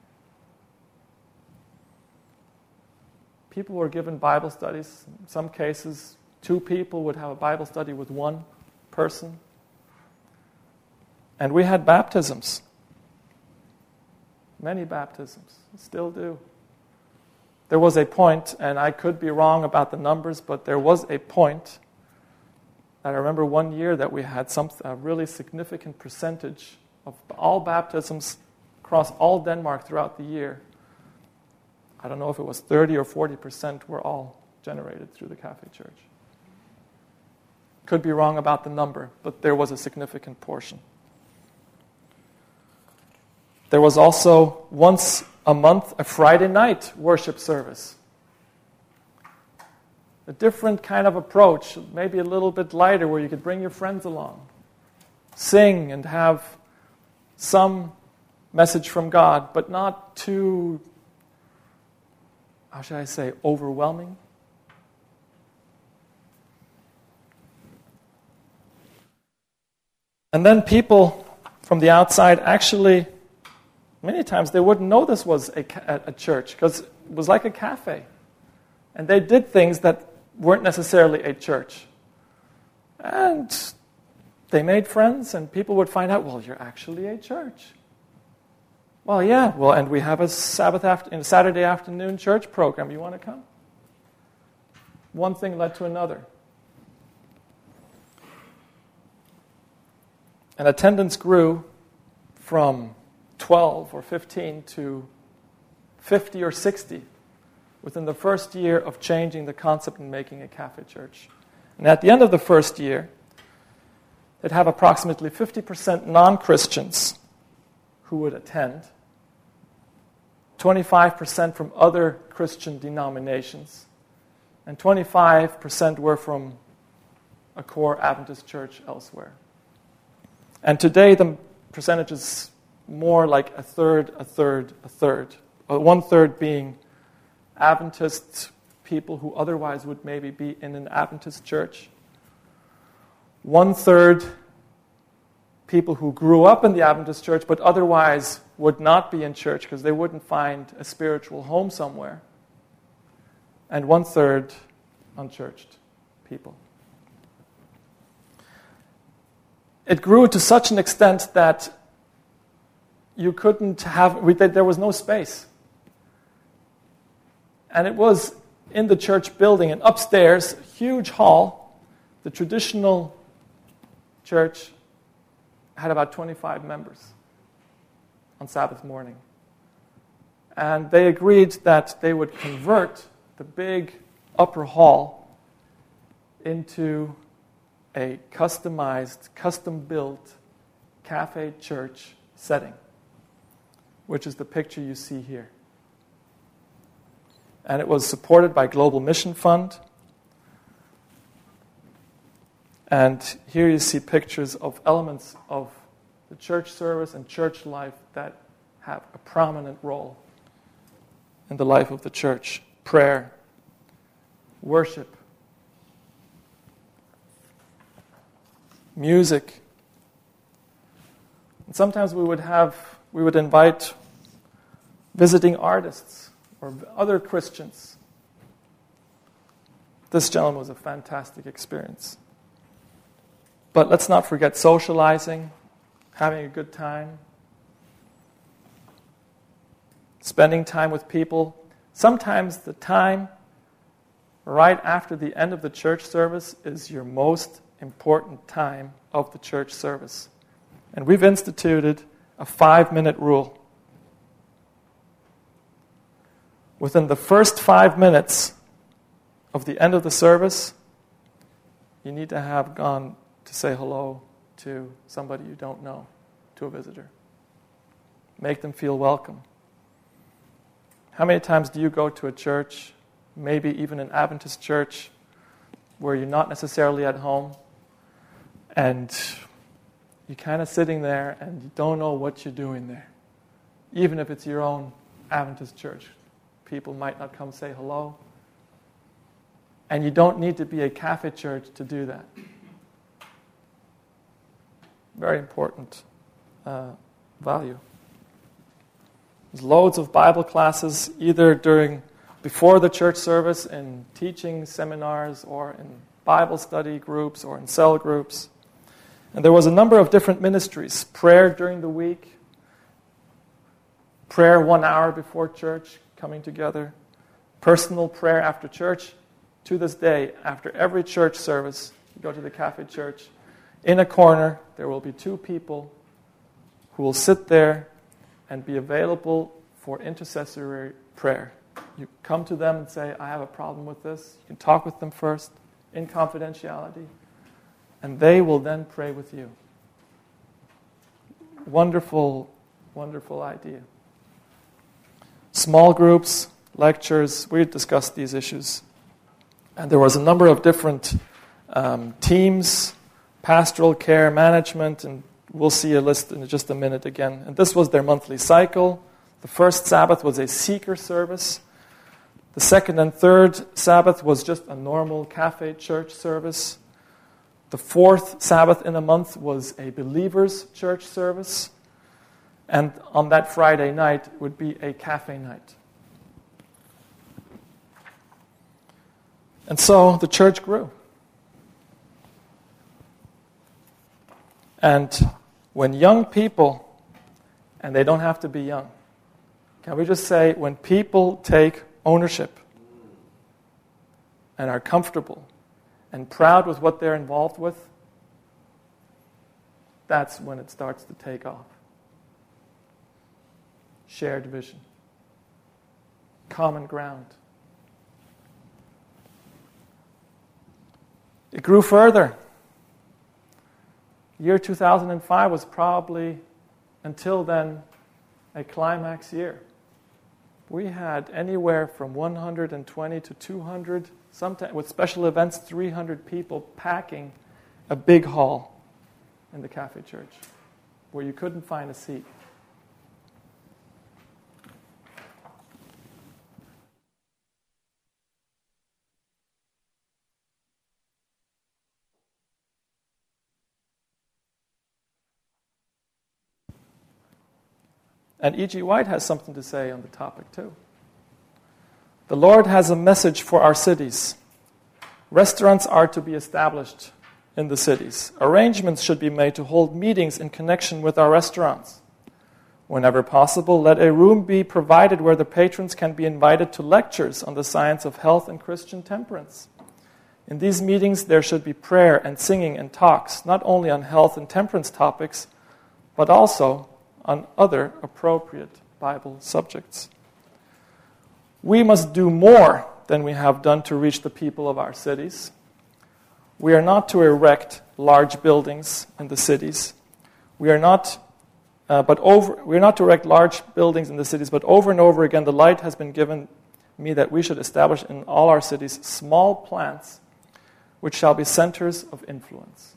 S1: People were given Bible studies. In some cases, 2 people would have a Bible study with 1 person. And we had baptisms. Many baptisms. Still do. There was a point, and I could be wrong about the numbers, but there was a point that I remember one year that we had a really significant percentage of all baptisms across all Denmark throughout the year. I don't know if it was 30 or 40% were all generated through the Catholic Church. Could be wrong about the number, but there was a significant portion. There was also once a month a Friday night worship service. A different kind of approach, maybe a little bit lighter, where you could bring your friends along, sing and have some message from God, but not too, how should I say, overwhelming. And then people from the outside actually, many times they wouldn't know this was a church, because it was like a cafe. And they did things that weren't necessarily a church. And they made friends, and people would find out, well, you're actually a church. Well, yeah, well, and we have a Saturday afternoon church program. You want to come? One thing led to another. And attendance grew from 12 or 15 to 50 or 60 within the first year of changing the concept and making a Catholic church. And at the end of the first year, they'd have approximately 50% non-Christians who would attend, 25% from other Christian denominations, and 25% were from a core Adventist church elsewhere. And today the percentage is more like a third. 1/3 being Adventist people who otherwise would maybe be in an Adventist church. 1/3 people who grew up in the Adventist church but otherwise would not be in church because they wouldn't find a spiritual home somewhere. And 1/3 unchurched people. It grew to such an extent that you couldn't have, there was no space. And it was in the church building, and upstairs, huge hall. The traditional church had about 25 members on Sabbath morning. And they agreed that they would convert the big upper hall into a customized, custom-built cafe church setting, which is the picture you see here. And it was supported by Global Mission Fund. And here you see pictures of elements of the church service and church life that have a prominent role in the life of the church: prayer, worship, music. And sometimes we would invite visiting artists or other Christians. This gentleman was a fantastic experience. But let's not forget socializing, having a good time, spending time with people. Sometimes the time right after the end of the church service is your most important time of the church service. And we've instituted a 5-minute rule. Within the first 5 minutes of the end of the service, you need to have gone to say hello to somebody you don't know, to a visitor. Make them feel welcome. How many times do you go to a church, maybe even an Adventist church, where you're not necessarily at home, and you're kind of sitting there and you don't know what you're doing there? Even if it's your own Adventist church, people might not come say hello. And you don't need to be a cafe church to do that. Very important value. There's loads of Bible classes, either before the church service, in teaching seminars, or in Bible study groups, or in cell groups. And there was a number of different ministries: prayer during the week, prayer 1 hour before church, coming together, personal prayer after church. To this day, after every church service, you go to the cafe church, in a corner there will be 2 people who will sit there and be available for intercessory prayer. You come to them and say, I have a problem with this. You can talk with them first, in confidentiality, and they will then pray with you. Wonderful, wonderful idea. Small groups, lectures, we discussed these issues. And there was a number of different teams, pastoral care, management, and we'll see a list in just a minute again. And this was their monthly cycle. The first Sabbath was a seeker service. The second and third Sabbath was just a normal cafe church service. The fourth Sabbath in a month was a believers' church service. And on that Friday night would be a cafe night. And so the church grew. And when young people, and they don't have to be young, can we just say, when people take ownership and are comfortable and proud with what they're involved with, that's when it starts to take off. Shared vision. Common ground. It grew further. Year 2005 was probably, until then, a climax year. We had anywhere from 120 to 200, sometimes with special events, 300 people packing a big hall in the cafe church where you couldn't find a seat. And E.G. White has something to say on the topic too. The Lord has a message for our cities. Restaurants are to be established in the cities. Arrangements should be made to hold meetings in connection with our restaurants. Whenever possible, let a room be provided where the patrons can be invited to lectures on the science of health and Christian temperance. In these meetings, there should be prayer and singing and talks, not only on health and temperance topics, but also on other appropriate Bible subjects. We must do more than we have done to reach the people of our cities. We are not to erect large buildings in the cities. We are not to erect large buildings in the cities, but over and over again, the light has been given me that we should establish in all our cities small plants which shall be centers of influence.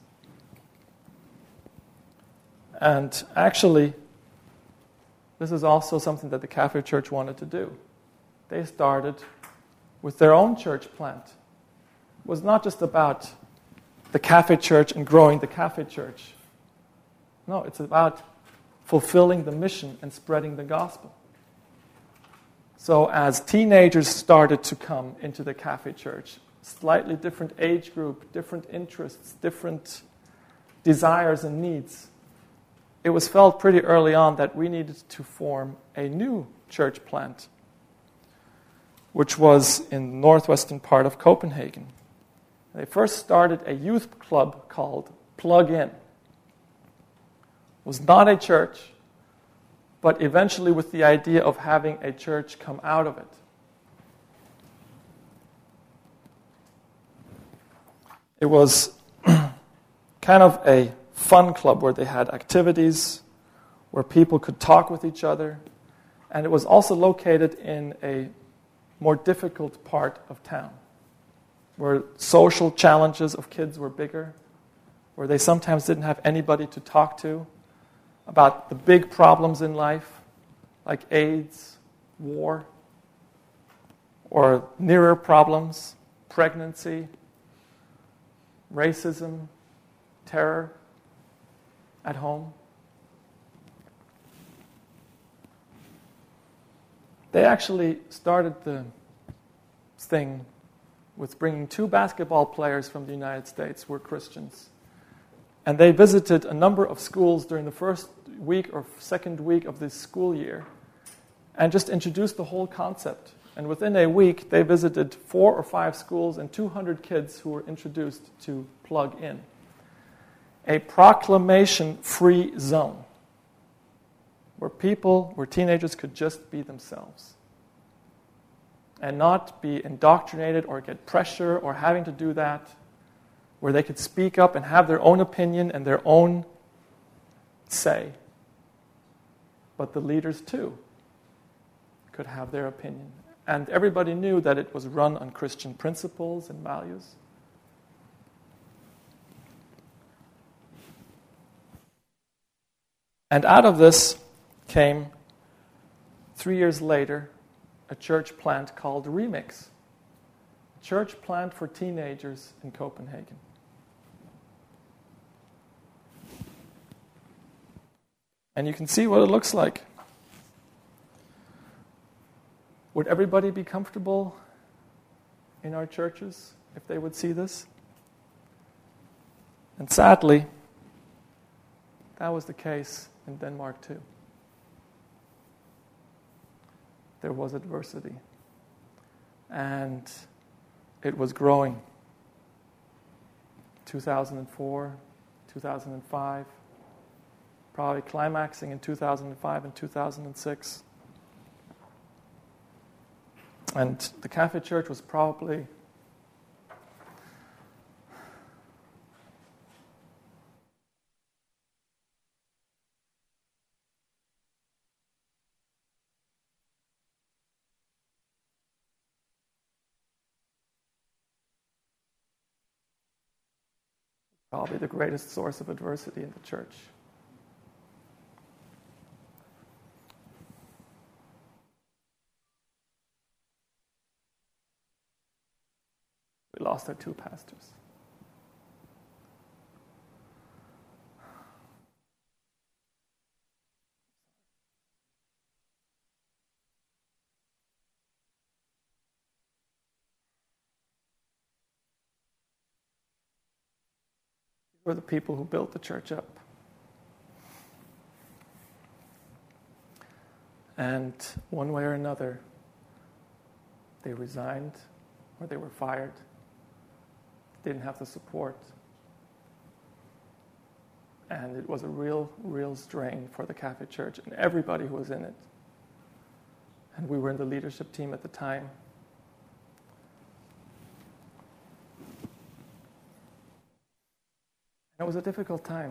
S1: And actually, this is also something that the Catholic Church wanted to do. they started with their own church plant. It was not just about the cafe church and growing the cafe church. No, it's about fulfilling the mission and spreading the gospel. So as teenagers started to come into the cafe church, slightly different age group, different interests, different desires and needs, it was felt pretty early on that we needed to form a new church plant, which was in the northwestern part of Copenhagen. They first started a youth club called Plug In. It was not a church, but eventually with the idea of having a church come out of it. It was kind of a fun club where they had activities, where people could talk with each other, and it was also located in a more difficult part of town, where social challenges of kids were bigger, where they sometimes didn't have anybody to talk to about the big problems in life, like AIDS, war, or nearer problems, pregnancy, racism, terror at home. They actually started the thing with bringing 2 basketball players from the United States who were Christians. And they visited a number of schools during the first week or second week of this school year and just introduced the whole concept. And within a week, they visited 4 or 5 schools and 200 kids who were introduced to Plug In, a proclamation-free zone where teenagers could just be themselves and not be indoctrinated or get pressure or having to do that, where they could speak up and have their own opinion and their own say. But the leaders, too, could have their opinion. And everybody knew that it was run on Christian principles and values. And out of this came, 3 years later, a church plant called Remix. A church plant for teenagers in Copenhagen. And you can see what it looks like. Would everybody be comfortable in our churches if they would see this? And sadly, that was the case in Denmark too. There was adversity. And it was growing. 2004, 2005, probably climaxing in 2005 and 2006. And the Catholic Church was probably the greatest source of adversity in the church. We lost our 2 pastors. These were the people who built the church up. And one way or another, they resigned or they were fired. Didn't have the support. And it was a real strain for the Catholic Church and everybody who was in it. And we were in the leadership team at the time. It was a difficult time.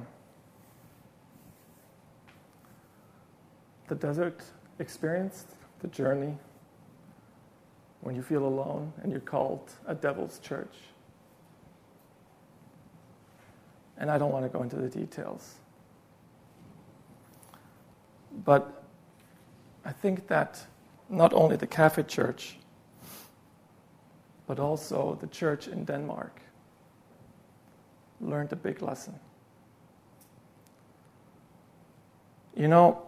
S1: The desert experience, the journey, when you feel alone and you're called a devil's church. And I don't want to go into the details. But I think that not only the Catholic Church, but also the church in Denmark learned a big lesson. You know,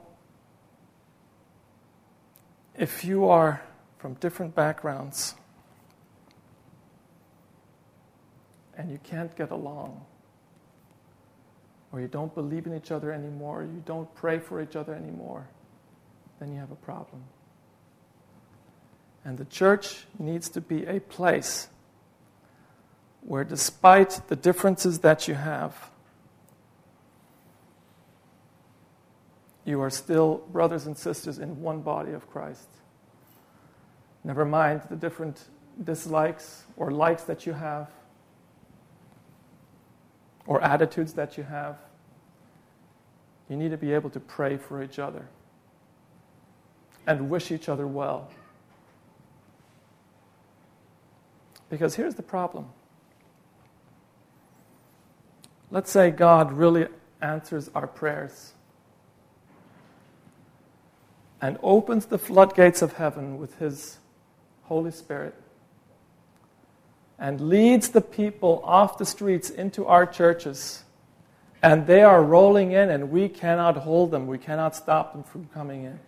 S1: if you are from different backgrounds and you can't get along, or you don't believe in each other anymore, or you don't pray for each other anymore, then you have a problem. And the church needs to be a place where, despite the differences that you have, you are still brothers and sisters in one body of Christ. Never mind the different dislikes or likes that you have, or attitudes that you have. You need to be able to pray for each other and wish each other well. Because here's the problem. Let's say God really answers our prayers and opens the floodgates of heaven with His Holy Spirit and leads the people off the streets into our churches, and they are rolling in and we cannot hold them, we cannot stop them from coming in.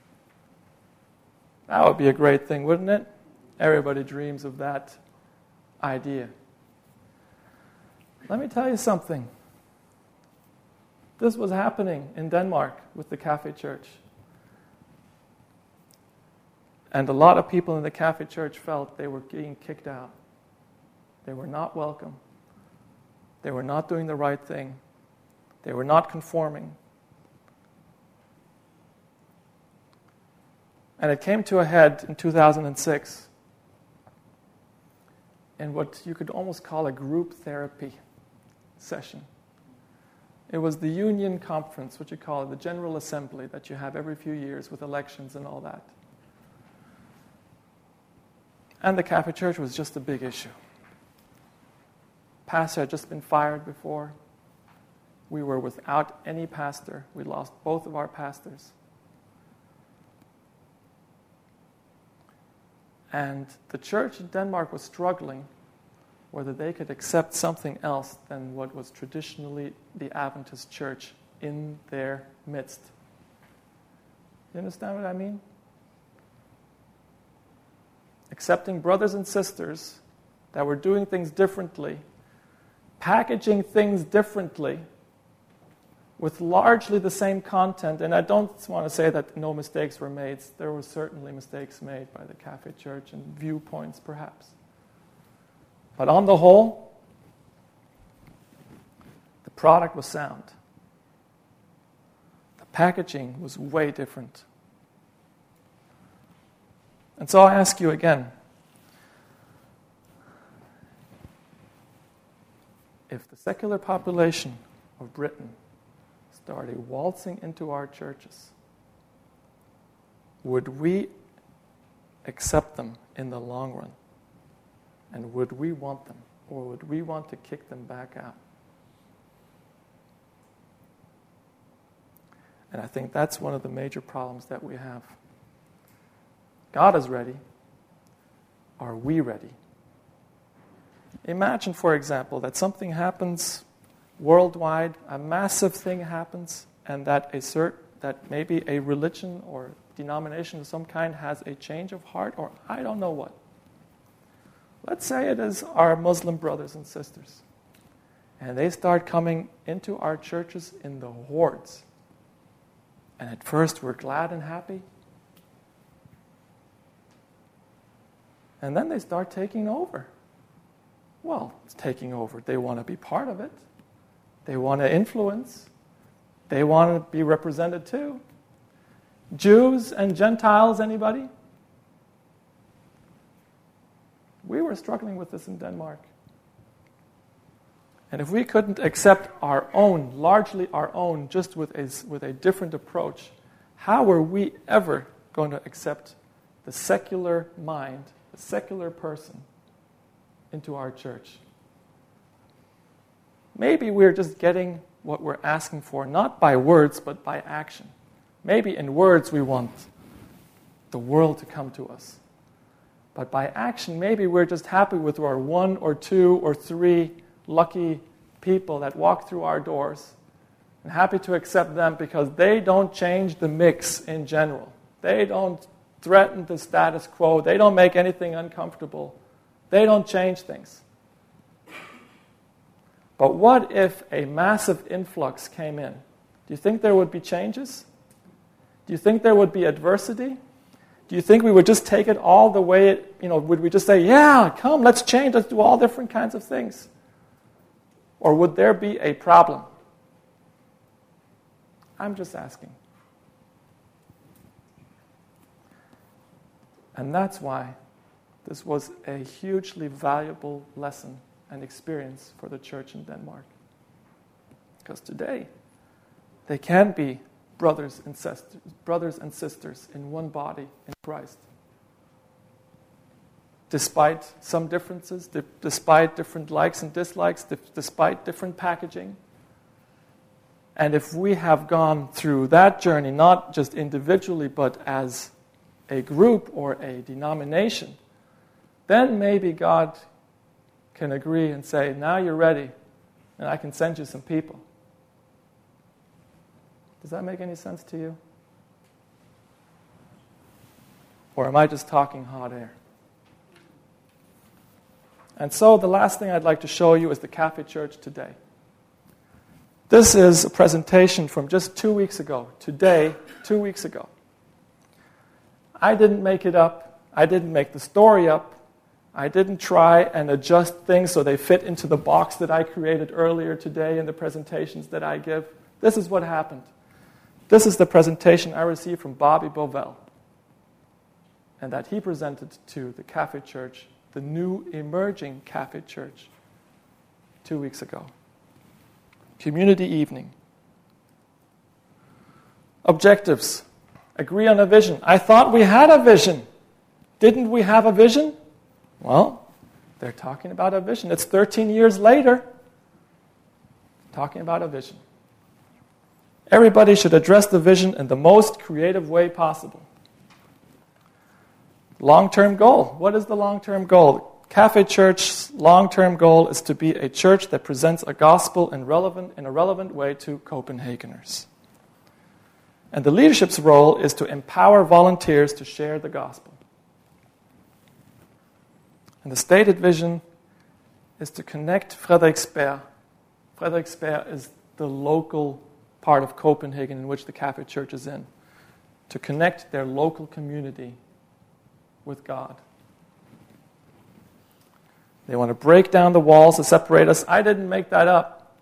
S1: That would be a great thing, wouldn't it? Everybody dreams of that idea. Let me tell you something. This was happening in Denmark with the Catholic Church. And a lot of people in the Catholic Church felt they were being kicked out. They were not welcome. They were not doing the right thing. They were not conforming. And it came to a head in 2006 in what you could almost call a group therapy session. It was the union conference, what you call it, the General Assembly that you have every few years with elections and all that. And the Catholic Church was just a big issue. Pastor had just been fired before. We were without any pastor. We lost both of our pastors. And the church in Denmark was struggling whether they could accept something else than what was traditionally the Adventist church in their midst. You understand what I mean? Accepting brothers and sisters that were doing things differently, packaging things differently, with largely the same content. And I don't want to say that no mistakes were made. There were certainly mistakes made by the Catholic Church and viewpoints, perhaps. But on the whole, the product was sound. The packaging was way different. And so I ask you again, if the secular population of Britain started waltzing into our churches, would we accept them in the long run? And would we want them? Or would we want to kick them back out? And I think that's one of the major problems that we have. God is ready. Are we ready? Imagine, for example, that something happens worldwide, a massive thing happens, and that that maybe a religion or denomination of some kind has a change of heart, or I don't know what. Let's say it is our Muslim brothers and sisters, and they start coming into our churches in the hordes. And at first we're glad and happy. And then they start taking over. Well, it's taking over. They want to be part of it. They want to influence. They want to be represented too. Jews and Gentiles, anybody? We were struggling with this in Denmark. And if we couldn't accept our own, largely our own, just with a different approach, how were we ever going to accept the secular mind, the secular person, into our church? Maybe we're just getting what we're asking for, not by words, but by action. Maybe in words we want the world to come to us. But by action, maybe we're just happy with our 1 or 2 or 3 lucky people that walk through our doors and happy to accept them because they don't change the mix in general. They don't threaten the status quo. They don't make anything uncomfortable. They don't change things. But what if a massive influx came in? Do you think there would be changes? Do you think there would be adversity? Do you think we would just take it all the way it, would we just say, yeah, come, let's change, let's do all different kinds of things? Or would there be a problem? I'm just asking. And that's why this was a hugely valuable lesson and experience for the church in Denmark. Because today, they can be brothers and sisters in one body in Christ. Despite some differences, despite different likes and dislikes, despite different packaging. And if we have gone through that journey, not just individually, but as a group or a denomination, then maybe God can agree and say, now you're ready, and I can send you some people. Does that make any sense to you? Or am I just talking hot air? And so the last thing I'd like to show you is the Cafe Church today. This is a presentation from just 2 weeks ago. Today, 2 weeks ago. I didn't make it up. I didn't make the story up. I didn't try and adjust things so they fit into the box that I created earlier today in the presentations that I give. This is what happened. This is the presentation I received from Bobby Bovell, and that he presented to the Cafe Church, the new emerging Cafe Church, 2 weeks ago. Community evening. Objectives. Agree on a vision. I thought we had a vision. Didn't we have a vision? Well, they're talking about a vision. It's 13 years later. Talking about a vision. Everybody should address the vision in the most creative way possible. Long-term goal. What is the long-term goal? Cafe Church's long-term goal is to be a church that presents a gospel in a relevant way to Copenhageners. And the leadership's role is to empower volunteers to share the gospel. And the stated vision is to connect Frederiksberg. Frederiksberg is the local part of Copenhagen in which the Cafe Church is in. To connect their local community with God. They want to break down the walls that separate us. I didn't make that up.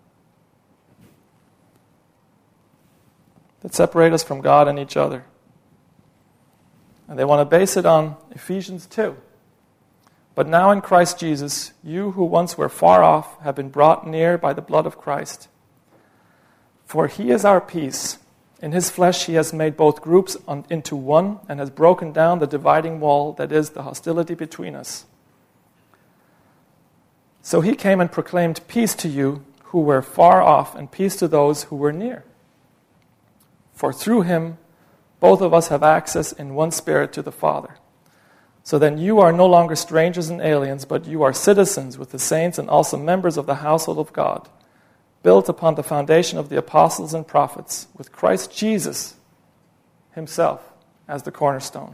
S1: That separate us from God and each other. And they want to base it on Ephesians 2. But now in Christ Jesus, you who once were far off have been brought near by the blood of Christ. For he is our peace. In his flesh he has made both groups into one and has broken down the dividing wall that is the hostility between us. So he came and proclaimed peace to you who were far off and peace to those who were near. For through him both of us have access in one spirit to the Father. So then you are no longer strangers and aliens, but you are citizens with the saints and also members of the household of God, built upon the foundation of the apostles and prophets, with Christ Jesus himself as the cornerstone.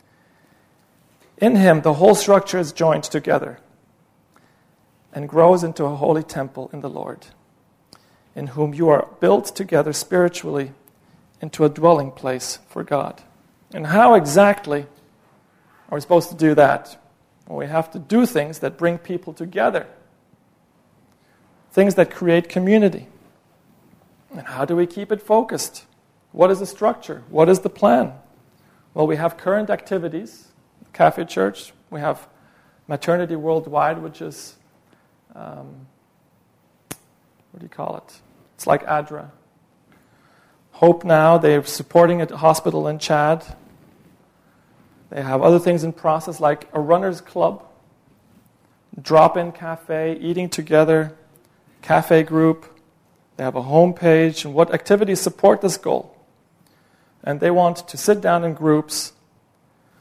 S1: In him the whole structure is joined together and grows into a holy temple in the Lord, in whom you are built together spiritually into a dwelling place for God. And how exactly are we supposed to do that? Well, we have to do things that bring people together. Things that create community. And how do we keep it focused? What is the structure? What is the plan? Well, we have current activities. Cafe Church. We have Maternity Worldwide, which is, what do you call it? It's like ADRA. Hope Now, they're supporting a hospital in Chad. They have other things in process like a runner's club, drop-in cafe, eating together, cafe group. They have a homepage and what activities support this goal. And they want to sit down in groups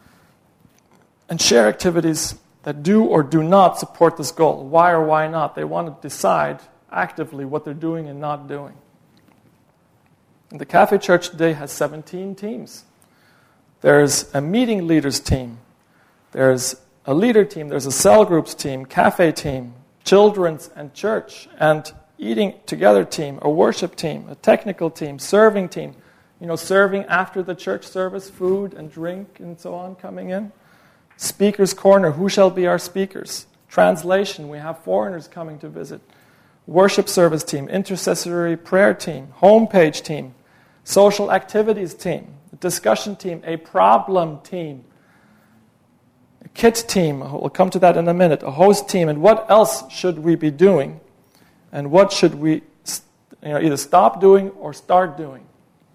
S1: and share activities that do or do not support this goal. Why or why not? They want to decide actively what they're doing and not doing. And the Cafe Church today has 17 teams. There's a meeting leaders team. There's a leader team. There's a cell groups team, cafe team, children's and church, and eating together team, a worship team, a technical team, serving team. Serving after the church service, food and drink and so on coming in. Speaker's Corner, who shall be our speakers? Translation, we have foreigners coming to visit. Worship service team, intercessory prayer team, homepage team, social activities team, a discussion team, a problem team, a kit team, we'll come to that in a minute, a host team, and what else should we be doing? And what should we either stop doing or start doing?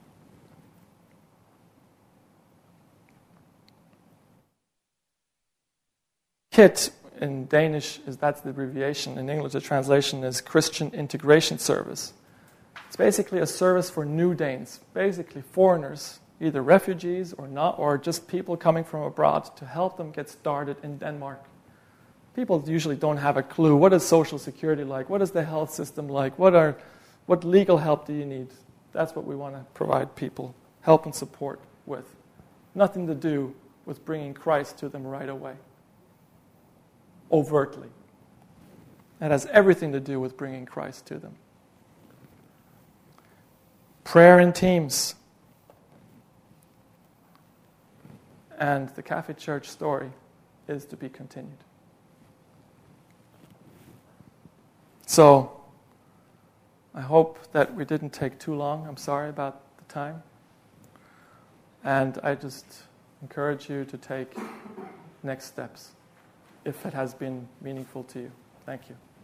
S1: KIT in Danish, that's the abbreviation. In English, the translation is Christian Integration Service. It's basically a service for new Danes, basically foreigners, either refugees or not, or just people coming from abroad to help them get started in Denmark. People usually don't have a clue. What is social security like? What is the health system like? What legal help do you need? That's what we want to provide people help and support with. Nothing to do with bringing Christ to them right away. Overtly. That has everything to do with bringing Christ to them. Prayer in teams. And the Cafe Church story is to be continued. So, I hope that we didn't take too long. I'm sorry about the time. And I just encourage you to take next steps if it has been meaningful to you. Thank you.